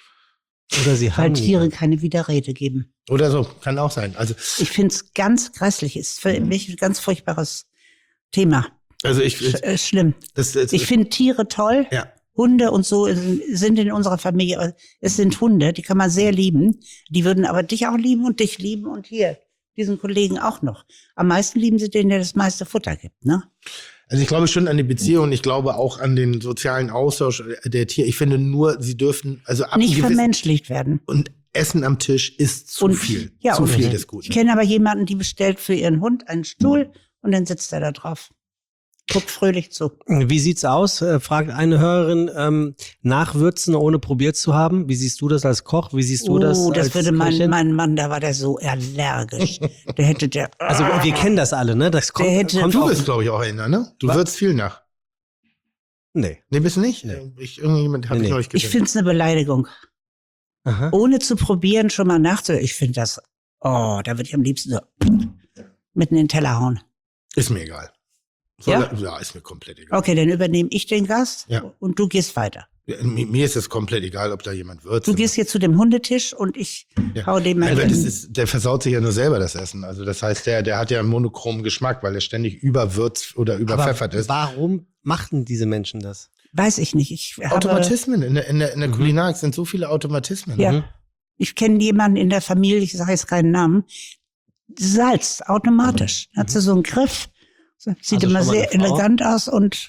Oder sie weil haben Tiere keine Widerrede geben. Oder so, kann auch sein. Also Ich finde es ganz grässlich. Ist für mich ein ganz furchtbares Thema. Schlimm. Ich finde Tiere toll. Ja. Hunde und so sind in unserer Familie. Aber es sind Hunde, die kann man sehr lieben. Die würden aber dich auch lieben und dich lieben und hier diesen Kollegen auch noch. Am meisten lieben sie den, der das meiste Futter gibt, ne? Also ich glaube schon an die Beziehung, ich glaube auch an den sozialen Austausch der Tiere. Ich finde nur, sie dürfen also ab Nicht vermenschlicht werden. Und Essen am Tisch ist zu viel. Ja, zu und viel des Guten. Ich kenne aber jemanden, die bestellt für ihren Hund einen Stuhl und dann sitzt er da drauf. Guckt fröhlich zu. Wie sieht's aus? Fragt eine Hörerin, nachwürzen ohne probiert zu haben. Wie siehst du das als Koch? Wie siehst du das als das würde Köchin? mein Mann, da war der so allergisch. Also wir kennen das alle, ne? Das kommt Du auch. bist, glaube ich, auch einer, ne? Du würzt viel nach. Nee. Nee, bist du nicht? Nee. Irgendjemand hat ich euch Ich finde es eine Beleidigung. Aha. Ohne zu probieren, schon mal nachzuhören. Ich finde das, da würde ich am liebsten so mitten in den Teller hauen. Ist mir egal. Ja, ist mir komplett egal. Okay, dann übernehme ich den Gast und du gehst weiter. Ja, mir ist es komplett egal, ob da jemand würzt. Du gehst jetzt zu dem Hundetisch und ich hau dem mal der versaut sich ja nur selber das Essen. Also das heißt, der hat ja einen monochromen Geschmack, weil er ständig überwürzt oder überpfeffert ist. Warum machten diese Menschen das? Weiß ich nicht. Automatismen. In der Kulinarik sind so viele Automatismen. Ja. Ich kenne jemanden in der Familie, ich sage jetzt keinen Namen, Salz, automatisch. Hat sie so einen Griff, sieht immer sehr elegant aus und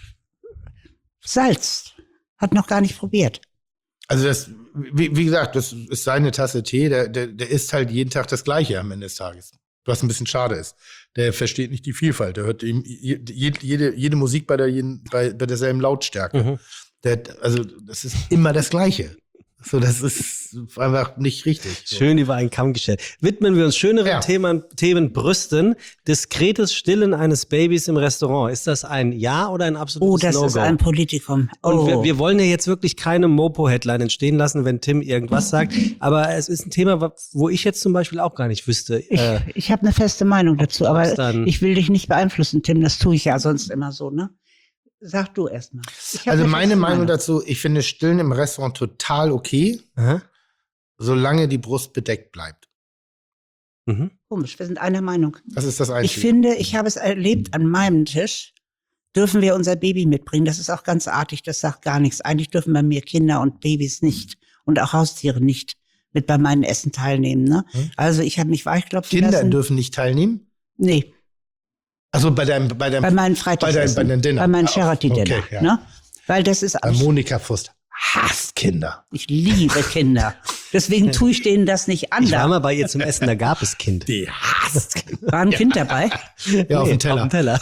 Salz. Hat noch gar nicht probiert. Also das, wie gesagt, das ist seine Tasse Tee, der isst halt jeden Tag das Gleiche am Ende des Tages. Was ein bisschen schade ist. Der versteht nicht die Vielfalt. Der hört jede Musik bei derselben Lautstärke. Also das ist immer das Gleiche. So, das ist einfach nicht richtig. So. Schön über einen Kamm gestellt. Widmen wir uns schöneren Themen Brüsten. Diskretes Stillen eines Babys im Restaurant. Ist das ein Ja oder ein absolutes No-Go? Das ist ein Politikum. Und wir wollen ja jetzt wirklich keine Mopo-Headline entstehen lassen, wenn Tim irgendwas sagt. Aber es ist ein Thema, wo ich jetzt zum Beispiel auch gar nicht wüsste. Ich habe eine feste Meinung dazu, aber ich will dich nicht beeinflussen, Tim. Das tue ich ja sonst immer so, ne? Sag du erst mal. Also meine Meinung dazu, ich finde Stillen im Restaurant total okay, solange die Brust bedeckt bleibt. Komisch, wir sind einer Meinung. Das ist das Einzige. Ich finde, ich habe es erlebt an meinem Tisch, dürfen wir unser Baby mitbringen. Das ist auch ganz artig, das sagt gar nichts. Eigentlich dürfen bei mir Kinder und Babys nicht und auch Haustiere nicht mit bei meinem Essen teilnehmen. Ne? Also ich habe mich weichklopfen lassen. Kinder dürfen nicht teilnehmen? Nee. Also bei meinen Freitagsessen, bei meinen Charity-Dinner, okay, ja. Ne? Weil das ist Monika Fust hasst Kinder. Ich liebe Kinder. Deswegen tue ich denen das nicht an. Ich war mal bei ihr zum Essen, da gab es Kind. Die hasst Kinder. War ein Kind dabei? Ja, auf dem Teller. Auf dem Teller.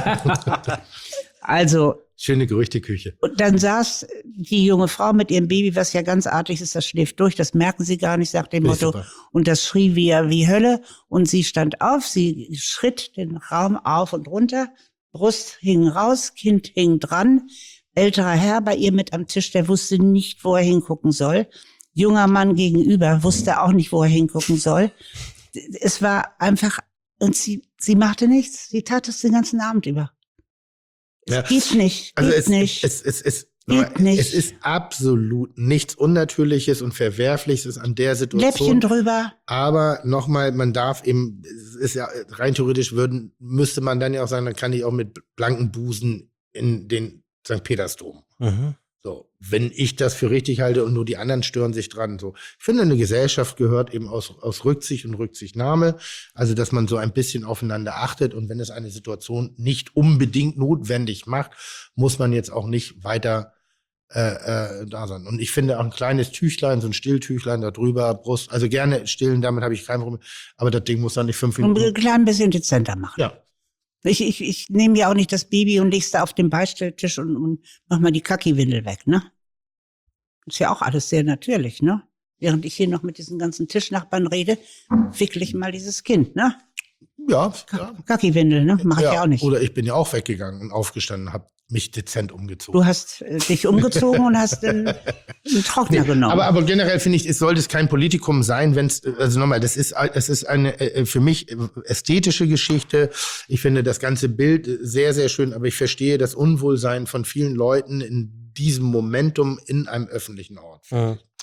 Also. Schöne Gerüchteküche. Und dann saß die junge Frau mit ihrem Baby, was ja ganz artig ist, das schläft durch, das merken sie gar nicht, sagt dem Motto. Super. Und das schrie wie Hölle. Und sie stand auf, sie schritt den Raum auf und runter, Brust hing raus, Kind hing dran. Älterer Herr bei ihr mit am Tisch, der wusste nicht, wo er hingucken soll. Junger Mann gegenüber wusste auch nicht, wo er hingucken soll. Es war einfach, und sie machte nichts. Sie tat es den ganzen Abend über. Es geht nicht. Es ist absolut nichts Unnatürliches und Verwerfliches an der Situation. Läppchen drüber. Aber nochmal, man darf eben, es ist ja rein theoretisch müsste man dann ja auch sagen, dann kann ich auch mit blanken Busen in den St. Petersdom. So, wenn ich das für richtig halte und nur die anderen stören sich dran. So, ich finde, eine Gesellschaft gehört eben aus Rücksicht und Rücksichtnahme. Also, dass man so ein bisschen aufeinander achtet. Und wenn es eine Situation nicht unbedingt notwendig macht, muss man jetzt auch nicht weiter da sein. Und ich finde auch ein kleines Tüchlein, so ein Stilltüchlein da drüber, Brust, also gerne stillen, damit habe ich kein Problem. Aber das Ding muss dann nicht 5 Minuten. Und ein klein bisschen dezenter machen. Ja. Ich nehme ja auch nicht das Baby und leg's da auf den Beistelltisch und mach mal die Kacki-Windel weg, ne? Ist ja auch alles sehr natürlich, ne? Während ich hier noch mit diesen ganzen Tischnachbarn rede, wickle ich mal dieses Kind, ne? Ja. Kacki-Windel, ne? Mach ich ja auch nicht. Oder ich bin ja auch weggegangen und aufgestanden, habe mich dezent umgezogen. Du hast dich umgezogen und hast einen Trockner genommen. Aber generell finde ich, es sollte es kein Politikum sein, wenn es, also nochmal, das ist eine für mich ästhetische Geschichte. Ich finde das ganze Bild sehr, sehr schön, aber ich verstehe das Unwohlsein von vielen Leuten in diesem Momentum in einem öffentlichen Ort.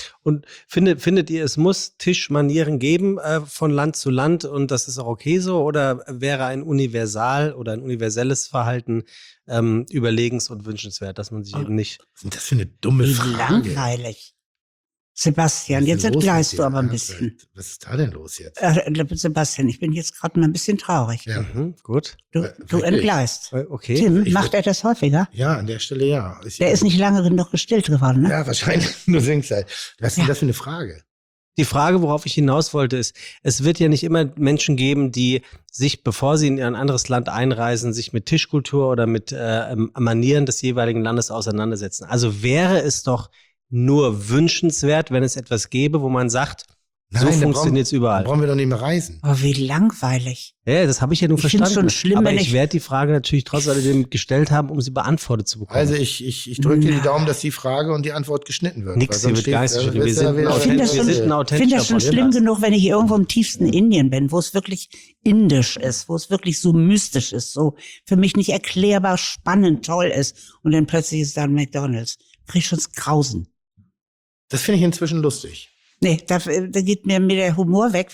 Und findet ihr, es muss Tischmanieren geben von Land zu Land und das ist auch okay so? Oder wäre ein universelles Verhalten überlegens- und wünschenswert, dass man sich eben nicht... Was ist denn das für eine dumme Wie Frage? langweilig. Sebastian, Was jetzt ist denn los entgleist mit du dir? aber ein bisschen. Was ist da denn los jetzt? Sebastian, ich bin jetzt gerade mal ein bisschen traurig. Ja. Gut. Du wirklich? entgleist. Okay. Tim, Ich macht er das häufiger? Ja, an der Stelle ja. Der ist nicht lange genug gestillt geworden, ne? Ja, wahrscheinlich. Nur Singzeit. Was ist denn das für eine Frage? Die Frage, worauf ich hinaus wollte, ist, es wird ja nicht immer Menschen geben, die sich, bevor sie in ein anderes Land einreisen, sich mit Tischkultur oder mit Manieren des jeweiligen Landes auseinandersetzen. Also wäre es doch nur wünschenswert, wenn es etwas gäbe, wo man sagt, so Nein, funktioniert es Da überall. brauchen wir doch nicht mehr reisen. Oh, wie langweilig. Ja, das habe ich ja nur Ich find's verstanden. schon schlimm, aber wenn ich ich- werde die Frage natürlich trotz alledem gestellt haben, um sie beantwortet zu bekommen. Also ich drücke dir die Daumen, dass die Frage und die Antwort geschnitten wird. Nix, Weil sie sonst wird gar nicht steht- geschnitten. Wir wird's sind ja wieder- ein Ich finde das wir sind ein schon, authentischer find das schon schlimm Podcast. genug, wenn ich irgendwo im tiefsten Indien bin, wo es wirklich indisch ist, wo es wirklich so mystisch ist, so für mich nicht erklärbar spannend, toll ist und dann plötzlich ist da ein McDonald's. Krieg ich schon das Grausen. Das finde ich inzwischen lustig. Nee, da geht mir der Humor weg,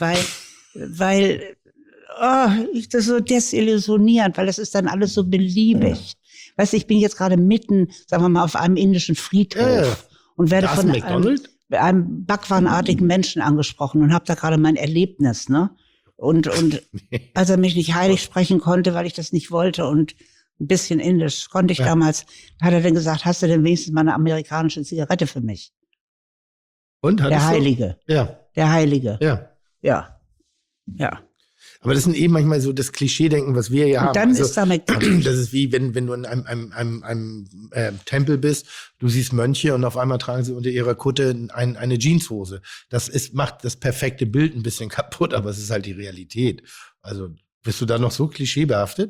weil ich das so desillusionierend, weil das ist dann alles so beliebig. Weißt du, ich bin jetzt gerade mitten, sagen wir mal, auf einem indischen Friedhof und werde Da ist von ein McDonald's? einem Bhagwan-artigen Menschen angesprochen und habe da gerade mein Erlebnis, ne? Und als er mich nicht heilig sprechen konnte, weil ich das nicht wollte und ein bisschen indisch konnte ich damals, hat er dann gesagt, hast du denn wenigstens mal eine amerikanische Zigarette für mich? Und? Der hattest du? Heilige. Ja, Der Heilige. ja. Ja. Ja. Aber das sind eben manchmal so das Klischee-Denken, was wir hier haben. Und dann Also, ist da McDonald's. das ist wie, wenn du in einem Tempel bist, du siehst Mönche und auf einmal tragen sie unter ihrer Kutte eine Jeanshose. Macht das perfekte Bild ein bisschen kaputt, aber es ist halt die Realität. Also bist du da noch so klischeebehaftet?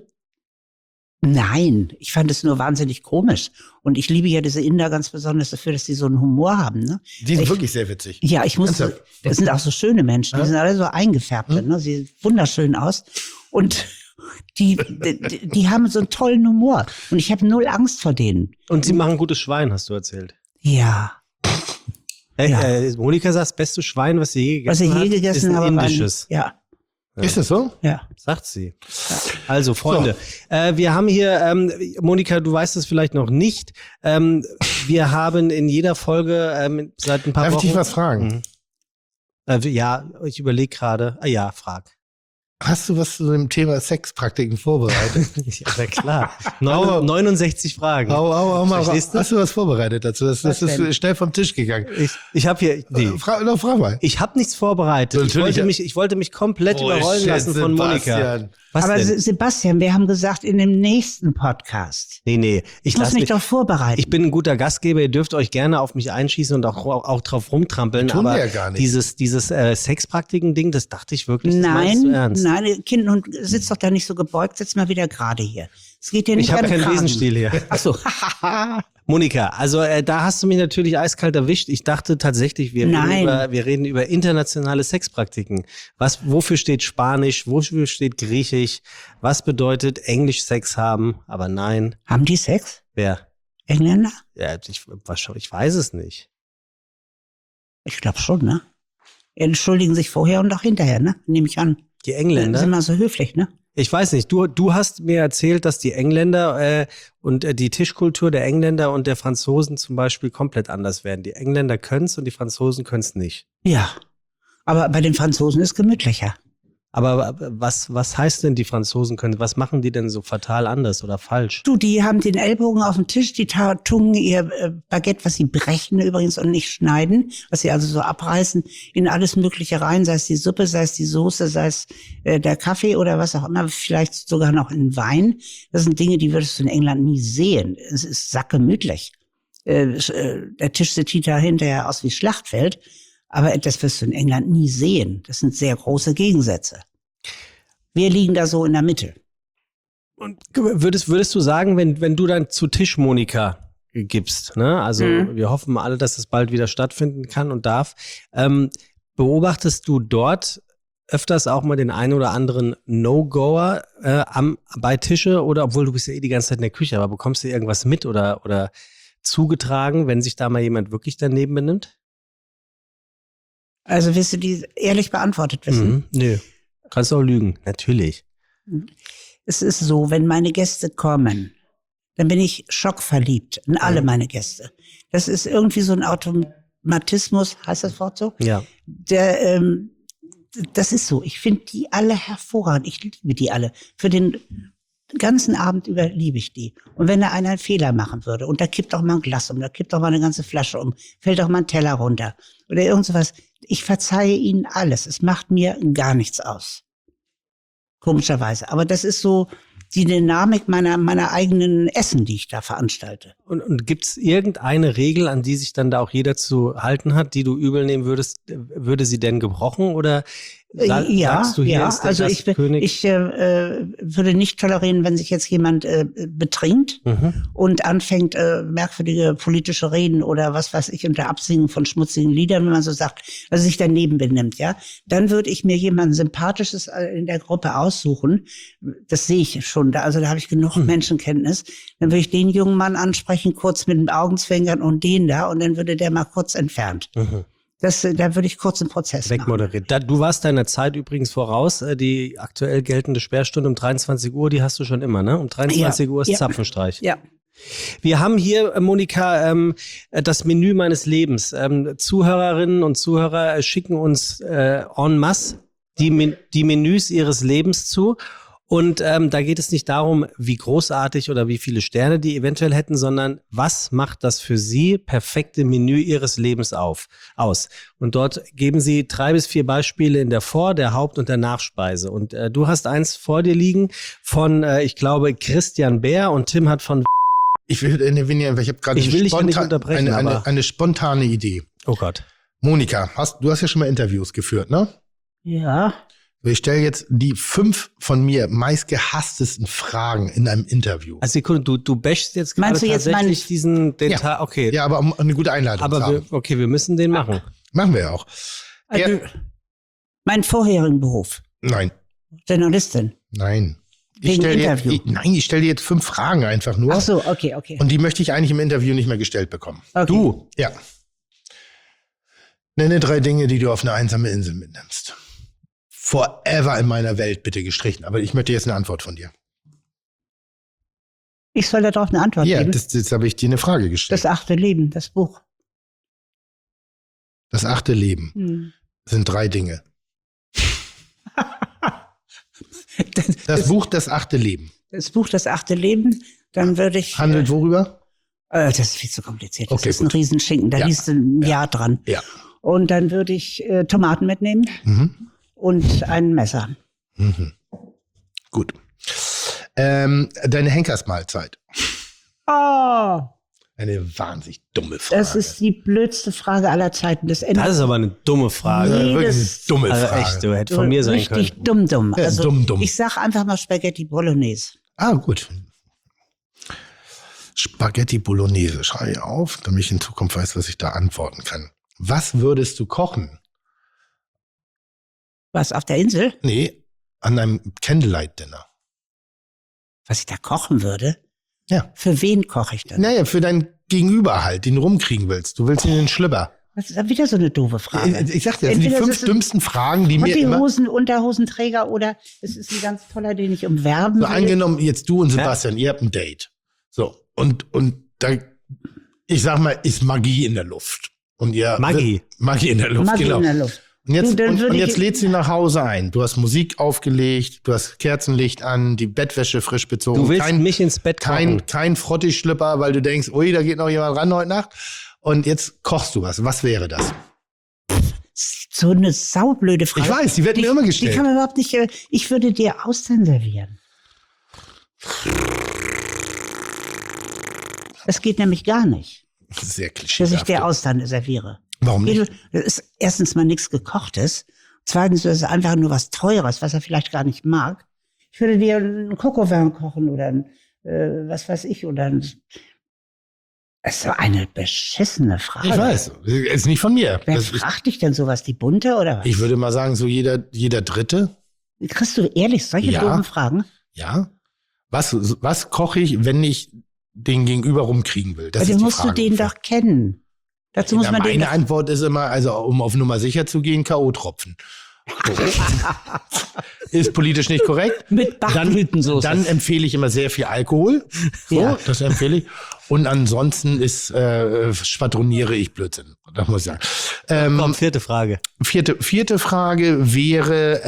Nein, ich fand es nur wahnsinnig komisch. Und ich liebe ja diese Inder ganz besonders dafür, dass die so einen Humor haben. Ne? Die sind Ich- wirklich sehr witzig. Ja, ich muss, Ernsthaft? das sind auch so schöne Menschen, die Ja. sind alle so eingefärbt, ne? Sie sehen wunderschön aus. Und die haben so einen tollen Humor. Und ich habe null Angst vor denen. Und sie machen gutes Schwein, hast du erzählt. Ja. Ja. Monika sagt, das beste Schwein, was sie je gegessen Was ich hat, je gegessen ist ein habe, indisches. Ja. Ist das so? Ja. Sagt sie. Also, Freunde, wir haben hier, Monika, du weißt es vielleicht noch nicht, wir haben in jeder Folge seit ein paar Darf ich Wochen... dich was fragen? Ja, ich überlege gerade. Ja, frag. Hast du was zu dem Thema Sexpraktiken vorbereitet? Ja, na klar. 69 Fragen. Au, mal. Verstehst du? Hast du was vorbereitet dazu? Das Was ist denn? schnell vom Tisch gegangen. Ich habe hier... Nee. Frag mal. Ich habe nichts vorbereitet. Natürlich. Ich wollte mich komplett überrollen lassen von Monika. Sebastian. Was Aber denn? Sebastian, wir haben gesagt, in dem nächsten Podcast. Nee. Ich muss mich doch vorbereiten. Ich bin ein guter Gastgeber, ihr dürft euch gerne auf mich einschießen und auch drauf rumtrampeln. Tun wir aber ja gar nicht. dieses Sexpraktiken-Ding, das dachte ich wirklich, das meinst du Nein, ernst. nein, Kind, und sitzt doch da nicht so gebeugt, sitz mal wieder gerade hier. Es geht dir nicht Ich habe an den keinen Kragen. Besenstiel hier. Ach so. Monika, also da hast du mich natürlich eiskalt erwischt. Ich dachte tatsächlich, wir reden über internationale Sexpraktiken. Wofür steht Spanisch? Wofür steht Griechisch? Was bedeutet Englisch Sex haben? Aber nein. Haben die Sex? Wer? Engländer? Ja, ich weiß es nicht. Ich glaube schon, ne? Entschuldigen sich vorher und auch hinterher, ne? Nehme ich an. Die Engländer? Sind mal so höflich, ne? Ich weiß nicht, du hast mir erzählt, dass die Engländer und die Tischkultur der Engländer und der Franzosen zum Beispiel komplett anders werden. Die Engländer können's und die Franzosen können's nicht. Ja. Aber bei den Franzosen ist gemütlicher. Aber was heißt denn, die Franzosen können? Was machen die denn so fatal anders oder falsch? Du, die haben den Ellbogen auf dem Tisch, die tungen ihr Baguette, was sie brechen übrigens und nicht schneiden, was sie also so abreißen, in alles Mögliche rein, sei es die Suppe, sei es die Soße, sei es der Kaffee oder was auch immer, vielleicht sogar noch in Wein. Das sind Dinge, die würdest du in England nie sehen. Es ist sackgemütlich. Der Tisch sieht da hinterher aus wie Schlachtfeld, aber das wirst du in England nie sehen. Das sind sehr große Gegensätze. Wir liegen da so in der Mitte. Und würdest du sagen, wenn du dann zu Tisch Monika gibst, ne? Also wir hoffen alle, dass es bald wieder stattfinden kann und darf, beobachtest du dort öfters auch mal den einen oder anderen No-Goer bei Tische, oder obwohl du bist ja die ganze Zeit in der Küche, aber bekommst du irgendwas mit oder zugetragen, wenn sich da mal jemand wirklich daneben benimmt? Also willst du die ehrlich beantwortet wissen? Nö. Kannst du auch lügen. Natürlich. Es ist so, wenn meine Gäste kommen, dann bin ich schockverliebt in alle meine Gäste. Das ist irgendwie so ein Automatismus, heißt das Wort so? Ja. Das ist so. Ich finde die alle hervorragend. Ich liebe die alle. Für den ganzen Abend über liebe ich die. Und wenn da einer einen Fehler machen würde und da kippt auch mal ein Glas um, da kippt auch mal eine ganze Flasche um, fällt auch mal ein Teller runter oder irgend sowas, ich verzeihe ihnen alles. Es macht mir gar nichts aus. Komischerweise. Aber das ist so die Dynamik meiner eigenen Essen, die ich da veranstalte. Und gibt es irgendeine Regel, an die sich dann da auch jeder zu halten hat, die du übel nehmen würdest? Würde sie denn gebrochen oder sagst du, hier ist der Gastkönig? Ich würde nicht tolerieren, wenn sich jetzt jemand betrinkt und anfängt, merkwürdige politische Reden oder was weiß ich, unter Absingen von schmutzigen Liedern, wenn man so sagt, also sich daneben benimmt, ja. Dann würde ich mir jemanden Sympathisches in der Gruppe aussuchen. Das sehe ich schon. Da habe ich genug Menschenkenntnis. Dann würde ich den jungen Mann ansprechen, kurz mit den Augenzwinkern und den da, und dann würde der mal kurz entfernt. Da würde ich kurz einen Prozess wegmoderiert. Du warst deiner Zeit übrigens voraus. Die aktuell geltende Sperrstunde um 23 Uhr, die hast du schon immer, ne? Um 23 Uhr ist Zapfenstreich. Ja. Wir haben hier, Monika, das Menü meines Lebens. Zuhörerinnen und Zuhörer schicken uns en masse die Menüs ihres Lebens zu. Und da geht es nicht darum, wie großartig oder wie viele Sterne die eventuell hätten, sondern was macht das für sie perfekte Menü ihres Lebens aus? Und dort geben sie 3 bis 4 Beispiele in der Vor-, der Haupt- und der Nachspeise. Und du hast eins vor dir liegen von, ich glaube, Christian Bär, und Tim hat von... Ich habe gerade eine spontane Idee. Oh Gott. Monika, du hast ja schon mal Interviews geführt, ne? Ja. Ich stelle jetzt die 5 von mir meistgehasstesten Fragen in einem Interview. Also Sekunde, du bashst jetzt gerade tatsächlich den Tag, okay. Ja, aber um eine gute Einleitung zu haben. Wir müssen den machen. Machen wir ja auch. Also, mein vorherigen Beruf. Nein. Journalistin. Nein. Ich stelle dir jetzt 5 Fragen einfach nur. Ach so, okay. Und die möchte ich eigentlich im Interview nicht mehr gestellt bekommen. Okay. Du? Ja. Nenne 3 Dinge, die du auf eine einsame Insel mitnimmst. Forever in meiner Welt bitte gestrichen. Aber ich möchte jetzt eine Antwort von dir. Ich soll darauf eine Antwort geben? Ja, jetzt habe ich dir eine Frage gestellt. Das 8. Leben, das Buch. Das 8. Leben sind 3 Dinge. Das Buch, das 8. Leben. Das Buch, das 8. Leben, dann würde ich... Handelt worüber? Das ist viel zu kompliziert. Das ist gut. ein Riesenschinken, da liest du ein Jahr dran. Ja. Und dann würde ich Tomaten mitnehmen. Und ein Messer. Gut. Deine Henkersmahlzeit. Oh, Eine wahnsinnig dumme Frage. das ist die blödste Frage aller Zeiten. Das Das ist aber eine dumme Frage. Wirklich eine dumme Also Frage. echt, du hättest von mir sein können. Richtig dumm. Ja, dumm. Ich sag einfach mal Spaghetti Bolognese. Ah, gut. Spaghetti Bolognese. Schreibe ich auf, damit ich in Zukunft weiß, was ich da antworten kann. Was würdest du kochen? Was, auf der Insel? Nee, an einem Candlelight-Dinner. Was ich da kochen würde? Ja. Für wen koche ich denn? Naja, für dein Gegenüber halt, den du rumkriegen willst. Du willst ihn in den Schlüpper. Das ist wieder so eine doofe Frage. Ich sag dir, das sind die 5 dümmsten Fragen, die und mir die immer... Unterhosenträger oder es ist ein ganz toller, den ich umwerben So, will. angenommen, jetzt du und Sebastian, ihr habt ein Date. So, und da, ich sag mal, ist Magie in der Luft. Und ihr... Magie in der Luft, Magie genau. in der Luft. Und jetzt, Du, dann und würde jetzt ich- lädst du ihn nach Hause ein. Du hast Musik aufgelegt, du hast Kerzenlicht an, die Bettwäsche frisch bezogen. Du willst mich ins Bett kochen. Kein Frottischlüpper, weil du denkst, ui, da geht noch jemand ran heute Nacht. Und jetzt kochst du was. Was wäre das? So eine saublöde Frage. Ich weiß, die wird mir immer Die gestellt. kann man überhaupt nicht. Ich würde dir Austern servieren. Das geht nämlich gar nicht, Das ist sehr dass ich klischeehaft. dir Austern serviere. Warum nicht? Das ist erstens mal nichts Gekochtes. Zweitens ist es einfach nur was Teures, was er vielleicht gar nicht mag. Ich würde dir einen Coq-au-vin kochen oder ein, was weiß ich, oder ein... Das ist so eine beschissene Frage. Ich weiß, ist nicht von mir. Wer Das ist, fragt dich denn sowas? Die Bunte oder was? ich würde mal sagen, so jeder Dritte. Kriegst du ehrlich solche Ja. doofen Fragen? Ja. Was koche ich, wenn ich den Gegenüber rumkriegen will? Das Aber ist dann die musst Frage du den ungefähr. doch kennen. Dazu muss man Meine Antwort ist immer, also um auf Nummer sicher zu gehen, K.O.-Tropfen. Ist politisch nicht korrekt. Mit Bachblütensoße. Dann empfehle ich immer sehr viel Alkohol. So, Ja. das empfehle ich. Und ansonsten schwadroniere ich Blödsinn. Das muss ich sagen. Komm, vierte Frage. Vierte Frage wäre,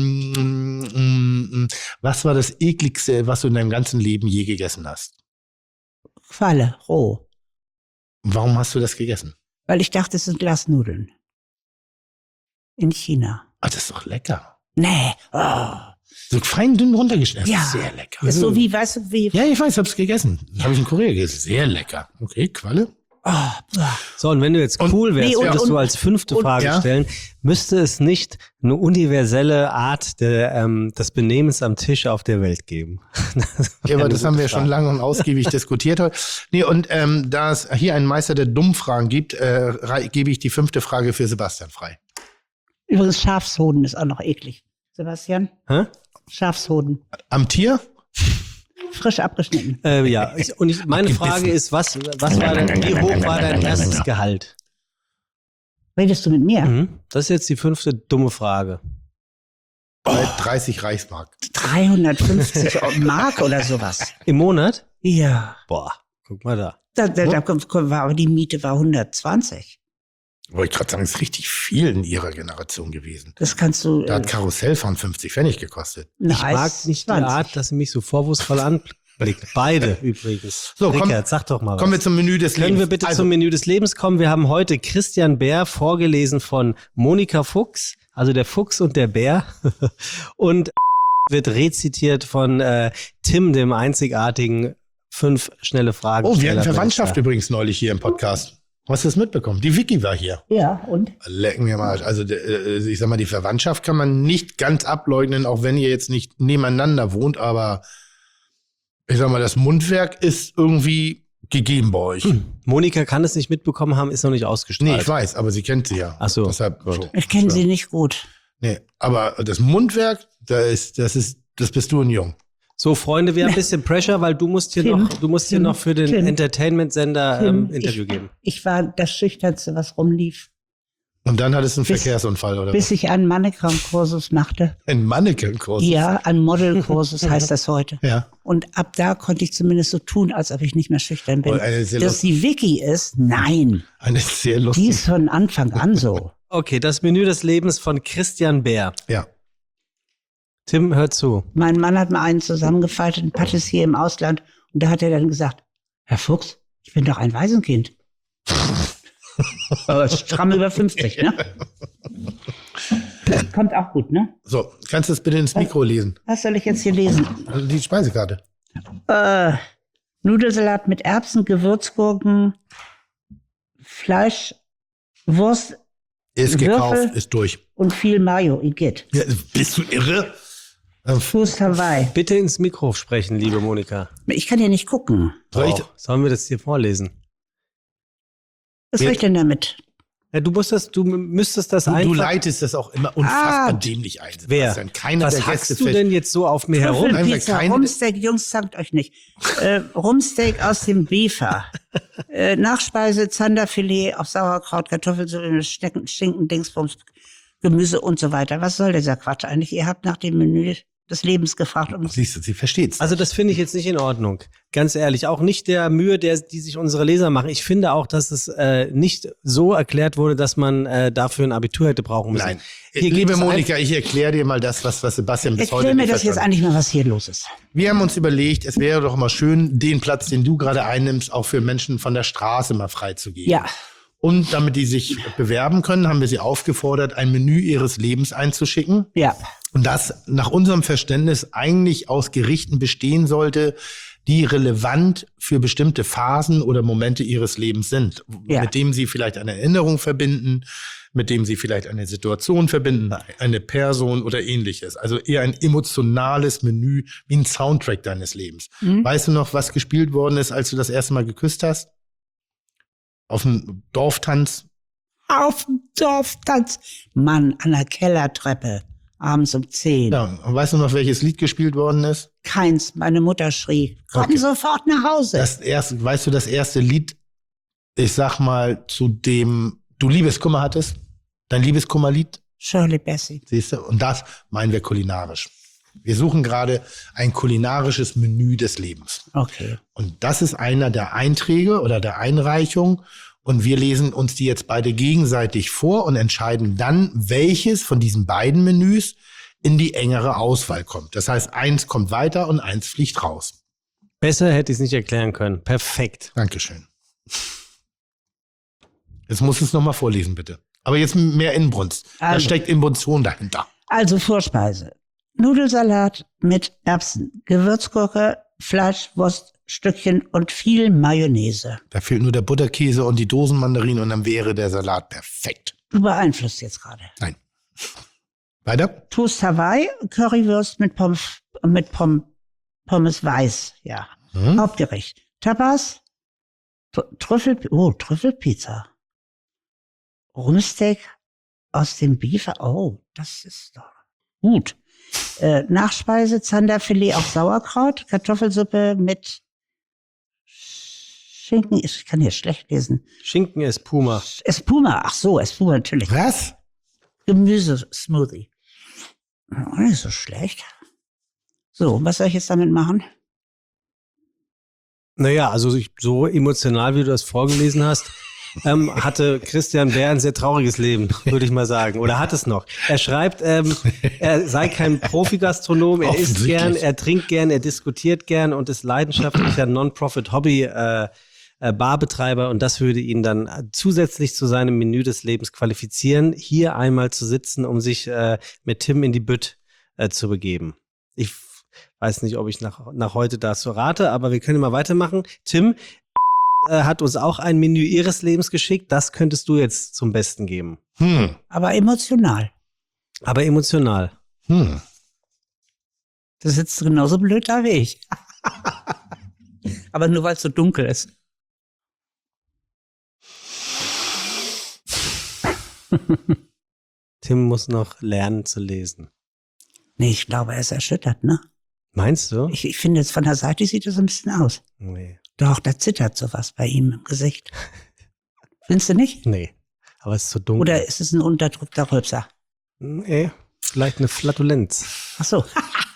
was war das ekligste, was du in deinem ganzen Leben je gegessen hast? Qualle, roh. Warum hast du das gegessen? Weil ich dachte, es sind Glasnudeln. In China. Ah, das ist doch lecker. Nee. Oh. So fein dünn runtergeschnitten. Ja. Sehr lecker. Ist so wie, weißt du, wie. Ja, ich weiß, hab's gegessen. Habe ich in Korea gegessen. Sehr lecker. Okay, Qualle. Oh, boah. So, und wenn du jetzt cool wärst, würdest du als fünfte Frage ja. stellen, müsste es nicht eine universelle Art des Benehmens am Tisch auf der Welt geben? Ja, aber das haben wir schon lange und ausgiebig diskutiert heute. Nee, und da es hier einen Meister der Dummfragen gibt, gebe ich die fünfte Frage für Sebastian frei. Übrigens, Schafshoden ist auch noch eklig. Sebastian? Hä? Schafshoden. Am Tier? Frisch abgeschnitten. Ja, meine Frage ist, wie hoch war dein erstes Gehalt? Redest du mit mir? Mhm. Das ist jetzt die fünfte dumme Frage. 30 Reichsmark. 350 Mark oder sowas. Im Monat? Ja. Boah, guck mal da. Aber die Miete war 120. Wollte ich gerade sagen, ist richtig viel in ihrer Generation gewesen. Das kannst du. Da hat Karussellfahren 50 Pfennig gekostet. Ich mag nicht die Art, dass sie mich so vorwurfsvoll anblickt. Beide übrigens. So, Rickert, sag doch mal was. Kommen wir zum Menü des Lebens. Können wir bitte zum Menü des Lebens kommen? Wir haben heute Christian Bär vorgelesen von Monika Fuchs, also der Fuchs und der Bär. Und wird rezitiert von Tim, dem einzigartigen 5 schnelle Fragen. Oh, wir hatten Verwandtschaft übrigens neulich hier im Podcast. Hast du das mitbekommen? Die Vicky war hier. Ja, und? Lecken wir mal. Also ich sag mal, die Verwandtschaft kann man nicht ganz ableugnen, auch wenn ihr jetzt nicht nebeneinander wohnt, aber ich sag mal, das Mundwerk ist irgendwie gegeben bei euch. Monika kann es nicht mitbekommen haben, ist noch nicht ausgestrahlt. Nee, ich weiß, aber sie kennt sie ja. Ach so. Deshalb, so. Ich kenne sie nicht gut. Nee, aber das Mundwerk, das bist du und Jung. So, Freunde, wir haben ein bisschen Pressure, weil du musst hier noch für den Entertainment-Sender Interview geben. Ich war das Schüchternste, was rumlief. Und dann hattest du einen Verkehrsunfall, oder bis ich einen Mannequin-Kursus machte. Ein Mannequin-Kursus? Ja, ein Model-Kursus heißt das heute. Ja. Und ab da konnte ich zumindest so tun, als ob ich nicht mehr schüchtern bin. Oh, Dass die Vicky ist, nein. Eine sehr lustige. Die ist von Anfang an so. Okay, das Menü des Lebens von Christian Bär. Ja. Tim, hör zu. Mein Mann hat mal einen zusammengefalteten Patissier im Ausland und da hat er dann gesagt, Herr Fuchs, ich bin doch ein Waisenkind. Aber stramm über 50, ne? Das kommt auch gut, ne? So, kannst du das bitte ins Mikro lesen? Was soll ich jetzt hier lesen? Die Speisekarte. Nudelsalat mit Erbsen, Gewürzgurken, Fleisch, Wurst, Ist gekauft, ist durch. und viel Mayo, Igitt. Ja, bist du irre? Fuß Hawaii. Bitte ins Mikro sprechen, liebe Monika. Ich kann ja nicht gucken. Sollen wir das hier vorlesen? Was soll ich denn damit? Ja, du müsstest das Du einfach... leitest das auch immer unfassbar dämlich ein. Wer? Sebastian. Keiner Was der hackst Gäste du denn jetzt so auf mir herum? Trüffelpizza, Rumsteak, Jungs, zankt euch nicht. Rumsteak aus dem Befer. Nachspeise, Zanderfilet auf Sauerkraut, Kartoffelsuppe, Schinken, Dingsbums, Gemüse und so weiter. Was soll dieser Quatsch eigentlich? Ihr habt nach dem Menü des Lebens gefragt. Siehst du, sie versteht's. Also das finde ich jetzt nicht in Ordnung. Ganz ehrlich. Auch nicht der Mühe, die sich unsere Leser machen. Ich finde auch, dass es nicht so erklärt wurde, dass man dafür ein Abitur hätte brauchen müssen. Nein. Hier Liebe Monika, ich erkläre dir mal das, was Sebastian bis heute Erklär mir nicht das jetzt verstanden eigentlich mal, was hier los ist. Wir haben uns überlegt, es wäre doch mal schön, den Platz, den du gerade einnimmst, auch für Menschen von der Straße mal freizugeben. Ja. Und damit die sich bewerben können, haben wir sie aufgefordert, ein Menü ihres Lebens einzuschicken. Ja. Und das nach unserem Verständnis eigentlich aus Gerichten bestehen sollte, die relevant für bestimmte Phasen oder Momente ihres Lebens sind, mit dem sie vielleicht eine Erinnerung verbinden, mit dem sie vielleicht eine Situation verbinden, eine Person oder ähnliches. Also eher ein emotionales Menü, wie ein Soundtrack deines Lebens. Weißt du noch, was gespielt worden ist, als du das erste Mal geküsst hast? Auf dem Dorftanz? Auf dem Dorftanz. Mann, an der Kellertreppe. Abends um 10. Ja, und weißt du noch, welches Lied gespielt worden ist? Keins. Meine Mutter schrie, komm sofort nach Hause. Weißt du, das erste Lied, ich sag mal, zu dem du Liebeskummer hattest? Dein Liebeskummerlied? Shirley Bassey. Siehst du? Und das meinen wir kulinarisch. Wir suchen gerade ein kulinarisches Menü des Lebens. Okay. Und das ist einer der Einträge oder der Einreichung. Und wir lesen uns die jetzt beide gegenseitig vor und entscheiden dann, welches von diesen beiden Menüs in die engere Auswahl kommt. Das heißt, eins kommt weiter und eins fliegt raus. Besser hätte ich es nicht erklären können. Perfekt. Dankeschön. Jetzt musst du es nochmal vorlesen, bitte. Aber jetzt mehr Inbrunst. Da steckt Emotion dahinter. Also Vorspeise. Nudelsalat mit Erbsen, Gewürzgurke, Fleisch, Wurststückchen und viel Mayonnaise. Da fehlt nur der Butterkäse und die Dosenmandarinen und dann wäre der Salat perfekt. Du beeinflusst jetzt gerade. Nein. Weiter? Toast Hawaii, Currywurst mit Pommes Pommes weiß, ja. Hauptgericht. Tapas, Trüffelpizza. Rumsteak aus dem Beef. Oh, das ist doch gut. Nachspeise, Zanderfilet auf Sauerkraut, Kartoffelsuppe mit Schinken. Ich kann hier schlecht lesen. Schinken Espuma. Espuma, ach so, Espuma natürlich. Was? Gemüsesmoothie. Oh, nicht so schlecht. So, was soll ich jetzt damit machen? Naja, also so emotional, wie du das vorgelesen hast, hatte Christian Bär ein sehr trauriges Leben, würde ich mal sagen. Oder hat es noch. Er schreibt, er sei kein Profi-Gastronom, er isst gern, er trinkt gern, er diskutiert gern und ist leidenschaftlicher Non-Profit-Hobby Barbetreiber und das würde ihn dann zusätzlich zu seinem Menü des Lebens qualifizieren, hier einmal zu sitzen, um sich mit Tim in die Bütt zu begeben. Ich weiß nicht, ob ich nach heute dazu rate, aber wir können mal weitermachen. Tim hat uns auch ein Menü ihres Lebens geschickt. Das könntest du jetzt zum Besten geben. Aber emotional. Aber emotional. Das sitzt genauso blöd da wie ich. Aber nur weil es so dunkel ist. Tim muss noch lernen zu lesen. Nee, ich glaube, er ist erschüttert, ne? Meinst du? Ich finde, jetzt von der Seite sieht es ein bisschen aus. Nee. Doch, da zittert sowas bei ihm im Gesicht. Findest du nicht? Nee, aber es ist zu dunkel. Oder ist es ein unterdrückter Rülpser? Nee, vielleicht eine Flatulenz. Ach so.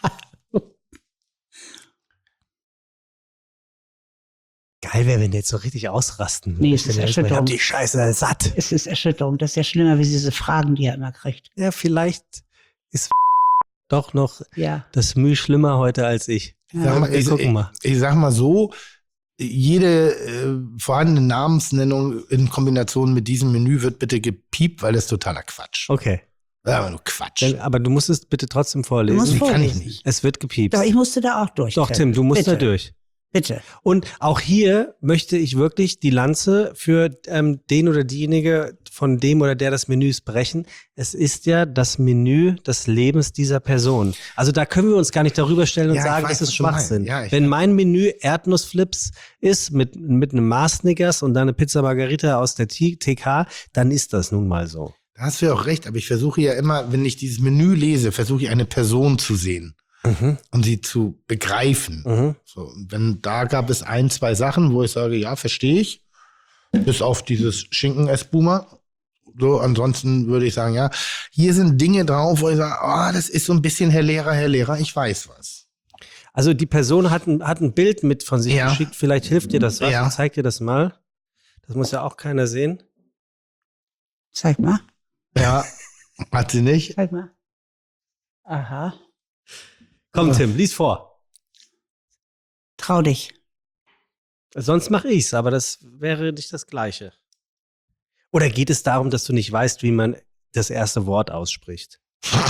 Geil wäre, wenn der jetzt so richtig ausrasten würde. Nee, es ist Erschütterung. Ich hab die Scheiße satt. Es ist Erschütterung. Das ist ja schlimmer, wie diese Fragen, die er immer kriegt. Ja, vielleicht ist doch noch Ja. das Mühe schlimmer heute als ich. Ja, Wir gucken mal. Ich sag mal so, jede vorhandene Namensnennung in Kombination mit diesem Menü wird bitte gepiept, weil das ist totaler Quatsch. Okay. Aber nur Quatsch. Aber du musst es bitte trotzdem vorlesen. Du musst Kann ich vorlesen. nicht. Es wird gepiept. Doch, ich musste da auch durch. Doch, Tim, du musst Bitte. da durch. Bitte. Und auch hier möchte ich wirklich die Lanze für den oder diejenige von dem oder der des Menüs brechen. Es ist ja das Menü des Lebens dieser Person. Also da können wir uns gar nicht darüber stellen und Ja, ich sagen, weiß, es ist was du meinst. Schwachsinn. Ja, Wenn mein Menü Erdnussflips ist mit einem Mars Snickers und dann eine Pizza Margarita aus der TK, dann ist das nun mal so. Da hast du ja auch recht, aber ich versuche ja immer, wenn ich dieses Menü lese, versuche ich eine Person zu sehen. Und sie zu begreifen. So, und da gab es 1, 2 Sachen, wo ich sage, ja, verstehe ich. Bis auf dieses Schinken-Espuma. So, ansonsten würde ich sagen, ja, hier sind Dinge drauf, wo ich sage, das ist so ein bisschen Herr Lehrer, ich weiß was. Also die Person hat ein Bild mit von sich Ja. geschickt. Vielleicht hilft dir das was. Ja. Ich zeig dir das mal. Das muss ja auch keiner sehen. Zeig mal. Ja, hat sie nicht. Zeig mal. Aha. Komm, Tim, lies vor. Trau dich. Sonst mache ich's, aber das wäre nicht das Gleiche. Oder geht es darum, dass du nicht weißt, wie man das erste Wort ausspricht?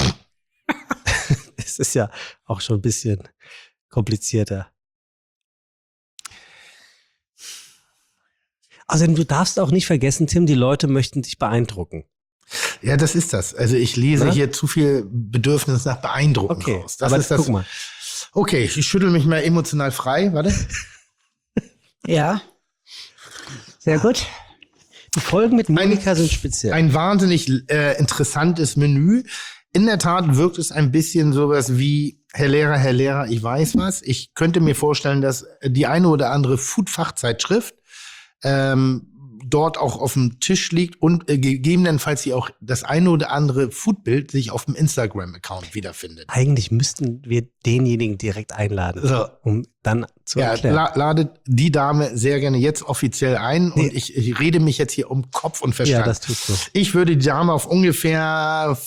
Es ist ja auch schon ein bisschen komplizierter. Außerdem, du darfst auch nicht vergessen, Tim, die Leute möchten dich beeindrucken. Ja, das ist das. Also ich lese Na? hier zu viel Bedürfnis nach Beeindrucken Okay, raus. Das aber ist das. guck mal. Okay, ich schüttel mich mal emotional frei. Warte. Ja. Sehr gut. Die Folgen mit Monika sind speziell. Ein wahnsinnig interessantes Menü. In der Tat wirkt es ein bisschen sowas wie Herr Lehrer, ich weiß was. Ich könnte mir vorstellen, dass die eine oder andere Food-Fachzeitschrift dort auch auf dem Tisch liegt und gegebenenfalls sie auch das eine oder andere Foodbild sich auf dem Instagram-Account wiederfindet. Eigentlich müssten wir denjenigen direkt einladen, So. um dann zu Ja, erklären. ladet die Dame sehr gerne jetzt offiziell ein und ich rede mich jetzt hier um Kopf und Verstand. Ja, das tust du. Ich würde die Dame auf ungefähr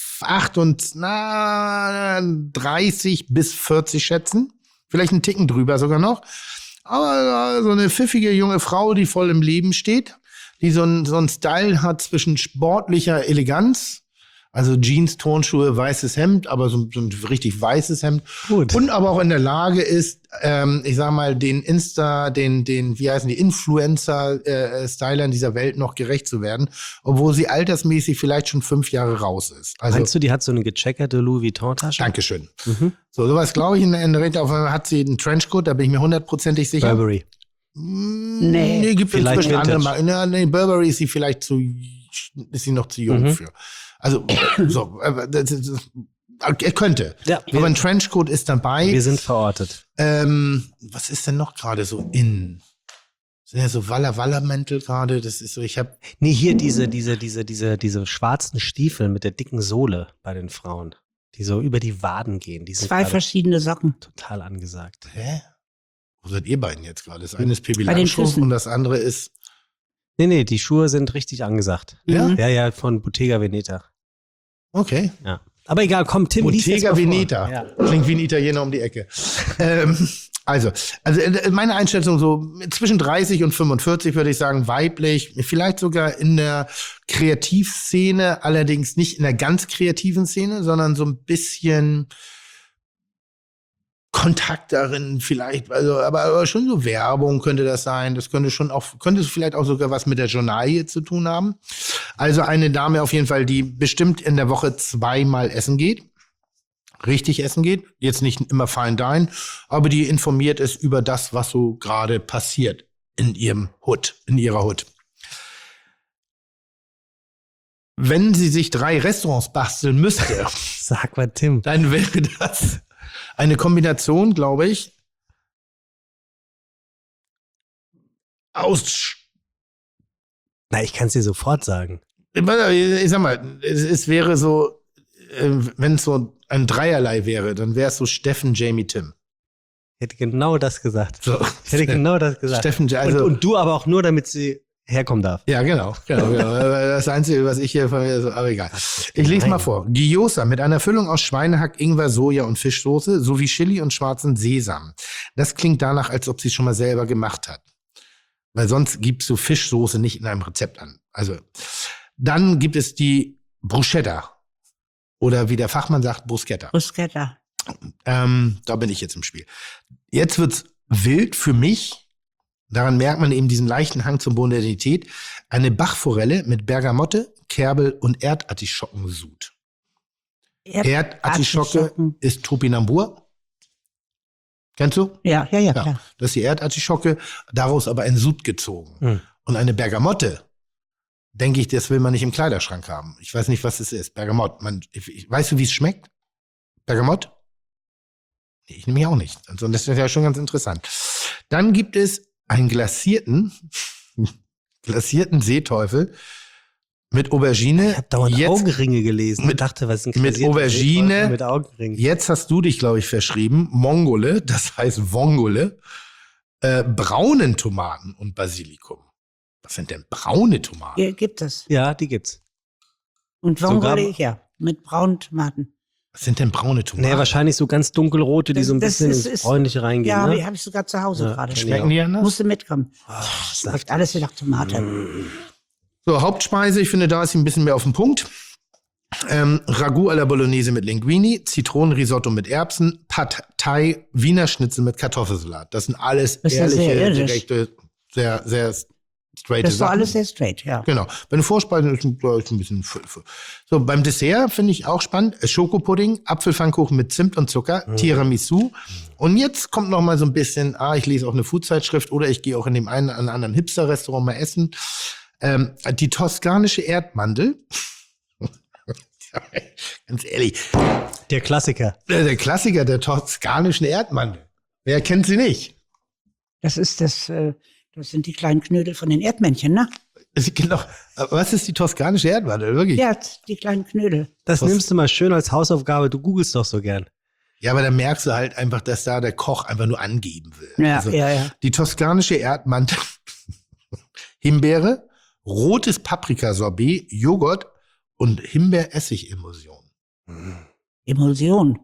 30 bis 40 schätzen. Vielleicht einen Ticken drüber sogar noch. Aber so eine pfiffige junge Frau, die voll im Leben steht, die so einen Style hat zwischen sportlicher Eleganz, also Jeans, Turnschuhe, weißes Hemd, aber so ein richtig weißes Hemd. Gut. Und aber auch in der Lage ist, ich sag mal, den wie heißen die, Influencer-Stylern dieser Welt noch gerecht zu werden, obwohl sie altersmäßig vielleicht schon 5 Jahre raus ist. Also, Meinst du, die hat so eine gecheckerte Louis Vuitton-Tasche? Dankeschön. Mhm. So, sowas glaube ich in der Richtung. Auf einmal hat sie einen Trenchcoat, da bin ich mir 100%ig sicher. Burberry. Nee, gibt Vielleicht inzwischen andere Vintage. Marken. Nee, Burberry ist sie vielleicht ist sie noch zu jung für. Also, so, er könnte. Ja, aber ein Trenchcoat ist dabei. Wir sind verortet. Was ist denn noch gerade so in? Sind ja so Walla-Walla-Mäntel gerade. Das ist so, Nee, hier diese schwarzen Stiefel mit der dicken Sohle bei den Frauen, die so über die Waden gehen. Die sind 2 gerade verschiedene Socken. total angesagt. Hä? Wo seid ihr beiden jetzt gerade? Das eine ist Pippi Bei den Langstrumpf Füßen. und das andere ist. Nee, die Schuhe sind richtig angesagt. Ja? Ja, von Bottega Veneta. Okay. Ja. Aber egal, komm, Tim, lies jetzt Bottega mal vor. Veneta. Ja. Klingt wie ein Italiener um die Ecke. Also meine Einschätzung so zwischen 30 und 45 würde ich sagen, weiblich, vielleicht sogar in der Kreativszene, allerdings nicht in der ganz kreativen Szene, sondern so ein bisschen Kontakt darin vielleicht, also aber schon so Werbung könnte das sein. Das könnte vielleicht auch sogar was mit der Journalie zu tun haben. Also eine Dame auf jeden Fall, die bestimmt in der Woche 2-mal essen geht. Richtig essen geht. Jetzt nicht immer Fine Dine, aber die informiert ist über das, was so gerade passiert in ihrer Hut. Wenn sie sich 3 Restaurants basteln müsste, Sag mal, Tim. dann wäre das eine Kombination, glaube ich, aus. Na, ich kann es dir sofort sagen. Ich sag mal, es wäre so, wenn es so ein Dreierlei wäre, dann wäre es so Steffen, Jamie, Tim. Ich hätte genau das gesagt. So. Ich hätte genau das gesagt. Steffen, also, und du aber auch nur, damit sie herkommen darf. ja, genau. Das Einzige, was ich hier von mir so, aber egal. Ich lese mal vor. Gyoza mit einer Füllung aus Schweinehack, Ingwer, Soja und Fischsoße sowie Chili und schwarzen Sesam. Das klingt danach, als ob sie es schon mal selber gemacht hat. Weil sonst gibst du Fischsoße nicht in einem Rezept an. Also, dann gibt es die Bruschetta. Oder wie der Fachmann sagt, Bruschetta. Bruschetta. Da bin ich jetzt im Spiel. Jetzt wird's wild für mich. Daran merkt man eben diesen leichten Hang zur Modernität. Eine Bachforelle mit Bergamotte, Kerbel und Erdartischockensud. Erdartischocke ist Topinambur. Kennst du? Ja, klar. Das ist die Erdartischocke, daraus aber ein Sud gezogen. Und eine Bergamotte, denke ich, das will man nicht im Kleiderschrank haben. Ich weiß nicht, was es ist. Bergamott. Weißt du, wie es schmeckt? Bergamott? Nee, ich nehme mich auch nicht. Also, das ist ja schon ganz interessant. Dann gibt es einen glasierten Seeteufel mit Aubergine. Ich habe dauernd Augenringe gelesen und dachte, was ist ein mit Aubergine. Seeteufel mit Augenringen? Jetzt hast du dich, glaube ich, verschrieben. Mongole, das heißt Vongole, braunen Tomaten und Basilikum. Was sind denn braune Tomaten? Hier gibt es. Ja, die gibt's. Und Vongole, ja, mit braunen Tomaten. Was sind denn braune Tomaten? Nee, wahrscheinlich so ganz dunkelrote, die so ein Das bisschen ist- ins Bräunliche reingehen. Ja, ne? die habe ich sogar zu Hause Ja, gerade. kenn ich Schmecken die anders? Musste mitkommen. Das Schmeckt alles wie nach Tomate. So, Hauptspeise, ich finde, da ist sie ein bisschen mehr auf den Punkt. Ragout à la Bolognese mit Linguini, Zitronenrisotto mit Erbsen, Pad Thai, Wiener Schnitzel mit Kartoffelsalat. Das sind alles Das ist ja sehr ehrliche, irdisch. direkte, sehr, sehr straight Das war Sachen. alles sehr straight, ja. Genau. Bei den Vorspeisen ist ein bisschen so, beim Dessert finde ich auch spannend. Schokopudding, Apfelpfannkuchen mit Zimt und Zucker, Tiramisu. Und jetzt kommt noch mal so ein bisschen, ich lese auch eine Foodzeitschrift oder ich gehe auch in dem einen oder anderen Hipster-Restaurant mal essen. Die toskanische Erdmandel. Ganz ehrlich. Der Klassiker. Der Klassiker der toskanischen Erdmandel. Wer kennt sie nicht? Das ist das sind die kleinen Knödel von den Erdmännchen, ne? Genau. Was ist die toskanische Erdmandel? Wirklich? Ja, die kleinen Knödel. Das nimmst du mal schön als Hausaufgabe. Du googelst doch so gern. Ja, aber da merkst du halt einfach, dass da der Koch einfach nur angeben will. Ja, ja. Die toskanische Erdmandel, Himbeere, rotes Paprikasorbet, Joghurt und Himbeeressig-Emulsion. Emulsion.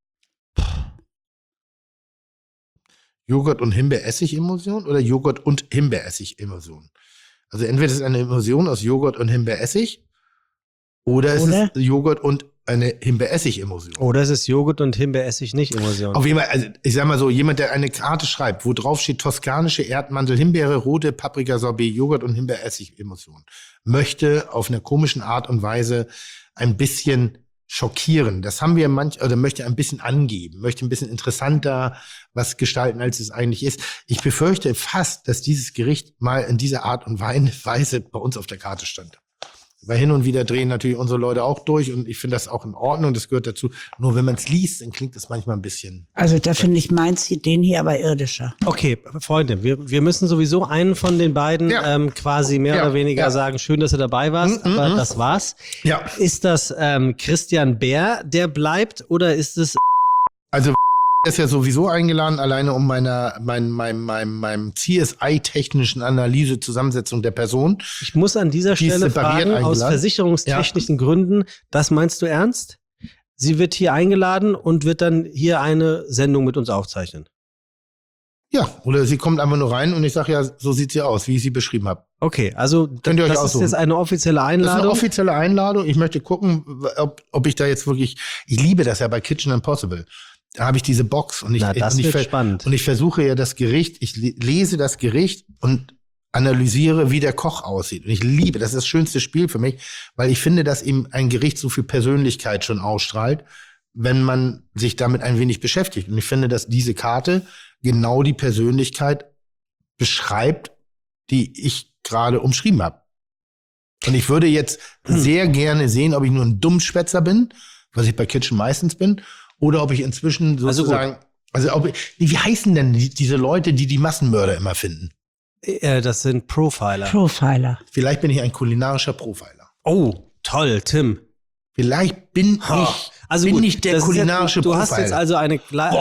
Joghurt und Himbeeressig-Emulsion oder Joghurt und Himbeeressig-Emulsion? Also entweder ist es eine Emulsion aus Joghurt und Himbeeressig oder es ist Joghurt und eine Himbeeressig-Emulsion. Oder es ist Joghurt und Himbeeressig nicht Emulsion. Auf jeden Fall, also ich sag mal so, jemand, der eine Karte schreibt, wo drauf steht toskanische Erdmandel, Himbeere, rote Paprikasorbet, Joghurt und Himbeeressig-Emulsion, möchte auf einer komischen Art und Weise ein bisschen schockieren. Das haben wir oder möchte ein bisschen angeben, möchte ein bisschen interessanter was gestalten, als es eigentlich ist. Ich befürchte fast, dass dieses Gericht mal in dieser Art und Weise bei uns auf der Karte stand. Weil hin und wieder drehen natürlich unsere Leute auch durch und ich finde das auch in Ordnung, das gehört dazu. Nur wenn man es liest, dann klingt das manchmal ein bisschen... Also da finde ich den hier aber irdischer. Okay, Freunde, wir müssen sowieso einen von den beiden quasi mehr oder weniger sagen, schön, dass du dabei warst, aber das war's. Ja. Ist das Christian Bär, der bleibt, oder ist es... Also ist ja sowieso eingeladen, alleine um meinem CSI-technischen Analyse Zusammensetzung der Person. Ich muss an dieser Stelle fragen, aus versicherungstechnischen Gründen, das meinst du ernst? Sie wird hier eingeladen und wird dann hier eine Sendung mit uns aufzeichnen? Ja, oder sie kommt einfach nur rein und ich sage ja, so sieht sie aus, wie ich sie beschrieben habe. Okay, also Könnt ihr euch das ist aussuchen. jetzt eine offizielle Einladung? Das ist eine offizielle Einladung. Ich möchte gucken, ob ich da jetzt wirklich, ich liebe das ja bei Kitchen Impossible. Da habe ich diese Box und spannend. Und ich versuche ja das Gericht, ich lese das Gericht und analysiere, wie der Koch aussieht. Und ich liebe, das ist das schönste Spiel für mich, weil ich finde, dass eben ein Gericht so viel Persönlichkeit schon ausstrahlt, wenn man sich damit ein wenig beschäftigt. Und ich finde, dass diese Karte genau die Persönlichkeit beschreibt, die ich gerade umschrieben habe. Und ich würde jetzt sehr gerne sehen, ob ich nur ein Dummschwätzer bin, was ich bei Kitchen meistens bin, oder ob ich inzwischen sozusagen, wie heißen denn diese Leute, die Massenmörder immer finden? Das sind Profiler. Vielleicht bin ich ein kulinarischer Profiler. Oh, toll, Tim. Vielleicht bin ich der kulinarische Profiler. Du hast jetzt also eine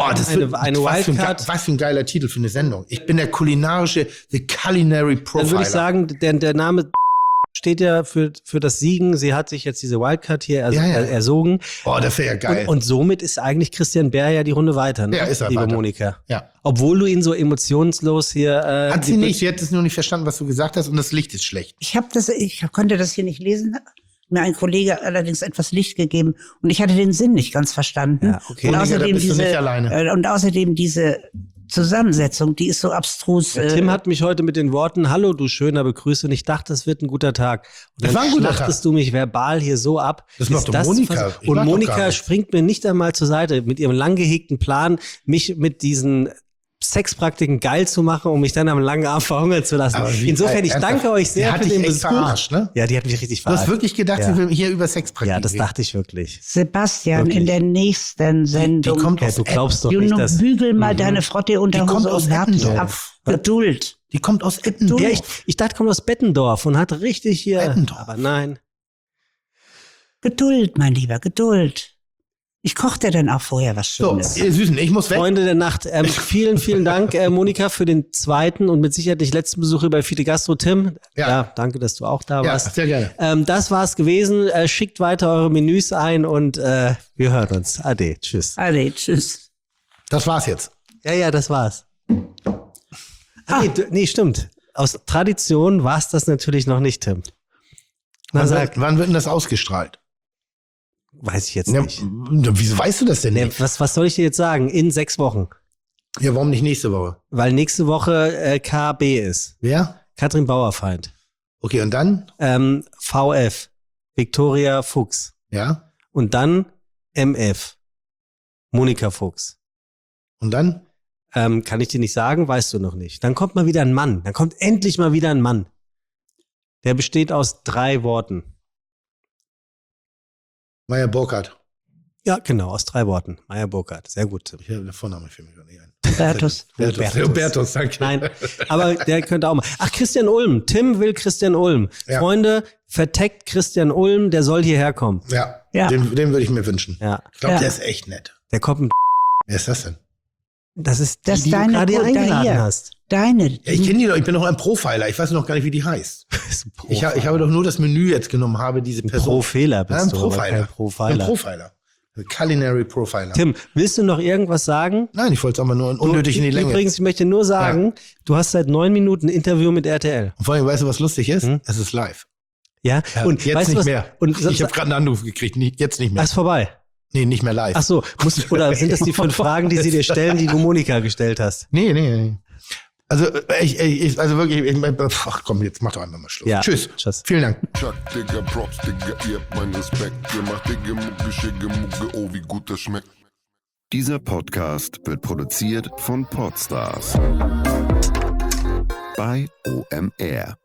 Wildcard. Was für ein geiler Titel für eine Sendung. Ich bin der The Culinary Profiler. Dann würde ich sagen, der Name steht ja für das Siegen. Sie hat sich jetzt diese Wildcard hier ersogen. Oh, das wäre ja geil. Und somit ist eigentlich Christian Bär ja die Runde weiter, ne? Ja, ist er liebe weiter. Monika. Ja. Obwohl du ihn so emotionslos hier... Hat sie nicht. Sie hat es nur nicht verstanden, was du gesagt hast und das Licht ist schlecht. Ich konnte das hier nicht lesen. Mir ein Kollege allerdings etwas Licht gegeben und ich hatte den Sinn nicht ganz verstanden. Ja, okay. Und außerdem bist du nicht alleine. Und außerdem diese Zusammensetzung, die ist so abstrus. Tim hat mich heute mit den Worten, hallo du Schöner, begrüßt und ich dachte, es wird ein guter Tag. Und Das war ein dann guter Tag. schlachtest du mich verbal hier so ab. Das macht doch Monika. Ich Und mach doch gar Monika nichts. springt mir nicht einmal zur Seite mit ihrem lang gehegten Plan, mich mit diesen Sexpraktiken geil zu machen, um mich dann am langen Arm verhungern zu lassen. Insofern, ich danke euch sehr für den Besuch. Verarscht, ne? Ja, die hat mich richtig Du verarscht. hast wirklich gedacht, sie will hier über Sexpraktiken Ja, das reden. dachte ich wirklich. Sebastian, Wirklich. in der nächsten Sendung. Die kommt aus Du glaubst doch Du nicht, dass... bügel mal deine Frotte unter Die kommt Hose aus und hab Eppendorf. Geduld. Die kommt aus Eppendorf. Ja, ich dachte, kommt aus Bettendorf und hat richtig hier... Bettendorf. Aber nein. Geduld, mein Lieber, Geduld. Ich koche dir dann auch vorher was So, Schönes. ihr Süßen, ich muss weg. Freunde der Nacht, vielen, vielen Dank, Monika, für den zweiten und mit Sicherheit nicht letzten Besuch hier bei Fide Gastro. Tim, Ja. danke, dass du auch da Ja, warst. sehr gerne. Das war's gewesen. Schickt weiter eure Menüs ein und wir hören uns. Ade, tschüss. Ade, tschüss. Das war's jetzt. Ja, das war's. Nee, stimmt. Aus Tradition war's das natürlich noch nicht, Tim. Na, sag, Wann wird denn das ausgestrahlt? weiß ich jetzt Ja, nicht. wieso weißt du das denn Nee, nicht? was soll ich dir jetzt sagen? In 6 Wochen. Ja, warum nicht nächste Woche? Weil nächste Woche KB ist. Wer? Katrin Bauerfeind. Okay, und dann? VF. Victoria Fuchs. Ja. Und dann MF. Monika Fuchs. Und dann? Kann ich dir nicht sagen, weißt du noch nicht. Dann kommt mal wieder ein Mann. Dann kommt endlich mal wieder ein Mann. Der besteht aus 3 Worten. Meyer Burkhardt. Ja, genau, aus 3 Worten. Meyer Burkhardt, sehr gut, Tim. Ich habe den Vornamen für mich gar nicht ein. Hubertus. Hubertus, danke. Nein, aber der könnte auch mal. Ach, Christian Ulm. Tim will Christian Ulm. Ja. Freunde, verteckt Christian Ulm, der soll hierher kommen. Ja, Ja. den würde ich mir wünschen. Ja. Ich glaube, Ja. der ist echt nett. Der kommt. Wer ist das denn? Das ist Das die ist du deine gerade hier Kunde eingeladen hier. hast. Deine. Ja, ich kenne die doch, ich bin doch ein Profiler. Ich weiß noch gar nicht, wie die heißt. Ich habe doch nur das Menü jetzt genommen, habe diese Person. Profehler bist Ja, ein du, aber Profiler. kein Ein Profiler. Profiler. Ein Culinary Profiler. Tim, willst du noch irgendwas sagen? Nein, ich wollte es aber nur unnötig in die Länge. Übrigens, ich möchte nur sagen, du hast seit 9 Minuten ein Interview mit RTL. Und vor allem, weißt du, was lustig ist? Hm? Es ist live. Ja, Ja, und jetzt weißt du nicht was? mehr. Und Ich habe gerade einen Anruf gekriegt, jetzt nicht mehr. ist vorbei. Nee, nicht mehr live. Ach so, oder sind das die 5 Fragen, die sie dir stellen, die du Monika gestellt hast? Nee. Also, also wirklich, ach komm, jetzt mach doch einfach mal Schluss. Ja. Tschüss. Vielen Dank. Chuck, Digga, Props, Digga, ihr habt meinen Respekt. Ihr macht Digga, Mucke, Schicke, Mucke, oh, wie gut das schmeckt. Dieser Podcast wird produziert von Podstars bei OMR.